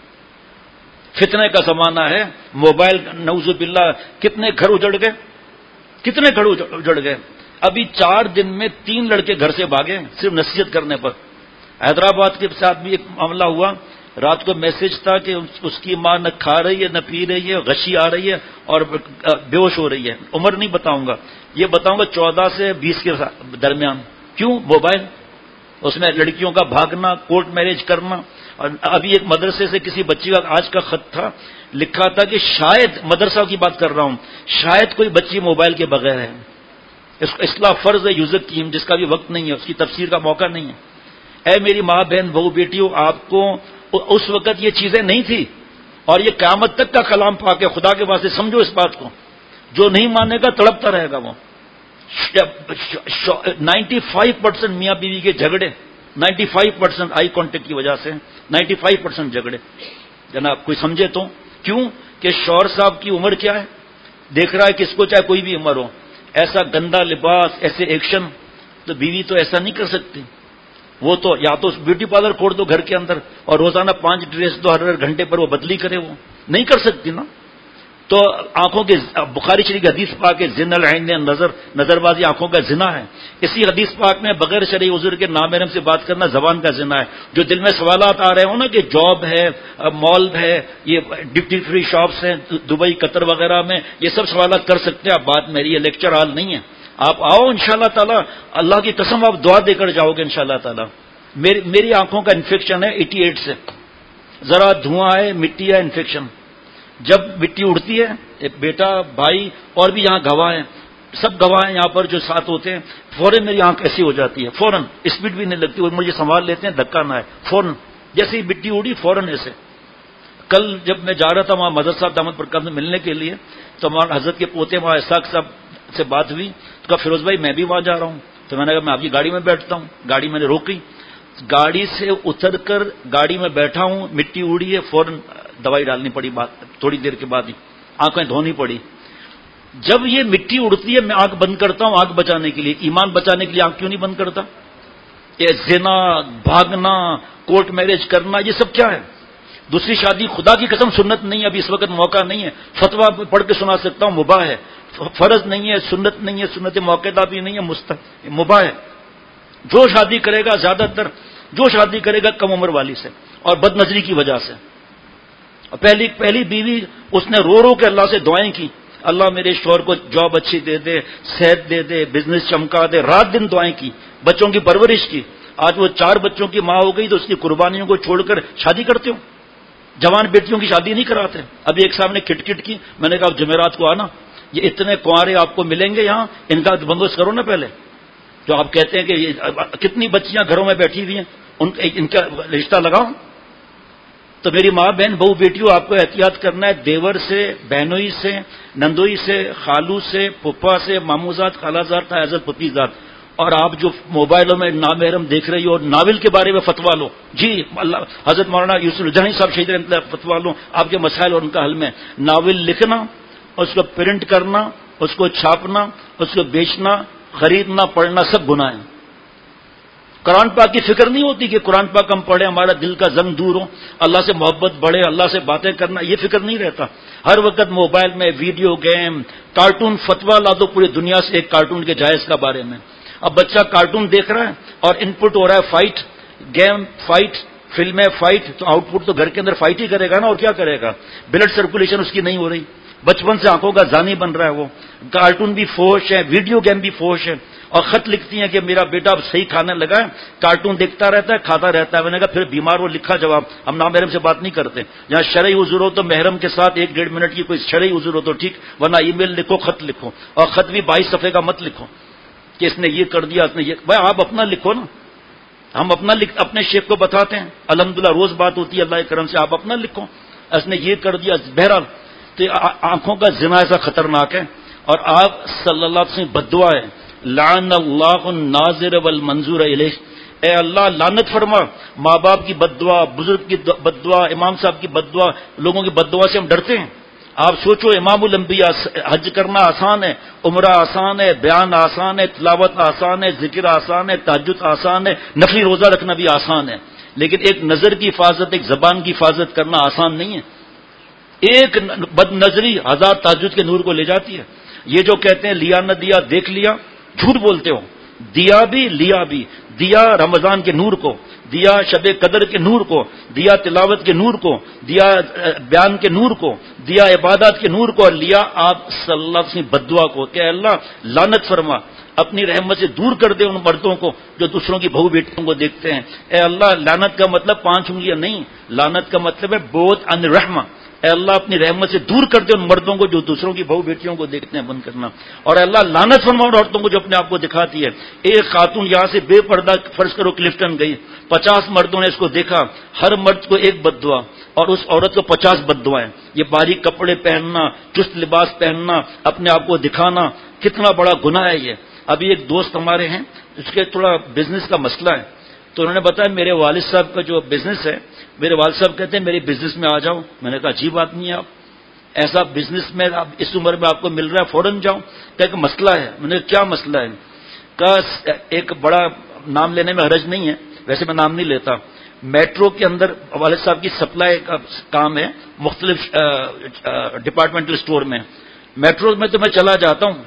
فتنے کا زمانہ ہے. موبائل نعوذ باللہ کتنے گھر اجڑ گئے، کتنے گھر اجڑ گئے. ابھی 4 دن میں 3 لڑکے گھر سے بھاگے صرف نصیحت کرنے پر. حیدرآباد کے ساتھ بھی ایک معاملہ ہوا. رات کو میسج تھا کہ اس کی ماں نہ کھا رہی ہے نہ پی رہی ہے، غشی آ رہی ہے اور بے ہوش ہو رہی ہے. عمر نہیں بتاؤں گا، یہ بتاؤں گا 14 سے 20 کے درمیان. کیوں؟ موبائل. اس میں لڑکیوں کا بھاگنا، کورٹ میرج کرنا. اور ابھی ایک مدرسے سے کسی بچی کا آج کا خط تھا، لکھا تھا کہ شاید، مدرسہ کی بات کر رہا ہوں، شاید کوئی بچی موبائل کے بغیر ہے، اس کا اصلاح فرض ہے یوزر کیم، جس کا بھی وقت نہیں ہے، اس کی تفسیر کا موقع نہیں ہے۔ اے میری ماں بہن بہو بیٹیوں، آپ کو اس وقت یہ چیزیں نہیں تھی، اور یہ قیامت تک کا کلام پاک ہے، خدا کے واسطے سمجھو اس بات کو۔ جو نہیں مانے گا تڑپتا رہے گا وہ۔ 95% میاں بیوی کے جھگڑے، 95% آئی کانٹیکٹ کی وجہ سے، 95% جھگڑے جناب، کوئی سمجھے تو کیوں؟ کہ شوہر صاحب کی عمر کیا ہے، دیکھ رہا ہے کس کو، چاہے کوئی بھی عمر ہو، ایسا گندا لباس، ایسے ایکشن، تو بیوی تو ایسا نہیں کر سکتی۔ وہ تو یا تو بیوٹی پارلر کھول دو گھر کے اندر، اور روزانہ 5 ڈریس دو، ہر گھنٹے پر وہ بدلی کرے، وہ نہیں کر سکتی نا۔ تو آنکھوں کے، بخاری شریف کی حدیث پاک ہے، زنا العین نظر بازی آنکھوں کا زنا ہے۔ اسی حدیث پاک میں بغیر شرعی عذر کے نامحرم سے بات کرنا زبان کا زنا ہے۔ جو دل میں سوالات آ رہے ہوں نا کہ جاب ہے، مال ہے، یہ ڈیوٹی فری شاپس ہیں دبئی قطر وغیرہ میں، یہ سب سوالات کر سکتے ہیں آپ، بات میری یہ لیکچر حال نہیں ہے۔ آپ آؤ انشاءاللہ تعالی، اللہ کی قسم آپ دعا دے کر جاؤ گے انشاءاللہ تعالی۔ میری آنکھوں کا انفیکشن ہے 88 سے، ذرا دھواں ہے، مٹی ہے، انفیکشن۔ جب مٹی اڑتی ہے، بیٹا بھائی اور بھی یہاں گواہ ہیں، سب گواہ ہیں یہاں پر جو ساتھ ہوتے ہیں، فوراً میری آنکھ ایسی ہو جاتی ہے، فوراً، اسپیڈ بھی نہیں لگتی، وہ مجھے سنبھال لیتے ہیں، دھکا نہ ہے، فوراً جیسے ہی مٹی اڑی فوراً ایسے۔ کل جب میں جا رہا تھا وہاں مدر صاحب دامت برکات میں ملنے کے لیے، تو ہمارے حضرت کے پوتے وہاں اسحاق صاحب سے بات ہوئی، تو کہا فیروز بھائی میں بھی وہاں جا رہا ہوں، تو میں نے کہا میں آپ کی گاڑی میں بیٹھتا ہوں۔ گاڑی میں نے روکی، گاڑی سے اتر کر گاڑی میں بیٹھا ہوں، مٹی اڑی ہے، فوراً دوائی ڈالنی پڑی، بات تھوڑی دیر کے بعد ہی آنکھیں دھونی پڑی۔ جب یہ مٹی اڑتی ہے میں آنکھ بند کرتا ہوں آنکھ بچانے کے لیے، ایمان بچانے کے لیے آنکھ کیوں نہیں بند کرتا؟ یہ زنا، بھاگنا، کورٹ میرج کرنا، یہ سب کیا ہے؟ دوسری شادی خدا کی قسم سنت نہیں ہے، ابھی اس وقت موقع نہیں ہے، فتویٰ پڑھ کے سنا سکتا ہوں، مباح ہے، فرض نہیں ہے، سنت نہیں ہے، سنت موقعہ بھی نہیں ہے، مباح ہے۔ جو شادی کرے گا، زیادہ تر جو شادی کرے گا کم عمر والی سے اور بد نظری کی وجہ سے، پہلی بیوی اس نے رو رو کے اللہ سے دعائیں کی، اللہ میرے شوہر کو جاب اچھی دے دے، صحت دے دے، بزنس چمکا دے، رات دن دعائیں کی، بچوں کی پرورش کی۔ آج وہ 4 بچوں کی ماں ہو گئی تو اس کی قربانیوں کو چھوڑ کر شادی کرتے ہو؟ جوان بیٹیوں کی شادی نہیں کراتے۔ ابھی ایک صاحب نے کٹ کی، میں نے کہا جمعرات کو آنا، یہ اتنے کنوارے آپ کو ملیں گے یہاں، ان کا بندوبست کرو نا پہلے۔ جو آپ کہتے ہیں کہ کتنی بچیاں گھروں میں بیٹھی ہوئی ہیں، ان کا رشتہ لگاؤ۔ تو میری ماں بہن بہو بیٹیوں، آپ کو احتیاط کرنا ہے، دیور سے، بہنوئی سے، نندوئی سے، خالو سے، پھپھا سے، ماموزاد، خالازاد، تائزاد، پھپھیزاد، اور آپ جو موبائلوں میں نامحرم دیکھ رہی ہو، ناول کے بارے میں فتوا لو، جی اللہ حضرت مولانا یوسف الجانی صاحب شہید رحمۃ اللہ فتوا لو آپ کے مسائل اور ان کا حل میں۔ ناول لکھنا، اس کو پرنٹ کرنا، اس کو چھاپنا، اس کو بیچنا، خریدنا، پڑھنا، سب گناہ ہے۔ قرآن پاک کی فکر نہیں ہوتی کہ قرآن پاک ہم پڑھیں، ہمارا دل کا زنگ دور ہو، اللہ سے محبت بڑھے، اللہ سے باتیں کرنا، یہ فکر نہیں رہتا۔ ہر وقت موبائل میں ویڈیو گیم، کارٹون، فتوا لا دو پوری دنیا سے ایک کارٹون کے جائز کا بارے میں۔ اب بچہ کارٹون دیکھ رہا ہے اور ان پٹ ہو رہا ہے فائٹ، گیم فائٹ، فلمیں فائٹ، تو آؤٹ پٹ تو گھر کے اندر فائٹ ہی کرے گا نا، اور کیا کرے گا؟ بلڈ سرکولیشن اس کی نہیں ہو رہی، بچپن سے آنکھوں کا زانی بن رہا ہے وہ۔ کارٹون بھی فحش ہے، ویڈیو گیم بھی فحش ہے، اور خط لکھتی ہیں کہ میرا بیٹا اب صحیح کھانے لگا ہے، کارٹون دیکھتا رہتا ہے، کھاتا رہتا ہے۔ میں نے کہا پھر بیمار وہ لکھا جواب، ہم نامحرم سے بات نہیں کرتے، جہاں شرعی عذر ہو تو محرم کے ساتھ 1-1.5 منٹ کی کوئی شرعی عذر ہو تو ٹھیک، ورنہ ای میل لکھو، خط لکھو، اور خط بھی 22 صفحے کا مت لکھو کہ اس نے یہ کر دیا، اس نے یہ، بھائی آپ اپنا لکھو نا، ہم اپنے شیخ کو بتاتے ہیں، الحمدللہ روز بات ہوتی ہے اللہ کے کرم سے، آپ اپنا لکھو، اس نے یہ کر دیا۔ بہرحال تو آنکھوں کا زنا ایسا خطرناک ہے، اور آپ صلی اللہ علیہ وسلم بددعا ہے، لعن اللہ الناظر والمنظور الیہ، اے اللہ لعنت فرما ماں باپ کی بددعا، بزرگ کی بددعا، امام صاحب کی بددعا، لوگوں کی بددعا سے ہم ڈرتے ہیں۔ آپ سوچو امام الانبیاء، حج کرنا آسان ہے، عمرہ آسان ہے، بیان آسان ہے، تلاوت آسان ہے، ذکر آسان ہے، تہجد آسان ہے، نفلی روزہ رکھنا بھی آسان ہے، لیکن ایک نظر کی حفاظت، ایک زبان کی حفاظت کرنا آسان نہیں ہے۔ ایک بد نظری 1000 تہجد کے نور کو لے جاتی ہے۔ یہ جو کہتے ہیں لیا نہ دیا دیکھ لیا، جھوٹ بولتے ہو، دیا بھی لیا بھی، دیا رمضان کے نور کو، دیا شب قدر کے نور کو، دیا تلاوت کے نور کو، دیا بیان کے نور کو، دیا عبادات کے نور کو، اور لیا آپ صلی اللہ علیہ وسلم بددعا کو کہ اللہ لعنت فرما اپنی رحمت سے دور کر دے ان مردوں کو جو دوسروں کی بہو بیٹیوں کو دیکھتے ہیں۔ اے اللہ، لعنت کا مطلب 5 انگلیاں نہیں، لعنت کا مطلب ہے بہت ان رحمہ۔ اے اللہ اپنی رحمت سے دور کر دے ان مردوں کو جو دوسروں کی بہو بیٹیوں کو دیکھتے ہیں، بند کرنا۔ اور اے اللہ لعنت فرما ان عورتوں کو جو اپنے آپ کو دکھاتی ہے۔ ایک خاتون یہاں سے بے پردہ فرض کرو کلفٹن گئی، 50 مردوں نے اس کو دیکھا، ہر مرد کو ایک بد دعا اور اس عورت کو 50 بد دعائیں۔ یہ باریک کپڑے پہننا، چست لباس پہننا، اپنے آپ کو دکھانا کتنا بڑا گناہ ہے یہ۔ ابھی ایک دوست ہمارے ہیں، اس کے تھوڑا بزنس کا مسئلہ ہے، تو انہوں نے بتایا میرے والد صاحب کا جو بزنس ہے، میرے والد صاحب کہتے ہیں میرے بزنس میں آ جاؤ۔ میں نے کہا عجیب آدمی ہے آپ، ایسا بزنس میں اس عمر میں آپ کو مل رہا ہے، فوراً جاؤ۔ کہ مسئلہ ہے۔ میں نے کہا کیا مسئلہ ہے؟ کہا ایک بڑا، نام لینے میں حرج نہیں ہے، ویسے میں نام نہیں لیتا، میٹرو کے اندر والد صاحب کی سپلائی کا کام ہے مختلف ڈپارٹمنٹل اسٹور میں۔ میٹرو میں تو میں چلا جاتا ہوں،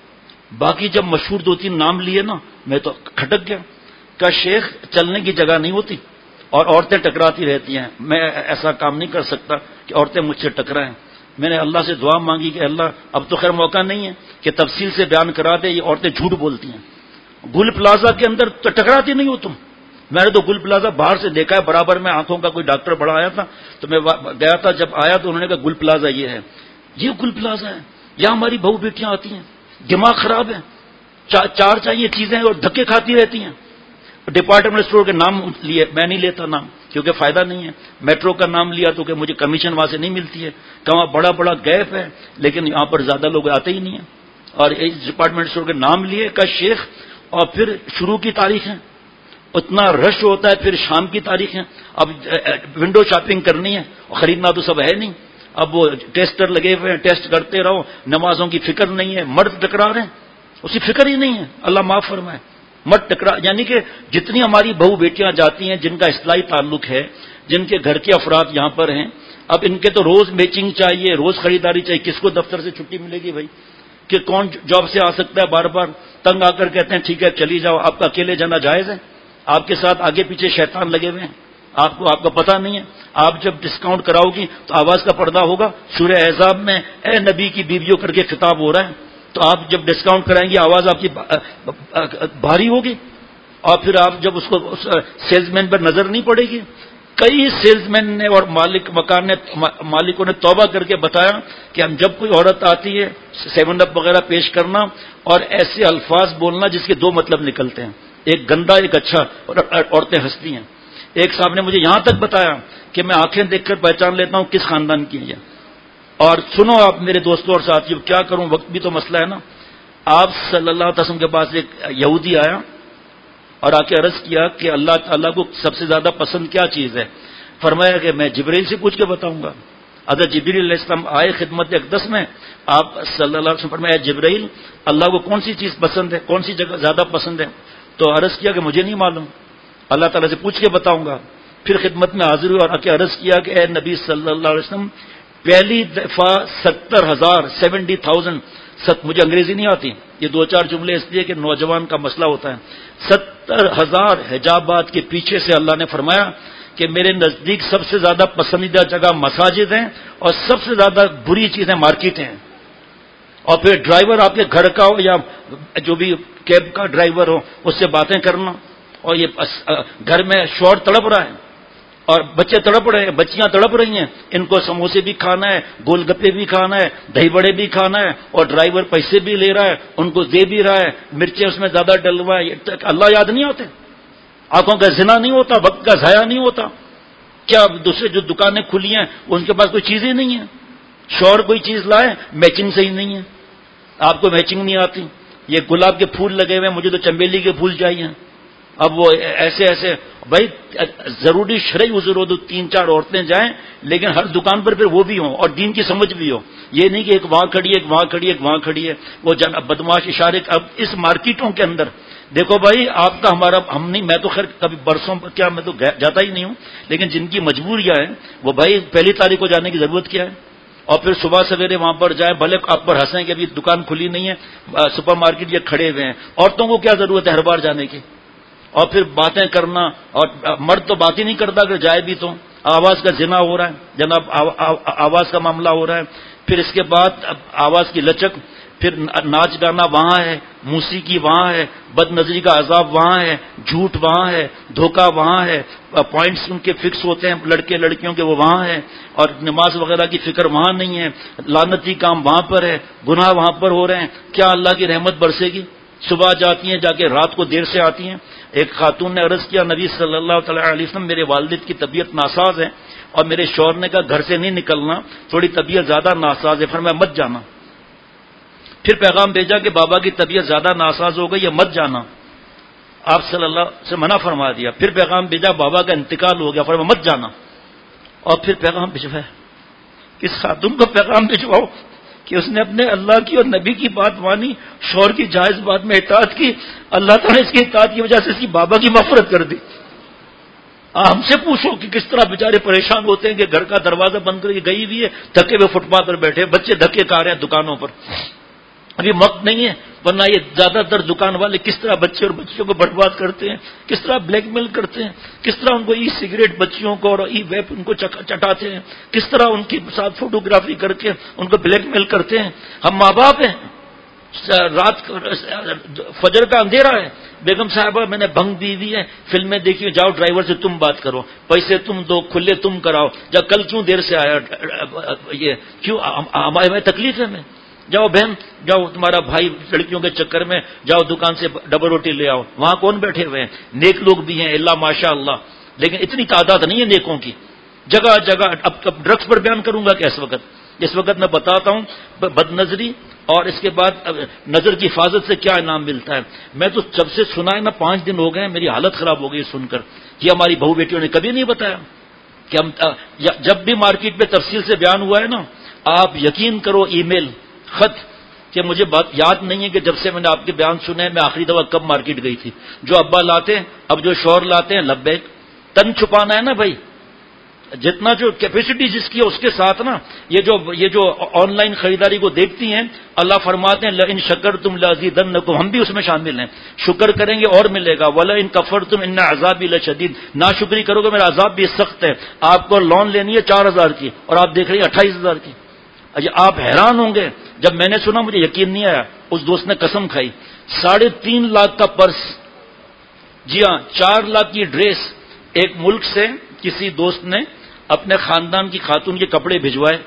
باقی جب مشہور 2-3 نام لیے نا میں تو کھٹک گیا۔ کہ شیخ چلنے کی جگہ نہیں ہوتی اور عورتیں ٹکراتی رہتی ہیں، میں ایسا کام نہیں کر سکتا کہ عورتیں مجھ سے ٹکرائیں۔ میں نے اللہ سے دعا مانگی کہ اللہ اب تو خیر موقع نہیں ہے کہ تفصیل سے بیان کرا دے، یہ عورتیں جھوٹ بولتی ہیں۔ گل پلازا کے اندر تو ٹکراتی نہیں ہو تم۔ میں نے تو گل پلازا باہر سے دیکھا ہے، برابر میں آنکھوں کا کوئی ڈاکٹر بڑا آیا تھا تو میں گیا تھا، جب آیا تو انہوں نے کہا گل پلازا یہ ہے، یہ گل پلازا ہے، یہاں ہماری بہو بیٹیاں آتی ہیں، دماغ خراب ہے، چار چاہیے چیزیں اور دھکے کھاتی رہتی ہیں۔ ڈپارٹمنٹ اسٹور کے نام لیے، میں نہیں لیتا نام کیونکہ فائدہ نہیں ہے۔ میٹرو کا نام لیا تو کہ مجھے کمیشن وہاں سے نہیں ملتی ہے، کہ وہاں بڑا بڑا گیپ ہے، لیکن یہاں پر زیادہ لوگ آتے ہی نہیں ہیں۔ اور اس ڈپارٹمنٹ اسٹور کے نام لیے کا شیخ، اور پھر شروع کی تاریخ ہے، اتنا رش ہوتا ہے، پھر شام کی تاریخ ہے، اب ونڈو شاپنگ کرنی ہے، خریدنا تو سب ہے نہیں، اب وہ ٹیسٹر لگے ہوئے ہیں، ٹیسٹ کرتے رہو، نمازوں کی فکر نہیں ہے، مرد ٹکرا رہے ہیں، اس کی فکر ہی نہیں ہے، اللہ معاف فرمائے۔ مت ٹکرا، یعنی کہ جتنی ہماری بہو بیٹیاں جاتی ہیں جن کا اصلاحی تعلق ہے، جن کے گھر کے افراد یہاں پر ہیں، اب ان کے تو روز میچنگ چاہیے، روز خریداری چاہیے، کس کو دفتر سے چھٹی ملے گی بھائی؟ کہ کون جاب سے آ سکتا ہے، بار بار تنگ آ کر کہتے ہیں ٹھیک ہے چلی جاؤ، آپ کا اکیلے جانا جائز ہے؟ آپ کے ساتھ آگے پیچھے شیطان لگے ہوئے ہیں، آپ کو پتہ نہیں ہے۔ آپ جب ڈسکاؤنٹ کراؤ گی تو آواز کا پردہ ہوگا، سورہ احزاب میں اے نبی کی بیویوں کر کے خطاب ہو رہا ہے، تو آپ جب ڈسکاؤنٹ کرائیں گی آواز آپ کی بھاری ہوگی، اور پھر آپ جب اس کو سیلز مین پر نظر نہیں پڑے گی۔ کئی سیلز مین نے اور مالکوں نے توبہ کر کے بتایا کہ ہم جب کوئی عورت آتی ہے 7 اپ وغیرہ پیش کرنا اور ایسے الفاظ بولنا جس کے 2 مطلب نکلتے ہیں، ایک گندا ایک اچھا، اور عورتیں ہنستی ہیں۔ ایک صاحب نے مجھے یہاں تک بتایا کہ میں آنکھیں دیکھ کر پہچان لیتا ہوں کس خاندان کی ہے۔ اور سنو آپ میرے دوستوں اور ساتھیوں، کیا کروں، وقت بھی تو مسئلہ ہے نا۔ آپ صلی اللہ علیہ وسلم کے پاس ایک یہودی آیا اور آ کے عرض کیا کہ اللہ تعالیٰ کو سب سے زیادہ پسند کیا چیز ہے؟ فرمایا کہ میں جبرائیل سے پوچھ کے بتاؤں گا۔ حضرت جبرائیل علیہ السلام آئے خدمت اقدس میں، آپ صلی اللہ علیہ وسلم فرمایا جبرائیل اللہ کو کون سی چیز پسند ہے، کون سی جگہ زیادہ پسند ہے؟ تو عرض کیا کہ مجھے نہیں معلوم، اللہ تعالیٰ سے پوچھ کے بتاؤں گا۔ پھر خدمت میں حاضر ہوئے اور آ کے عرض کیا کہ اے نبی صلی اللہ علیہ وسلم، پہلی دفعہ 70,000 مجھے انگریزی نہیں آتی، یہ 2-4 جملے اس لیے کہ نوجوان کا مسئلہ ہوتا ہے، 70,000 حجابات کے پیچھے سے اللہ نے فرمایا کہ میرے نزدیک سب سے زیادہ پسندیدہ جگہ مساجد ہیں اور سب سے زیادہ بری چیزیں مارکیٹیں ہیں۔ اور پھر ڈرائیور آپ کے گھر کا ہو یا جو بھی کیب کا ڈرائیور ہو، اس سے باتیں کرنا، اور یہ گھر میں شوہر تڑپ رہا ہے اور بچے تڑپ رہے ہیں، بچیاں تڑپ رہی ہیں، ان کو سموسے بھی کھانا ہے، گول گپے بھی کھانا ہے، دہی بڑے بھی کھانا ہے، اور ڈرائیور پیسے بھی لے رہا ہے، ان کو دے بھی رہا ہے، مرچیں اس میں زیادہ ڈلوا ہے۔ اللہ یاد نہیں آتے؟ آنکھوں کا زنا نہیں ہوتا؟ وقت کا ضائع نہیں ہوتا کیا؟ دوسرے جو دکانیں کھلی ہیں ان کے پاس کوئی چیزیں نہیں ہیں، شوہر کوئی چیز لائے میچنگ صحیح نہیں ہے، آپ کو میچنگ نہیں آتی، یہ گلاب کے پھول لگے ہوئے، مجھے تو چنبیلی کے پھول چاہیے۔ اب وہ ایسے بھائی ضروری شرعی عذر ہو تو 3-4 عورتیں جائیں، لیکن ہر دکان پر پھر وہ بھی ہوں اور دین کی سمجھ بھی ہو، یہ نہیں کہ ایک وہاں کھڑی ہے، ایک وہاں کھڑی ہے، ایک وہاں کھڑی ہے، وہ بدماش اشارے۔ اب اس مارکیٹوں کے اندر دیکھو بھائی، آپ کا ہمارا ہم نہیں، میں تو خیر کبھی برسوں کیا میں تو جاتا ہی نہیں ہوں، لیکن جن کی مجبوریاں ہیں وہ بھائی پہلی تاریخ کو جانے کی ضرورت کیا ہے؟ اور پھر صبح سویرے وہاں پر جائیں، بھلے آپ پر ہنسیں کہ ابھی دکان کھلی نہیں ہے، سپر مارکیٹ یہ کھڑے ہوئے ہیں، عورتوں کو کیا ضرورت ہے ہر بار جانے کی؟ اور پھر باتیں کرنا، اور مرد تو بات ہی نہیں کرتا اگر جائے بھی تو، آواز کا زنا ہو رہا ہے جناب، آواز کا معاملہ ہو رہا ہے۔ پھر اس کے بعد آواز کی لچک، پھر ناچ گانا وہاں ہے، موسیقی وہاں ہے، بد نظری کا عذاب وہاں ہے، جھوٹ وہاں ہے، دھوکہ وہاں ہے، پوائنٹس ان کے فکس ہوتے ہیں لڑکے لڑکیوں کے وہ وہاں ہیں، اور نماز وغیرہ کی فکر وہاں نہیں ہے، لعنتی کام وہاں پر ہے، گناہ وہاں پر ہو رہے ہیں. کیا اللہ کی رحمت برسے گی؟ صبح جاتی ہیں، جا کے رات کو دیر سے آتی ہیں. ایک خاتون نے عرض کیا نبی صلی اللہ تعالی علیہ وسلم میرے والد کی طبیعت ناساز ہے اور میرے شوہر نے کہا گھر سے نہیں نکلنا، تھوڑی طبیعت زیادہ ناساز ہے، فرمایا مت جانا. پھر پیغام بھیجا کہ بابا کی طبیعت زیادہ ناساز ہو گئی ہے، مت جانا. آپ صلی اللہ سے منع فرما دیا. پھر پیغام بھیجا بابا کا انتقال ہو گیا، فرمایا مت جانا. اور پھر پیغام بھجوایا. اس خاتون کو پیغام بھجواؤ کہ اس نے اپنے اللہ کی اور نبی کی بات مانی، شوہر کی جائز بات میں اطاعت کی، اللہ تعالیٰ نے اس کی اطاعت کی وجہ سے اس کی بابا کی مغفرت کر دی. ہم سے پوچھو کہ کس طرح بیچارے پریشان ہوتے ہیں کہ گھر کا دروازہ بند کر کے گئی ہوئی ہے، تھکے ہوئے فٹ پاتھ پر بیٹھے، بچے دھکے کھا رہے ہیں دکانوں پر. ابھی وقت نہیں ہے، ورنہ یہ زیادہ تر دکان والے کس طرح بچے اور بچیوں کو برباد کرتے ہیں، کس طرح بلیک میل کرتے ہیں، کس طرح ان کو ای سگریٹ بچیوں کو اور ای ویپ ان کو چٹاتے ہیں، کس طرح ان کے ساتھ فوٹوگرافی کر کے ان کو بلیک میل کرتے ہیں. ہم ماں باپ ہیں، رات فجر کا اندھیرا ہے، بیگم صاحبہ میں نے بھنگ دی ہوئی ہے، فلمیں دیکھی، جاؤ ڈرائیور سے تم بات کرو، پیسے تم دو، کھلے تم کراؤ، جا کل کیوں دیر سے آیا، یہ کیوں ہمیں تکلیف ہے. میں جاؤ بہن، جاؤ تمہارا بھائی لڑکیوں کے چکر میں جاؤ دکان سے ڈبل روٹی لے آؤ. وہاں کون بیٹھے ہوئے ہیں؟ نیک لوگ بھی ہیں اللہ ماشاء اللہ، لیکن اتنی تعداد نہیں ہے نیکوں کی. جگہ جگہ اب ڈرگس پر بیان کروں گا کہ اس وقت میں بتاتا ہوں بد نظری اور اس کے بعد نظر کی حفاظت سے کیا انعام ملتا ہے. میں تو جب سے سنا ہے نا 5 دن ہو گئے، میری حالت خراب ہو گئی سن کر. یہ ہماری بہو بیٹیوں نے کبھی نہیں بتایا کہ ہم جب بھی مارکیٹ میں تفصیل سے بیان ہوا ہے نا، آپ یقین کرو ای میل خط کہ مجھے بات یاد نہیں ہے کہ جب سے میں نے آپ کے بیان سنے میں آخری دفعہ کب مارکیٹ گئی تھی. جو ابا لاتے ہیں، اب جو شوہر لاتے ہیں، لبیک. تن چھپانا ہے نا بھائی، جتنا جو کیپیسٹی جس کی ہے اس کے ساتھ نا. یہ جو آن لائن خریداری کو دیکھتی ہیں، اللہ فرماتے ہیں لئن شکرتم لازیدنکم، ہم بھی اس میں شامل ہیں. شکر کریں گے اور ملے گا. ولئن کفرتم ان عذابی لشدید، ناشکری کرو گے میرا عذاب بھی سخت ہے. آپ کو لون لینی ہے 4000 کی اور آپ دیکھ رہی ہیں 28000 کی. آپ حیران ہوں گے. جب میں نے سنا مجھے یقین نہیں آیا. اس دوست نے قسم کھائی 3.5 لاکھ کا پرس، جی ہاں 4 لاکھ کی ڈریس. ایک ملک سے کسی دوست نے اپنے خاندان کی خاتون کے کپڑے بھجوائے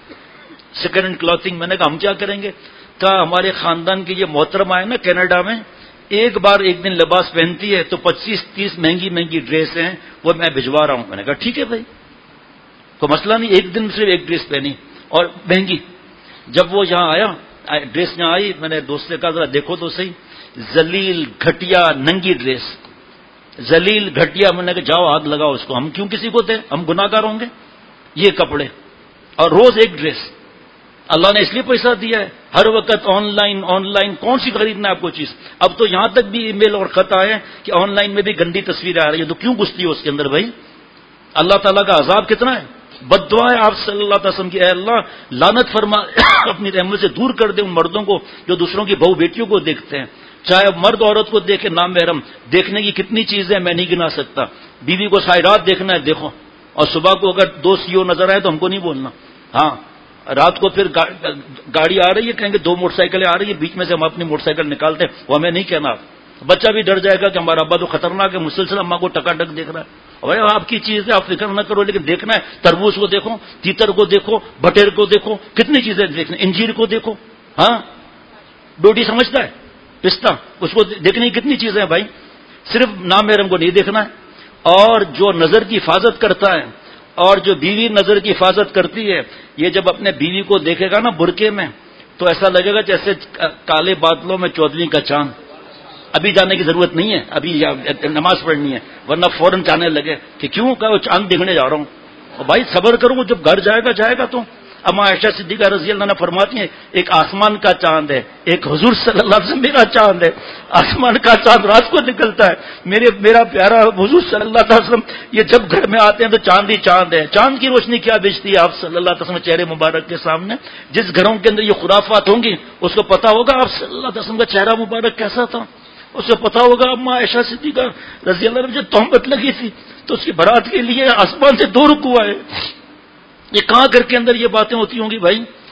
سیکنڈ ہینڈ کلوتھنگ. میں نے کہا ہم کیا کریں گے؟ کہا ہمارے خاندان کی یہ محترمہ ہے نا کینیڈا میں، ایک بار ایک دن لباس پہنتی ہے تو 25-30 مہنگی ڈریس ہیں وہ میں بھجوا رہا ہوں. میں نے کہا ٹھیک ہے بھائی، کوئی مسئلہ نہیں. ایک دن صرف ایک ڈریس پہنی اور مہنگی. جب وہ یہاں آیا، ڈریس یہاں آئی، میں نے دوست سے کہا ذرا دیکھو تو صحیح. ذلیل گھٹیا ننگی ڈریس، ذلیل گھٹیا. میں نے کہا جاؤ آگ لگاؤ اس کو، ہم کیوں کسی کو دیں، ہم گناہ گار ہوں گے. یہ کپڑے اور روز ایک ڈریس. اللہ نے اس لیے پیسہ دیا ہے. ہر وقت آن لائن کون سی خریدنا ہے آپ کو چیز. اب تو یہاں تک بھی ای میل اور خط آئے کہ آن لائن میں بھی گندی تصویریں آ رہی ہیں، تو کیوں گھستی ہے اس کے اندر بھائی؟ اللہ تعالیٰ کا عذاب کتنا ہے. بد دعا ہے آپ صلی اللہ علیہ وسلم کی، اے اللہ لعنت فرما اپنی رحمت سے دور کر دے ان مردوں کو جو دوسروں کی بہو بیٹیوں کو دیکھتے ہیں. چاہے مرد عورت کو دیکھے، نام محرم دیکھنے کی کتنی چیزیں میں نہیں گنا سکتا. بیوی کو ساری رات دیکھنا ہے دیکھو، اور صبح کو اگر 2 CO نظر آئے تو ہم کو نہیں بولنا. ہاں رات کو پھر گاڑی آ رہی ہے، کہیں گے 2 موٹر سائیکلیں آ رہی ہیں، بیچ میں سے ہم اپنی موٹر سائیکل نکالتے ہیں، وہ ہمیں نہیں کہنا. بچہ بھی ڈر جائے گا کہ ہمارا ابا تو خطرناک ہے، مسلسل اماں کو ٹکا ٹک دیکھ رہا ہے. بھائی آپ کی چیز ہے، آپ فکر نہ کرو، لیکن دیکھنا ہے. تربوز کو دیکھو، تیتر کو دیکھو، بٹیر کو دیکھو، کتنی چیزیں دیکھنا. انجیر کو دیکھو، ہاں ڈوڈی سمجھتا ہے پستہ، اس کو دیکھنے کی کتنی چیزیں ہیں بھائی. صرف نام محرم کو نہیں دیکھنا ہے. اور جو نظر کی حفاظت کرتا ہے اور جو بیوی نظر کی حفاظت کرتی ہے، یہ جب اپنے بیوی کو دیکھے گا نا برقعے میں تو ایسا لگے گا جیسے کالے بادلوں میں 14ویں کا چاند. ابھی جانے کی ضرورت نہیں ہے، ابھی نماز پڑھنی ہے، ورنہ فوراً جانے لگے کہ کیوں کہ وہ چاند دیکھنے جا رہا ہوں. اور بھائی صبر کرو، جب گھر جائے گا تو. اما عائشہ صدیقہ رضی اللہ عنہ فرماتی ہیں ایک آسمان کا چاند ہے، ایک حضور صلی اللہ علیہ وسلم میرا چاند ہے. آسمان کا چاند رات کو نکلتا ہے، میرا پیارا حضور صلی اللہ علیہ وسلم یہ جب گھر میں آتے ہیں تو چاند ہی چاند ہے. چاند کی روشنی کیا بیچتی ہے آپ صلی اللہ علیہ وسلم چہرے مبارک کے سامنے. جس گھروں کے اندر یہ خرافات ہوں گی اس کو پتا ہوگا آپ صلی اللہ علیہ وسلم کا چہرہ مبارک کیسا تھا. اس کو پتا ہوگا اما عائشہ صدیقہ رضی اللہ عنہ جب تہمت لگی تھی تو اس کی برات کے لیے آسمان سے 2 رکوع آئے. یہ کہاں گھر کے اندر یہ باتیں ہوتی ہوں گی بھائی؟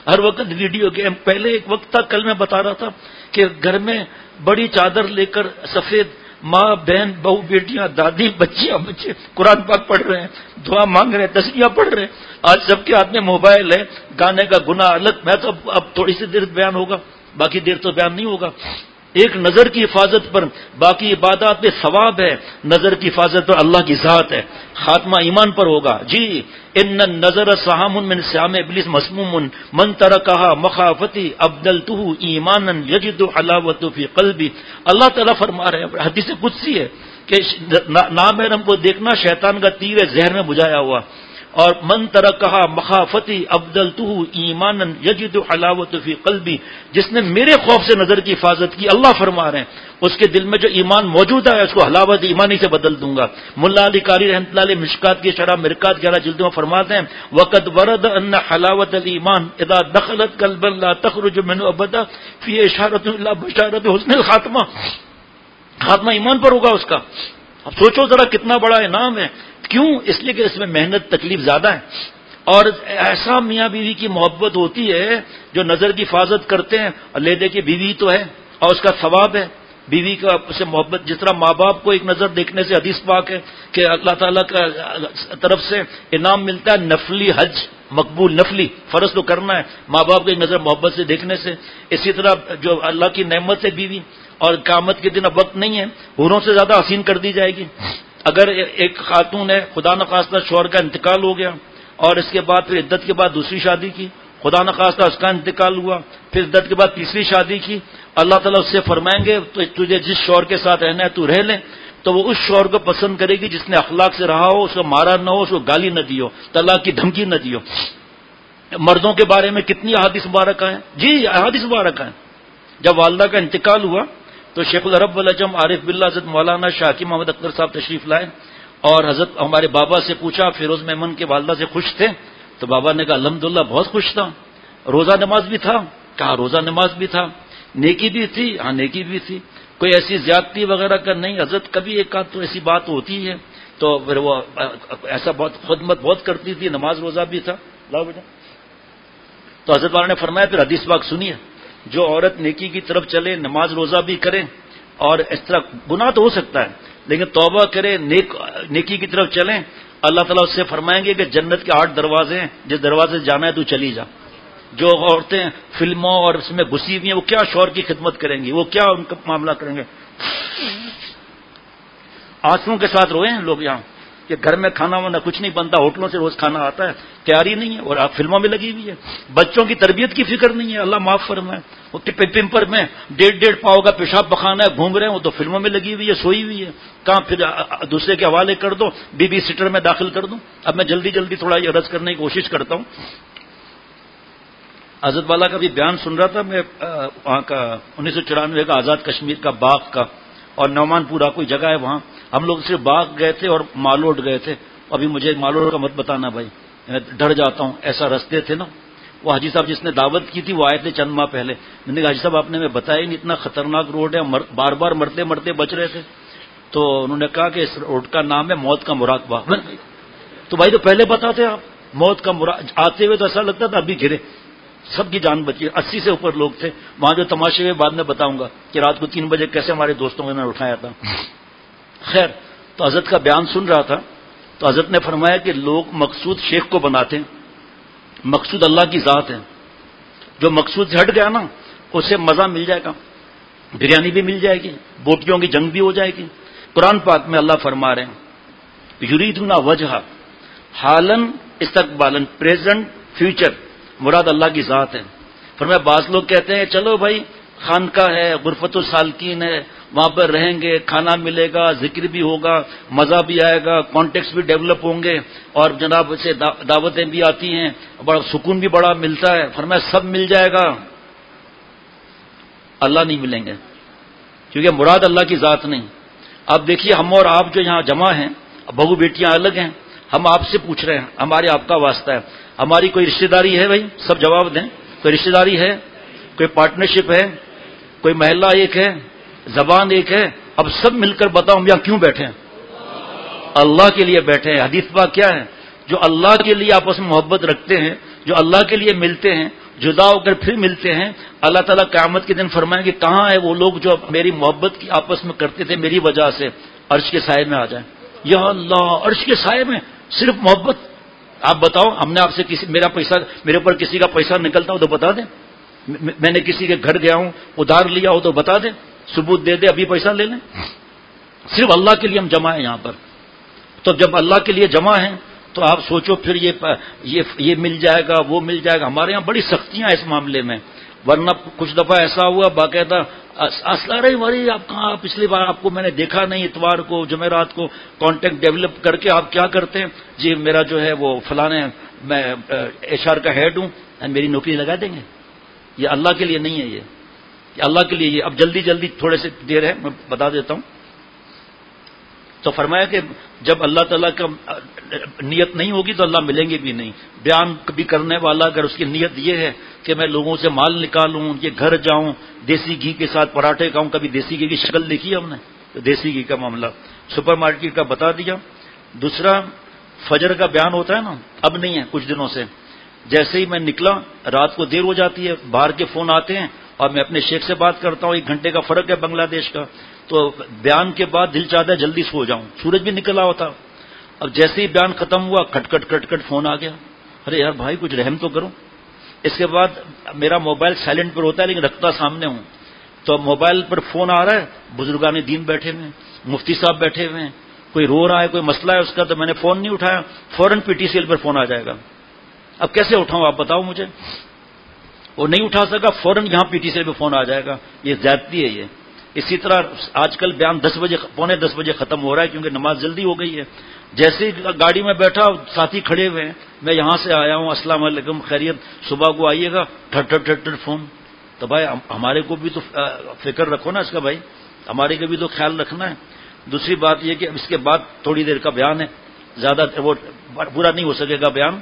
ہر وقت ویڈیو گیم. پہلے ایک وقت تھا، کل میں بتا رہا تھا کہ گھر میں بڑی چادر لے کر سفید ماں بہن بہو بیٹیاں دادی بچیاں بچے قرآن پاک پڑھ رہے ہیں، دعا مانگ رہے ہیں، تسبیحاں پڑھ رہے ہیں. آج سب کے ہاتھ میں موبائل ہے. گانے کا گناہ الگ. میں تو اب تھوڑی سی دیر بیان ہوگا، باقی دیر تو بیان نہیں ہوگا. ایک نظر کی حفاظت پر باقی عبادات میں ثواب ہے، نظر کی حفاظت پر اللہ کی ذات ہے. خاتمہ ایمان پر ہوگا. جی ان النظر سہام من سہام ابلیس مسموم من ترکها مخافتی ابدلته ایمانا یجد حلاوت فی قلبی. اللہ تعالیٰ فرما رہے ہیں، حدیث قدسی ہے کہ نامحرم کو دیکھنا شیطان کا تیر ہے زہر میں بجھایا ہوا. اور من ترکها مخافتی ابدلته ایمانا یجد حلاوت فی قلبی، جس نے میرے خوف سے نظر کی حفاظت کی، اللہ فرما رہے ہیں اس کے دل میں جو ایمان موجود ہے اس کو حلاوت ایمانی سے بدل دوں گا. ملا علی قاری رحمۃ اللہ علیہ مشکات کی شرح مرکات 11 جلدوں میں فرماتے ہیں وقد ورد ان حلاوت الایمان اذا دخلت قلبا لا تخرج منه ابدا فی اشارۃ الی بشارۃ حسن الخاتمہ. خاتمہ ایمان پر ہوگا اس کا. اب سوچو ذرا کتنا بڑا انعام ہے. کیوں؟ اس لیے کہ اس میں محنت تکلیف زیادہ ہے. اور ایسا میاں بیوی کی محبت ہوتی ہے جو نظر کی حفاظت کرتے ہیں. لے دے کے بیوی تو ہے اور اس کا ثواب ہے. بیوی کا سے محبت، جس طرح ماں باپ کو ایک نظر دیکھنے سے حدیث پاک ہے کہ اللہ تعالیٰ کا طرف سے انعام ملتا ہے نفلی حج مقبول. نفلی فرض تو کرنا ہے، ماں باپ کو ایک نظر محبت سے دیکھنے سے. اسی طرح جو اللہ کی نعمت ہے بیوی، اور قیامت کے دن اب وقت نہیں ہے، حوروں سے زیادہ حسین کر دی جائے گی. اگر ایک خاتون ہے، خدا نخواستہ شوہر کا انتقال ہو گیا اور اس کے بعد پھر عدت کے بعد دوسری شادی کی، خدا نخواستہ اس کا انتقال ہوا، پھر عدت کے بعد تیسری شادی کی، اللہ تعالیٰ اس سے فرمائیں گے تو تجھے جس شوہر کے ساتھ رہنا ہے تو رہ لے. تو وہ اس شوہر کو پسند کرے گی جس نے اخلاق سے رہا ہو، اس کو مارا نہ ہو، اس کو گالی نہ دی ہو، طلاق کی دھمکی نہ دی ہو. مردوں کے بارے میں کتنی احادیث مبارکہ ہیں. جی احادیث مبارکہ ہیں. جب والدہ کا انتقال ہوا تو شیخ العرب والعجم عارف باللہ حضرت مولانا شاکی محمد اختر صاحب تشریف لائے اور حضرت ہمارے بابا سے پوچھا فیروز میمن کے والدہ سے خوش تھے؟ تو بابا نے کہا الحمدللہ بہت خوش تھا. روزہ نماز بھی تھا؟ کہا روزہ نماز بھی تھا. نیکی بھی تھی؟ ہاں نیکی بھی تھی. کوئی ایسی زیادتی وغیرہ کا نہیں. حضرت کبھی ایک آدھ تو ایسی بات ہوتی ہے تو پھر وہ ایسا بہت خدمت بہت کرتی تھی، نماز روزہ بھی تھا. لاؤ بیٹا. تو حضرت والا نے فرمایا پھر حدیث پاک سنیے، جو عورت نیکی کی طرف چلے، نماز روزہ بھی کرے، اور اس طرح گناہ تو ہو سکتا ہے لیکن توبہ کرے، نیکی کی طرف چلیں، اللہ تعالیٰ اس سے فرمائیں گے کہ جنت کے 8 دروازے ہیں، جس دروازے سے جانا ہے تو چلی جا. جو عورتیں فلموں اور اس میں گھسی ہوئی ہیں وہ کیا شوہر کی خدمت کریں گی، وہ کیا ان کا معاملہ کریں گے. آنسوؤں کے ساتھ روئے ہیں لوگ یہاں کہ گھر میں کھانا وانا کچھ نہیں بنتا، ہوٹلوں سے روز کھانا آتا ہے، تیاری نہیں ہے، اور آپ فلموں میں لگی ہوئی ہے. بچوں کی تربیت کی فکر نہیں ہے، اللہ معاف فرمائے. وہ پمپر میں 1.5 پاؤ کا پیشاب پخانا ہے، گھوم رہے ہیں، وہ تو فلموں میں لگی ہوئی ہے، سوئی ہوئی ہے. کہاں پھر دوسرے کے حوالے کر دو، بی سیٹر میں داخل کر دوں. اب میں جلدی جلدی تھوڑا یہ عرض کرنے کی کوشش کرتا ہوں. حضرت والا کا بھی بیان سن رہا تھا میں، وہاں کا 1994 کا آزاد کشمیر کا باغ کا، اور نعمان پورا کوئی جگہ ہے وہاں. ہم لوگ صرف باغ گئے تھے اور مالوٹ گئے تھے. ابھی مجھے مالوٹ کا مت بتانا بھائی، میں ڈر جاتا ہوں. ایسا رستے تھے نا. وہ حاجی صاحب جس نے دعوت کی تھی وہ آئے تھے چند ماہ پہلے. میں نے کہا حاجی صاحب آپ نے ہمیں بتایا نہیں، اتنا خطرناک روڈ ہے، بار بار مرتے مرتے بچ رہے تھے. تو انہوں نے کہا کہ اس روڈ کا نام ہے موت کا مراقبہ. تو بھائی تو پہلے بتاتے آپ. موت کا آتے ہوئے تو ایسا لگتا تھا ابھی گرے، سب کی جان بچی. 80 سے اوپر لوگ تھے وہاں. جو تماشے ہوئے بعد میں بتاؤں گا کہ رات کو 3 بجے کیسے ہمارے دوستوں کو انہوں نے اٹھایا تھا. خیر، تو حضرت کا بیان سن رہا تھا تو حضرت نے فرمایا کہ لوگ مقصود شیخ کو بناتے ہیں، مقصود اللہ کی ذات ہے. جو مقصود سے ہٹ گیا نا اسے مزہ مل جائے گا، بریانی بھی مل جائے گی، بوٹیوں کی جنگ بھی ہو جائے گی. قرآن پاک میں اللہ فرما رہے ہیں یریدون وجہ حالن استقبالن، پریزنٹ فیوچر، مراد اللہ کی ذات ہے. فرمایا بعض لوگ کہتے ہیں چلو بھائی خانقاہ ہے، غرفت السالکین ہے، وہاں پر رہیں گے، کھانا ملے گا، ذکر بھی ہوگا، مزہ بھی آئے گا، کانٹیکٹس بھی ڈیولپ ہوں گے، اور جناب سے دعوتیں بھی آتی ہیں، بڑا سکون بھی بڑا ملتا ہے. فرمایا سب مل جائے گا، اللہ نہیں ملیں گے، کیونکہ مراد اللہ کی ذات نہیں. اب دیکھیے ہم اور آپ جو یہاں جمع ہیں، بہو بیٹیاں الگ ہیں، ہم آپ سے پوچھ رہے ہیں، ہمارے آپ کا واسطہ ہے. ہماری کوئی رشتہ داری ہے بھائی؟ سب جواب دیں. کوئی رشتہ داری ہے؟ کوئی پارٹنرشپ ہے؟ کوئی محلہ ایک ہے؟ زبان ایک ہے؟ اب سب مل کر بتاؤ ہم یہاں کیوں بیٹھے ہیں؟ اللہ کے لیے بیٹھے ہیں. حدیث پاک کیا ہے؟ جو اللہ کے لیے آپس میں محبت رکھتے ہیں، جو اللہ کے لیے ملتے ہیں، جدا ہو کر پھر ملتے ہیں. اللہ تعالیٰ قیامت کے دن فرمائیں گے کہاں ہے وہ لوگ جو میری محبت کی آپس میں کرتے تھے میری وجہ سے, عرش کے سائے میں آ جائیں. یا اللہ, عرش کے سائے میں صرف محبت. آپ بتاؤ, ہم نے آپ سے میرے اوپر کسی کا پیسہ نکلتا ہو تو بتا دیں, میں نے کسی کے گھر گیا ہوں ادھار لیا ہو تو بتا دیں, ثبوت دے دے, ابھی پیسہ لے لیں. صرف اللہ کے لیے ہم جمع ہیں یہاں پر. تو جب اللہ کے لیے جمع ہیں تو آپ سوچو پھر یہ مل جائے گا وہ مل جائے گا. ہمارے یہاں بڑی سختیاں اس معاملے میں, ورنہ کچھ دفعہ ایسا ہوا باقاعدہ وری آپ کہاں, پچھلی بار آپ کو میں نے دیکھا نہیں, اتوار کو جمعرات کو کانٹیکٹ ڈیولپ کر کے آپ کیا کرتے ہیں جی میرا جو ہے وہ فلانے میں ایچ آر کا ہیڈ ہوں, میری نوکری لگا دیں گے. یہ اللہ کے لیے نہیں ہے, یہ اللہ کے لیے. یہ اب جلدی تھوڑے سے دیر ہے میں بتا دیتا ہوں. تو فرمایا کہ جب اللہ تعالیٰ کا نیت نہیں ہوگی تو اللہ ملیں گے بھی نہیں. بیان بھی کرنے والا اگر اس کی نیت یہ ہے کہ میں لوگوں سے مال نکالوں, ان کے گھر جاؤں, دیسی گھی کے ساتھ پراٹھے کھاؤں. کبھی دیسی گھی کی شکل دیکھی ہم نے, تو دیسی گھی کا معاملہ سپر مارکیٹ کا بتا دیا. دوسرا فجر کا بیان ہوتا ہے نا, اب نہیں ہے کچھ دنوں سے. جیسے ہی میں نکلا رات کو دیر ہو جاتی ہے, باہر کے فون آتے ہیں اور میں اپنے شیخ سے بات کرتا ہوں, 1 گھنٹے کا فرق ہے بنگلہ دیش کا. تو بیان کے بعد دل چاہتا ہے جلدی سو جاؤں, سورج بھی نکلا ہوتا. اب جیسے ہی بیان ختم ہوا کٹ کٹ فون آ گیا. ارے یار بھائی کچھ رحم تو کرو. اس کے بعد میرا موبائل سائلنٹ پر ہوتا ہے لیکن رکھتا سامنے ہوں, تو موبائل پر فون آ رہا ہے, بزرگان دین بیٹھے ہوئے ہیں, مفتی صاحب بیٹھے ہوئے ہیں, کوئی رو رہا ہے, کوئی مسئلہ ہے اس کا, تو میں نے فون نہیں اٹھایا, فوراً پی ٹی سی ایل پر فون آ جائے گا. اب کیسے اٹھاؤں آپ بتاؤ مجھے. وہ نہیں اٹھا سکا, فوراً یہاں پی ٹی سی ایل پہ فون آ جائے گا. یہ زیادتی ہے یہ. اسی طرح آج کل بیان 10 بجے ختم ہو رہا ہے کیونکہ نماز جلدی ہو گئی ہے. جیسے ہی گاڑی میں بیٹھا ساتھی کھڑے ہوئے ہیں, میں یہاں سے آیا ہوں, السلام علیکم خیریت, صبح کو آئیے گا, ٹھٹ فون. تو بھائی ہمارے کو بھی تو فکر رکھو نا اس کا, بھائی ہمارے کو بھی تو خیال رکھنا ہے. دوسری بات یہ کہ اس کے بعد تھوڑی دیر کا بیان ہے, زیادہ وہ پورا نہیں ہو سکے گا بیان.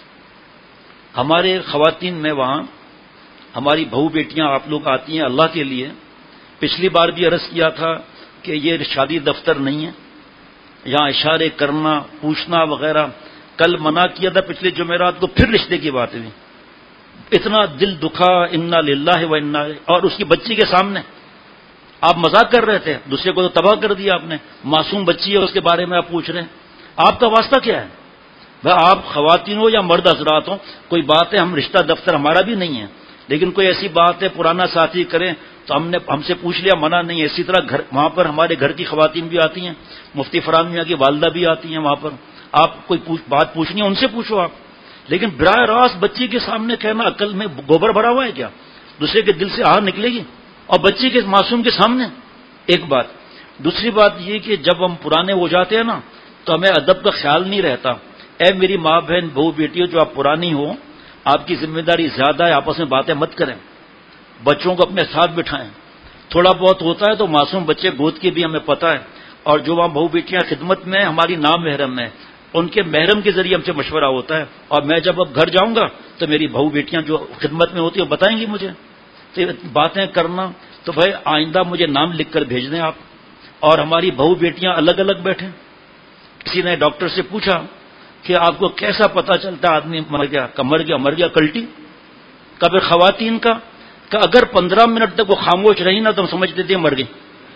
ہمارے خواتین میں وہاں ہماری بہو بیٹیاں آپ لوگ آتی ہیں اللہ کے لیے. پچھلی بار بھی عرض کیا تھا کہ یہ شادی دفتر نہیں ہے, یہاں اشارے کرنا پوچھنا وغیرہ. کل منع کیا تھا پچھلے جمعرات کو, پھر رشتے کی بات ہوئی. اتنا دل دکھا, انا للہ و انا, اور اس کی بچی کے سامنے آپ مذاق کر رہے تھے, دوسرے کو تو تباہ کر دیا آپ نے. معصوم بچی ہے اس کے بارے میں آپ پوچھ رہے ہیں. آپ کا واسطہ کیا ہے بھائی؟ آپ خواتین ہو یا مرد حضرات ہوں, کوئی بات ہے ہم رشتہ دفتر ہمارا بھی نہیں ہے, لیکن کوئی ایسی بات ہے پرانا ساتھی کریں تو ہم سے پوچھ لیا, منع نہیں ہے. اسی طرح وہاں پر ہمارے گھر کی خواتین بھی آتی ہیں, مفتی فرحان میاں کی والدہ بھی آتی ہیں وہاں پر. آپ کوئی بات پوچھنی ہے ان سے پوچھو آپ, لیکن براہ راست بچی کے سامنے کہنا عقل میں گوبر بھرا ہوا ہے کیا؟ دوسرے کے دل سے آہ نکلے گی, اور بچی کے معصوم کے سامنے. ایک بات. دوسری بات یہ کہ جب ہم پرانے ہو جاتے ہیں نا تو ہمیں ادب کا خیال نہیں رہتا. اے میری ماں بہن بہو بیٹیوں, جو آپ پرانی ہو, آپ کی ذمہ داری زیادہ ہے, آپس میں باتیں مت کریں, بچوں کو اپنے ساتھ بٹھائیں. تھوڑا بہت ہوتا ہے تو معصوم بچے گود کی بھی ہمیں پتہ ہے, اور جو وہاں بہو بیٹیاں خدمت میں ہماری نام محرم ہے, ان کے محرم کے ذریعے ہم سے مشورہ ہوتا ہے. اور میں جب اب گھر جاؤں گا تو میری بہو بیٹیاں جو خدمت میں ہوتی ہیں وہ بتائیں گی مجھے. تو باتیں کرنا, تو بھائی آئندہ مجھے نام لکھ کر بھیج دیں آپ. اور ہماری بہو بیٹیاں الگ الگ بیٹھیں. کسی نے ڈاکٹر سے پوچھا کہ آپ کو کیسا پتا چلتا آدمی مر گیا کلٹی. کبھی خواتین کا کہ اگر 15 منٹ تک وہ خاموش رہی نا تو ہم سمجھتے تھے مر گئی.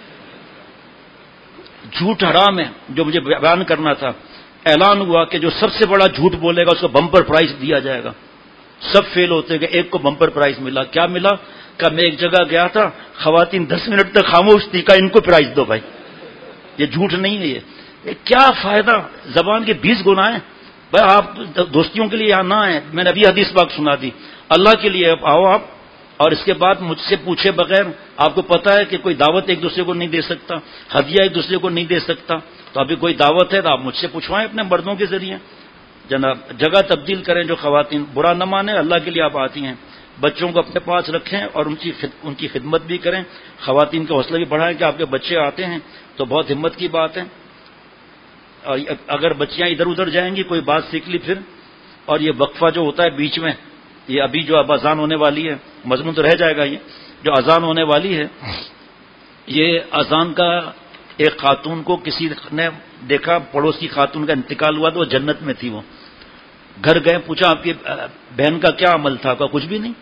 جھوٹ حرام ہے, جو مجھے بیان کرنا تھا. اعلان ہوا کہ جو سب سے بڑا جھوٹ بولے گا اس کو بمپر پرائز دیا جائے گا. سب فیل ہوتے گئے, ایک کو بمپر پرائز ملا. کیا ملا؟ کہ میں ایک جگہ گیا تھا, خواتین 10 منٹ تک خاموش تھی, کہ ان کو پرائز دو بھائی. یہ جھوٹ نہیں ہے. یہ کیا فائدہ, زبان کے 20 گناہ ہیں. بھائی آپ دوستیوں کے لیے یہاں نہ آئے. میں نے ابھی حدیث پاک سنا دی. اللہ کے لیے آؤ آپ, اور اس کے بعد مجھ سے پوچھے بغیر. آپ کو پتا ہے کہ کوئی دعوت ایک دوسرے کو نہیں دے سکتا, ہدیہ ایک دوسرے کو نہیں دے سکتا. تو ابھی کوئی دعوت ہے تو آپ مجھ سے پوچھوائیں اپنے مردوں کے ذریعے. جناب جگہ تبدیل کریں. جو خواتین برا نہ مانیں, اللہ کے لیے آپ آتی ہیں. بچوں کو اپنے پاس رکھیں اور ان کی خدمت بھی کریں. خواتین کا حوصلہ بھی بڑھائیں کہ آپ کے بچے آتے ہیں تو بہت ہمت کی بات ہے. اور اگر بچیاں ادھر ادھر جائیں گی, کوئی بات سیکھ لی پھر. اور یہ وقفہ جو ہوتا ہے بیچ میں, یہ ابھی جو اب اذان ہونے والی ہے, مضمون تو رہ جائے گا. یہ جو اذان ہونے والی ہے, یہ اذان کا ایک خاتون کو کسی نے دیکھا, پڑوس کی خاتون کا انتقال ہوا تو وہ جنت میں تھی. وہ گھر گئے, پوچھا آپ کی بہن کا کیا عمل تھا؟ کہا کچھ بھی نہیں.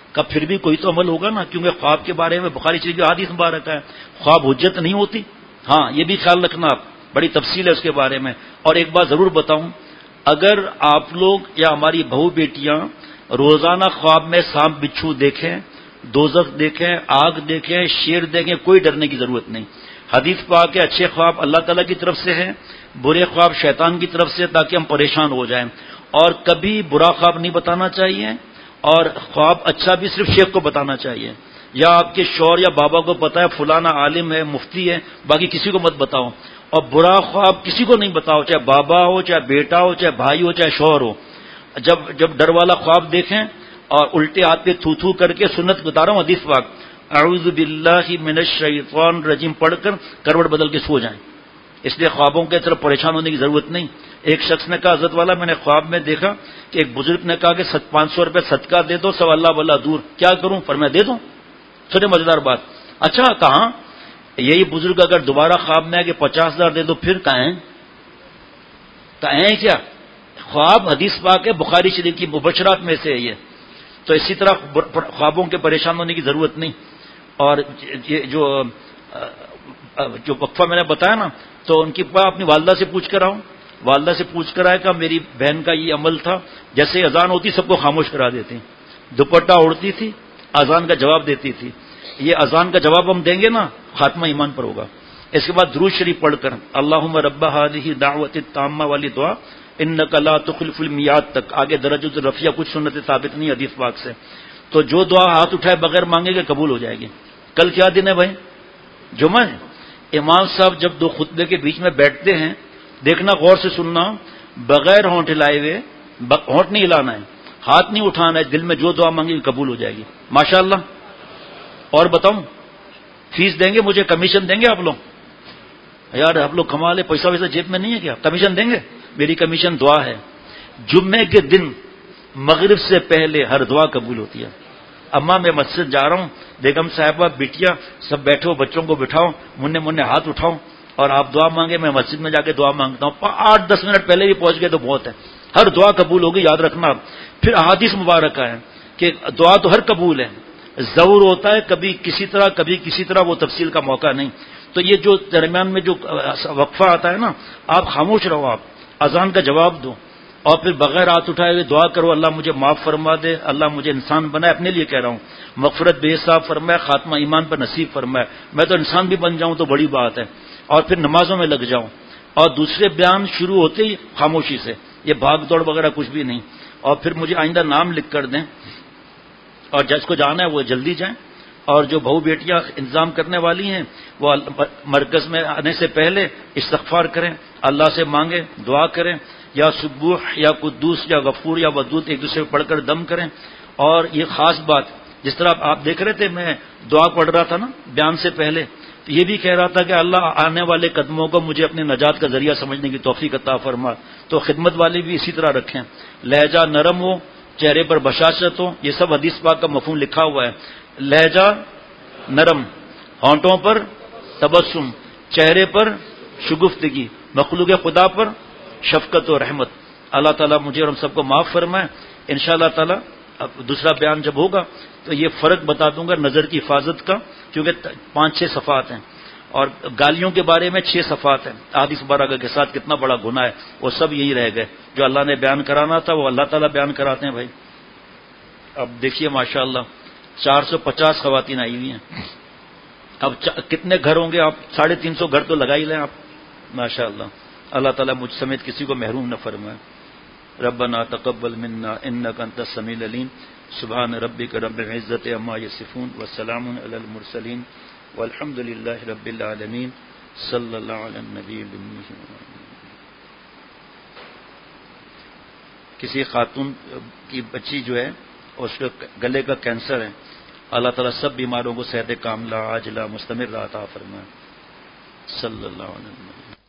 کب پھر بھی کوئی تو عمل ہوگا نا، کیونکہ خواب کے بارے میں بخاری شریف کی حدیث مبارک ہے، خواب حجت نہیں ہوتی. ہاں یہ بھی خیال رکھنا آپ، بڑی تفصیل ہے اس کے بارے میں. اور ایک بات ضرور بتاؤں، اگر آپ لوگ یا ہماری بہو بیٹیاں روزانہ خواب میں سانپ بچھو دیکھیں، دوزخ دیکھیں، آگ دیکھیں، شیر دیکھیں، کوئی ڈرنے کی ضرورت نہیں. حدیث پاک کے اچھے خواب اللہ تعالیٰ کی طرف سے ہیں، برے خواب شیطان کی طرف سے، تاکہ ہم پریشان ہو جائیں. اور کبھی برا خواب نہیں بتانا چاہیے، اور خواب اچھا بھی صرف شیخ کو بتانا چاہیے، یا آپ کے شوہر یا بابا کو پتا ہے فلانا عالم ہے، مفتی ہے، باقی کسی کو مت بتاؤ. اور برا خواب کسی کو نہیں بتاؤ، چاہے بابا ہو، چاہے بیٹا ہو، چاہے بھائی ہو، چاہے شوہر ہو. جب ڈر والا خواب دیکھیں اور الٹے ہاتھ پہ تھو تھو کر کے، سنت بتا رہا ہوں حدیث پاک، اعوذ باللہ من الشیطان الرجیم پڑھ کر کروٹ بدل کے سو جائیں. اس لیے خوابوں کے طرف پریشان ہونے کی ضرورت نہیں. ایک شخص نے کہا، حضرت والا میں نے خواب میں دیکھا کہ ایک بزرگ نے کہا کہ 500 روپے صدقہ دے دو، سب اللہ واللہ دور. کیا کروں؟ فرمایا دے دو. چھوٹے مزیدار بات. اچھا کہاں؟ یہی بزرگ اگر دوبارہ خواب میں آئے کہ 50,000 دے دو، پھر کہیں کیا؟ خواب حدیث پاک ہے، بخاری شریف کی مبشرات میں سے ہے یہ. تو اسی طرح خوابوں کے پریشان ہونے کی ضرورت نہیں. اور یہ جو وقفہ میں نے بتایا نا، تو ان کی اپنی والدہ سے پوچھ کر آؤں، والدہ سے پوچھ کر آئے کہ میری بہن کا یہ عمل تھا، جیسے اذان ہوتی سب کو خاموش کرا دیتی، دوپٹہ اوڑھتی تھی، اذان کا جواب دیتی تھی. یہ اذان کا جواب ہم دیں گے نا، خاتمہ ایمان پر ہوگا. اس کے بعد درود شریف پڑھ کر اللہم رب ہذہ دعوت التامہ والی دعا انک لا تخلف المیعاد تک، آگے درجۃ الرفیہ کچھ سنت ثابت نہیں حدیث پاک سے. تو جو دعا ہاتھ اٹھائے بغیر مانگے گے قبول ہو جائے گی. کل کیا دن ہے بھائی؟ جمعہ ہے. امام صاحب جب دو خطبے کے بیچ میں بیٹھتے ہیں، دیکھنا غور سے سننا، بغیر ہونٹ ہلائے ہوئے، ہونٹ نہیں ہلانا ہے، ہاتھ نہیں اٹھانا ہے، دل میں جو دعا مانگی قبول ہو جائے گی ماشاءاللہ. اور بتاؤں، فیس دیں گے مجھے، کمیشن دیں گے آپ لوگ؟ یار آپ لوگ کما لے، پیسہ ویسا جیب میں نہیں ہے کیا؟ کمیشن دیں گے؟ میری کمیشن دعا ہے. جمعے کے دن مغرب سے پہلے ہر دعا قبول ہوتی ہے. اماں میں مسجد جا رہا ہوں، بیگم صاحبہ، بٹیا سب بیٹھو، بچوں کو بٹھاؤ، منہ ہاتھ اٹھاؤ اور آپ دعا مانگے. میں مسجد میں جا کے دعا مانگتا ہوں، 8-10 منٹ پہلے بھی پہنچ گئے تو بہت ہے. ہر دعا قبول ہوگی، یاد رکھنا. پھر احادیث مبارکہ ہے کہ دعا تو ہر قبول ہے، ضرور ہوتا ہے کبھی کسی طرح، کبھی کسی طرح، وہ تفصیل کا موقع نہیں. تو یہ جو درمیان میں جو وقفہ آتا ہے نا، آپ خاموش رہو، آپ اذان کا جواب دو اور پھر بغیر ہاتھ اٹھائے ہوئے دعا کرو، اللہ مجھے معاف فرما دے، اللہ مجھے انسان بنائے، اپنے لیے کہہ رہا ہوں، مغفرت بے حساب فرمائے، خاتمہ ایمان پر نصیب فرمائے. میں تو انسان بھی بن جاؤں تو بڑی بات ہے. اور پھر نمازوں میں لگ جاؤں، اور دوسرے بیان شروع ہوتے ہی خاموشی سے، یہ بھاگ دوڑ وغیرہ کچھ بھی نہیں. اور پھر مجھے آئندہ نام لکھ کر دیں، اور جس کو جانا ہے وہ جلدی جائیں. اور جو بہو بیٹیاں انتظام کرنے والی ہیں وہ مرکز میں آنے سے پہلے استغفار کریں، اللہ سے مانگیں، دعا کریں، یا سبوح یا قدوس یا غفور یا ودود ایک دوسرے کو پڑھ کر دم کریں. اور یہ خاص بات، جس طرح آپ دیکھ رہے تھے میں دعا پڑھ رہا تھا نا بیان سے پہلے، تو یہ بھی کہہ رہا تھا کہ اللہ آنے والے قدموں کو مجھے اپنے نجات کا ذریعہ سمجھنے کی توفیق عطا فرما. تو خدمت والے بھی اسی طرح رکھیں، لہجہ نرم ہو، چہرے پر بشاشت ہو. یہ سب حدیث پاک کا مفہوم لکھا ہوا ہے. لہجہ نرم، ہونٹوں پر تبسم، چہرے پر شگفتگی، مخلوق خدا پر شفقت و رحمت. اللہ تعالیٰ مجھے اور ہم سب کو معاف فرمائے. انشاءاللہ تعالیٰ اب دوسرا بیان جب ہوگا تو یہ فرق بتا دوں گا نظر کی حفاظت کا، کیونکہ 5-6 صفحات ہیں، اور گالیوں کے بارے میں 6 صفحات ہیں. حدیث مبارکہ کے ساتھ کتنا بڑا گناہ ہے، وہ سب یہی رہ گئے. جو اللہ نے بیان کرانا تھا وہ اللہ تعالیٰ بیان کراتے ہیں بھائی. اب دیکھیے ماشاءاللہ 450 خواتین آئی ہوئی ہیں. اب کتنے گھر ہوں گے آپ؟ 350 گھر تو لگا ہی لیں آپ ماشاءاللہ. اللہ تعالیٰ مجھ سمیت کسی کو محروم نہ فرمائے. ربنا تقبل منا انک انت السمیع العلیم. سبحان ربک رب العزت عما یصفون وسلام علی المرسلین والحمد للہ رب العالمین. صلی اللہ علی النبی الامی. کسی خاتون کی بچی جو ہے اس کے گلے کا کینسر ہے، اللہ تعالیٰ سب بیماروں کو صحت کاملہ عاجلہ مستمر عطا فرمائے. صلی اللہ علیہ وسلم.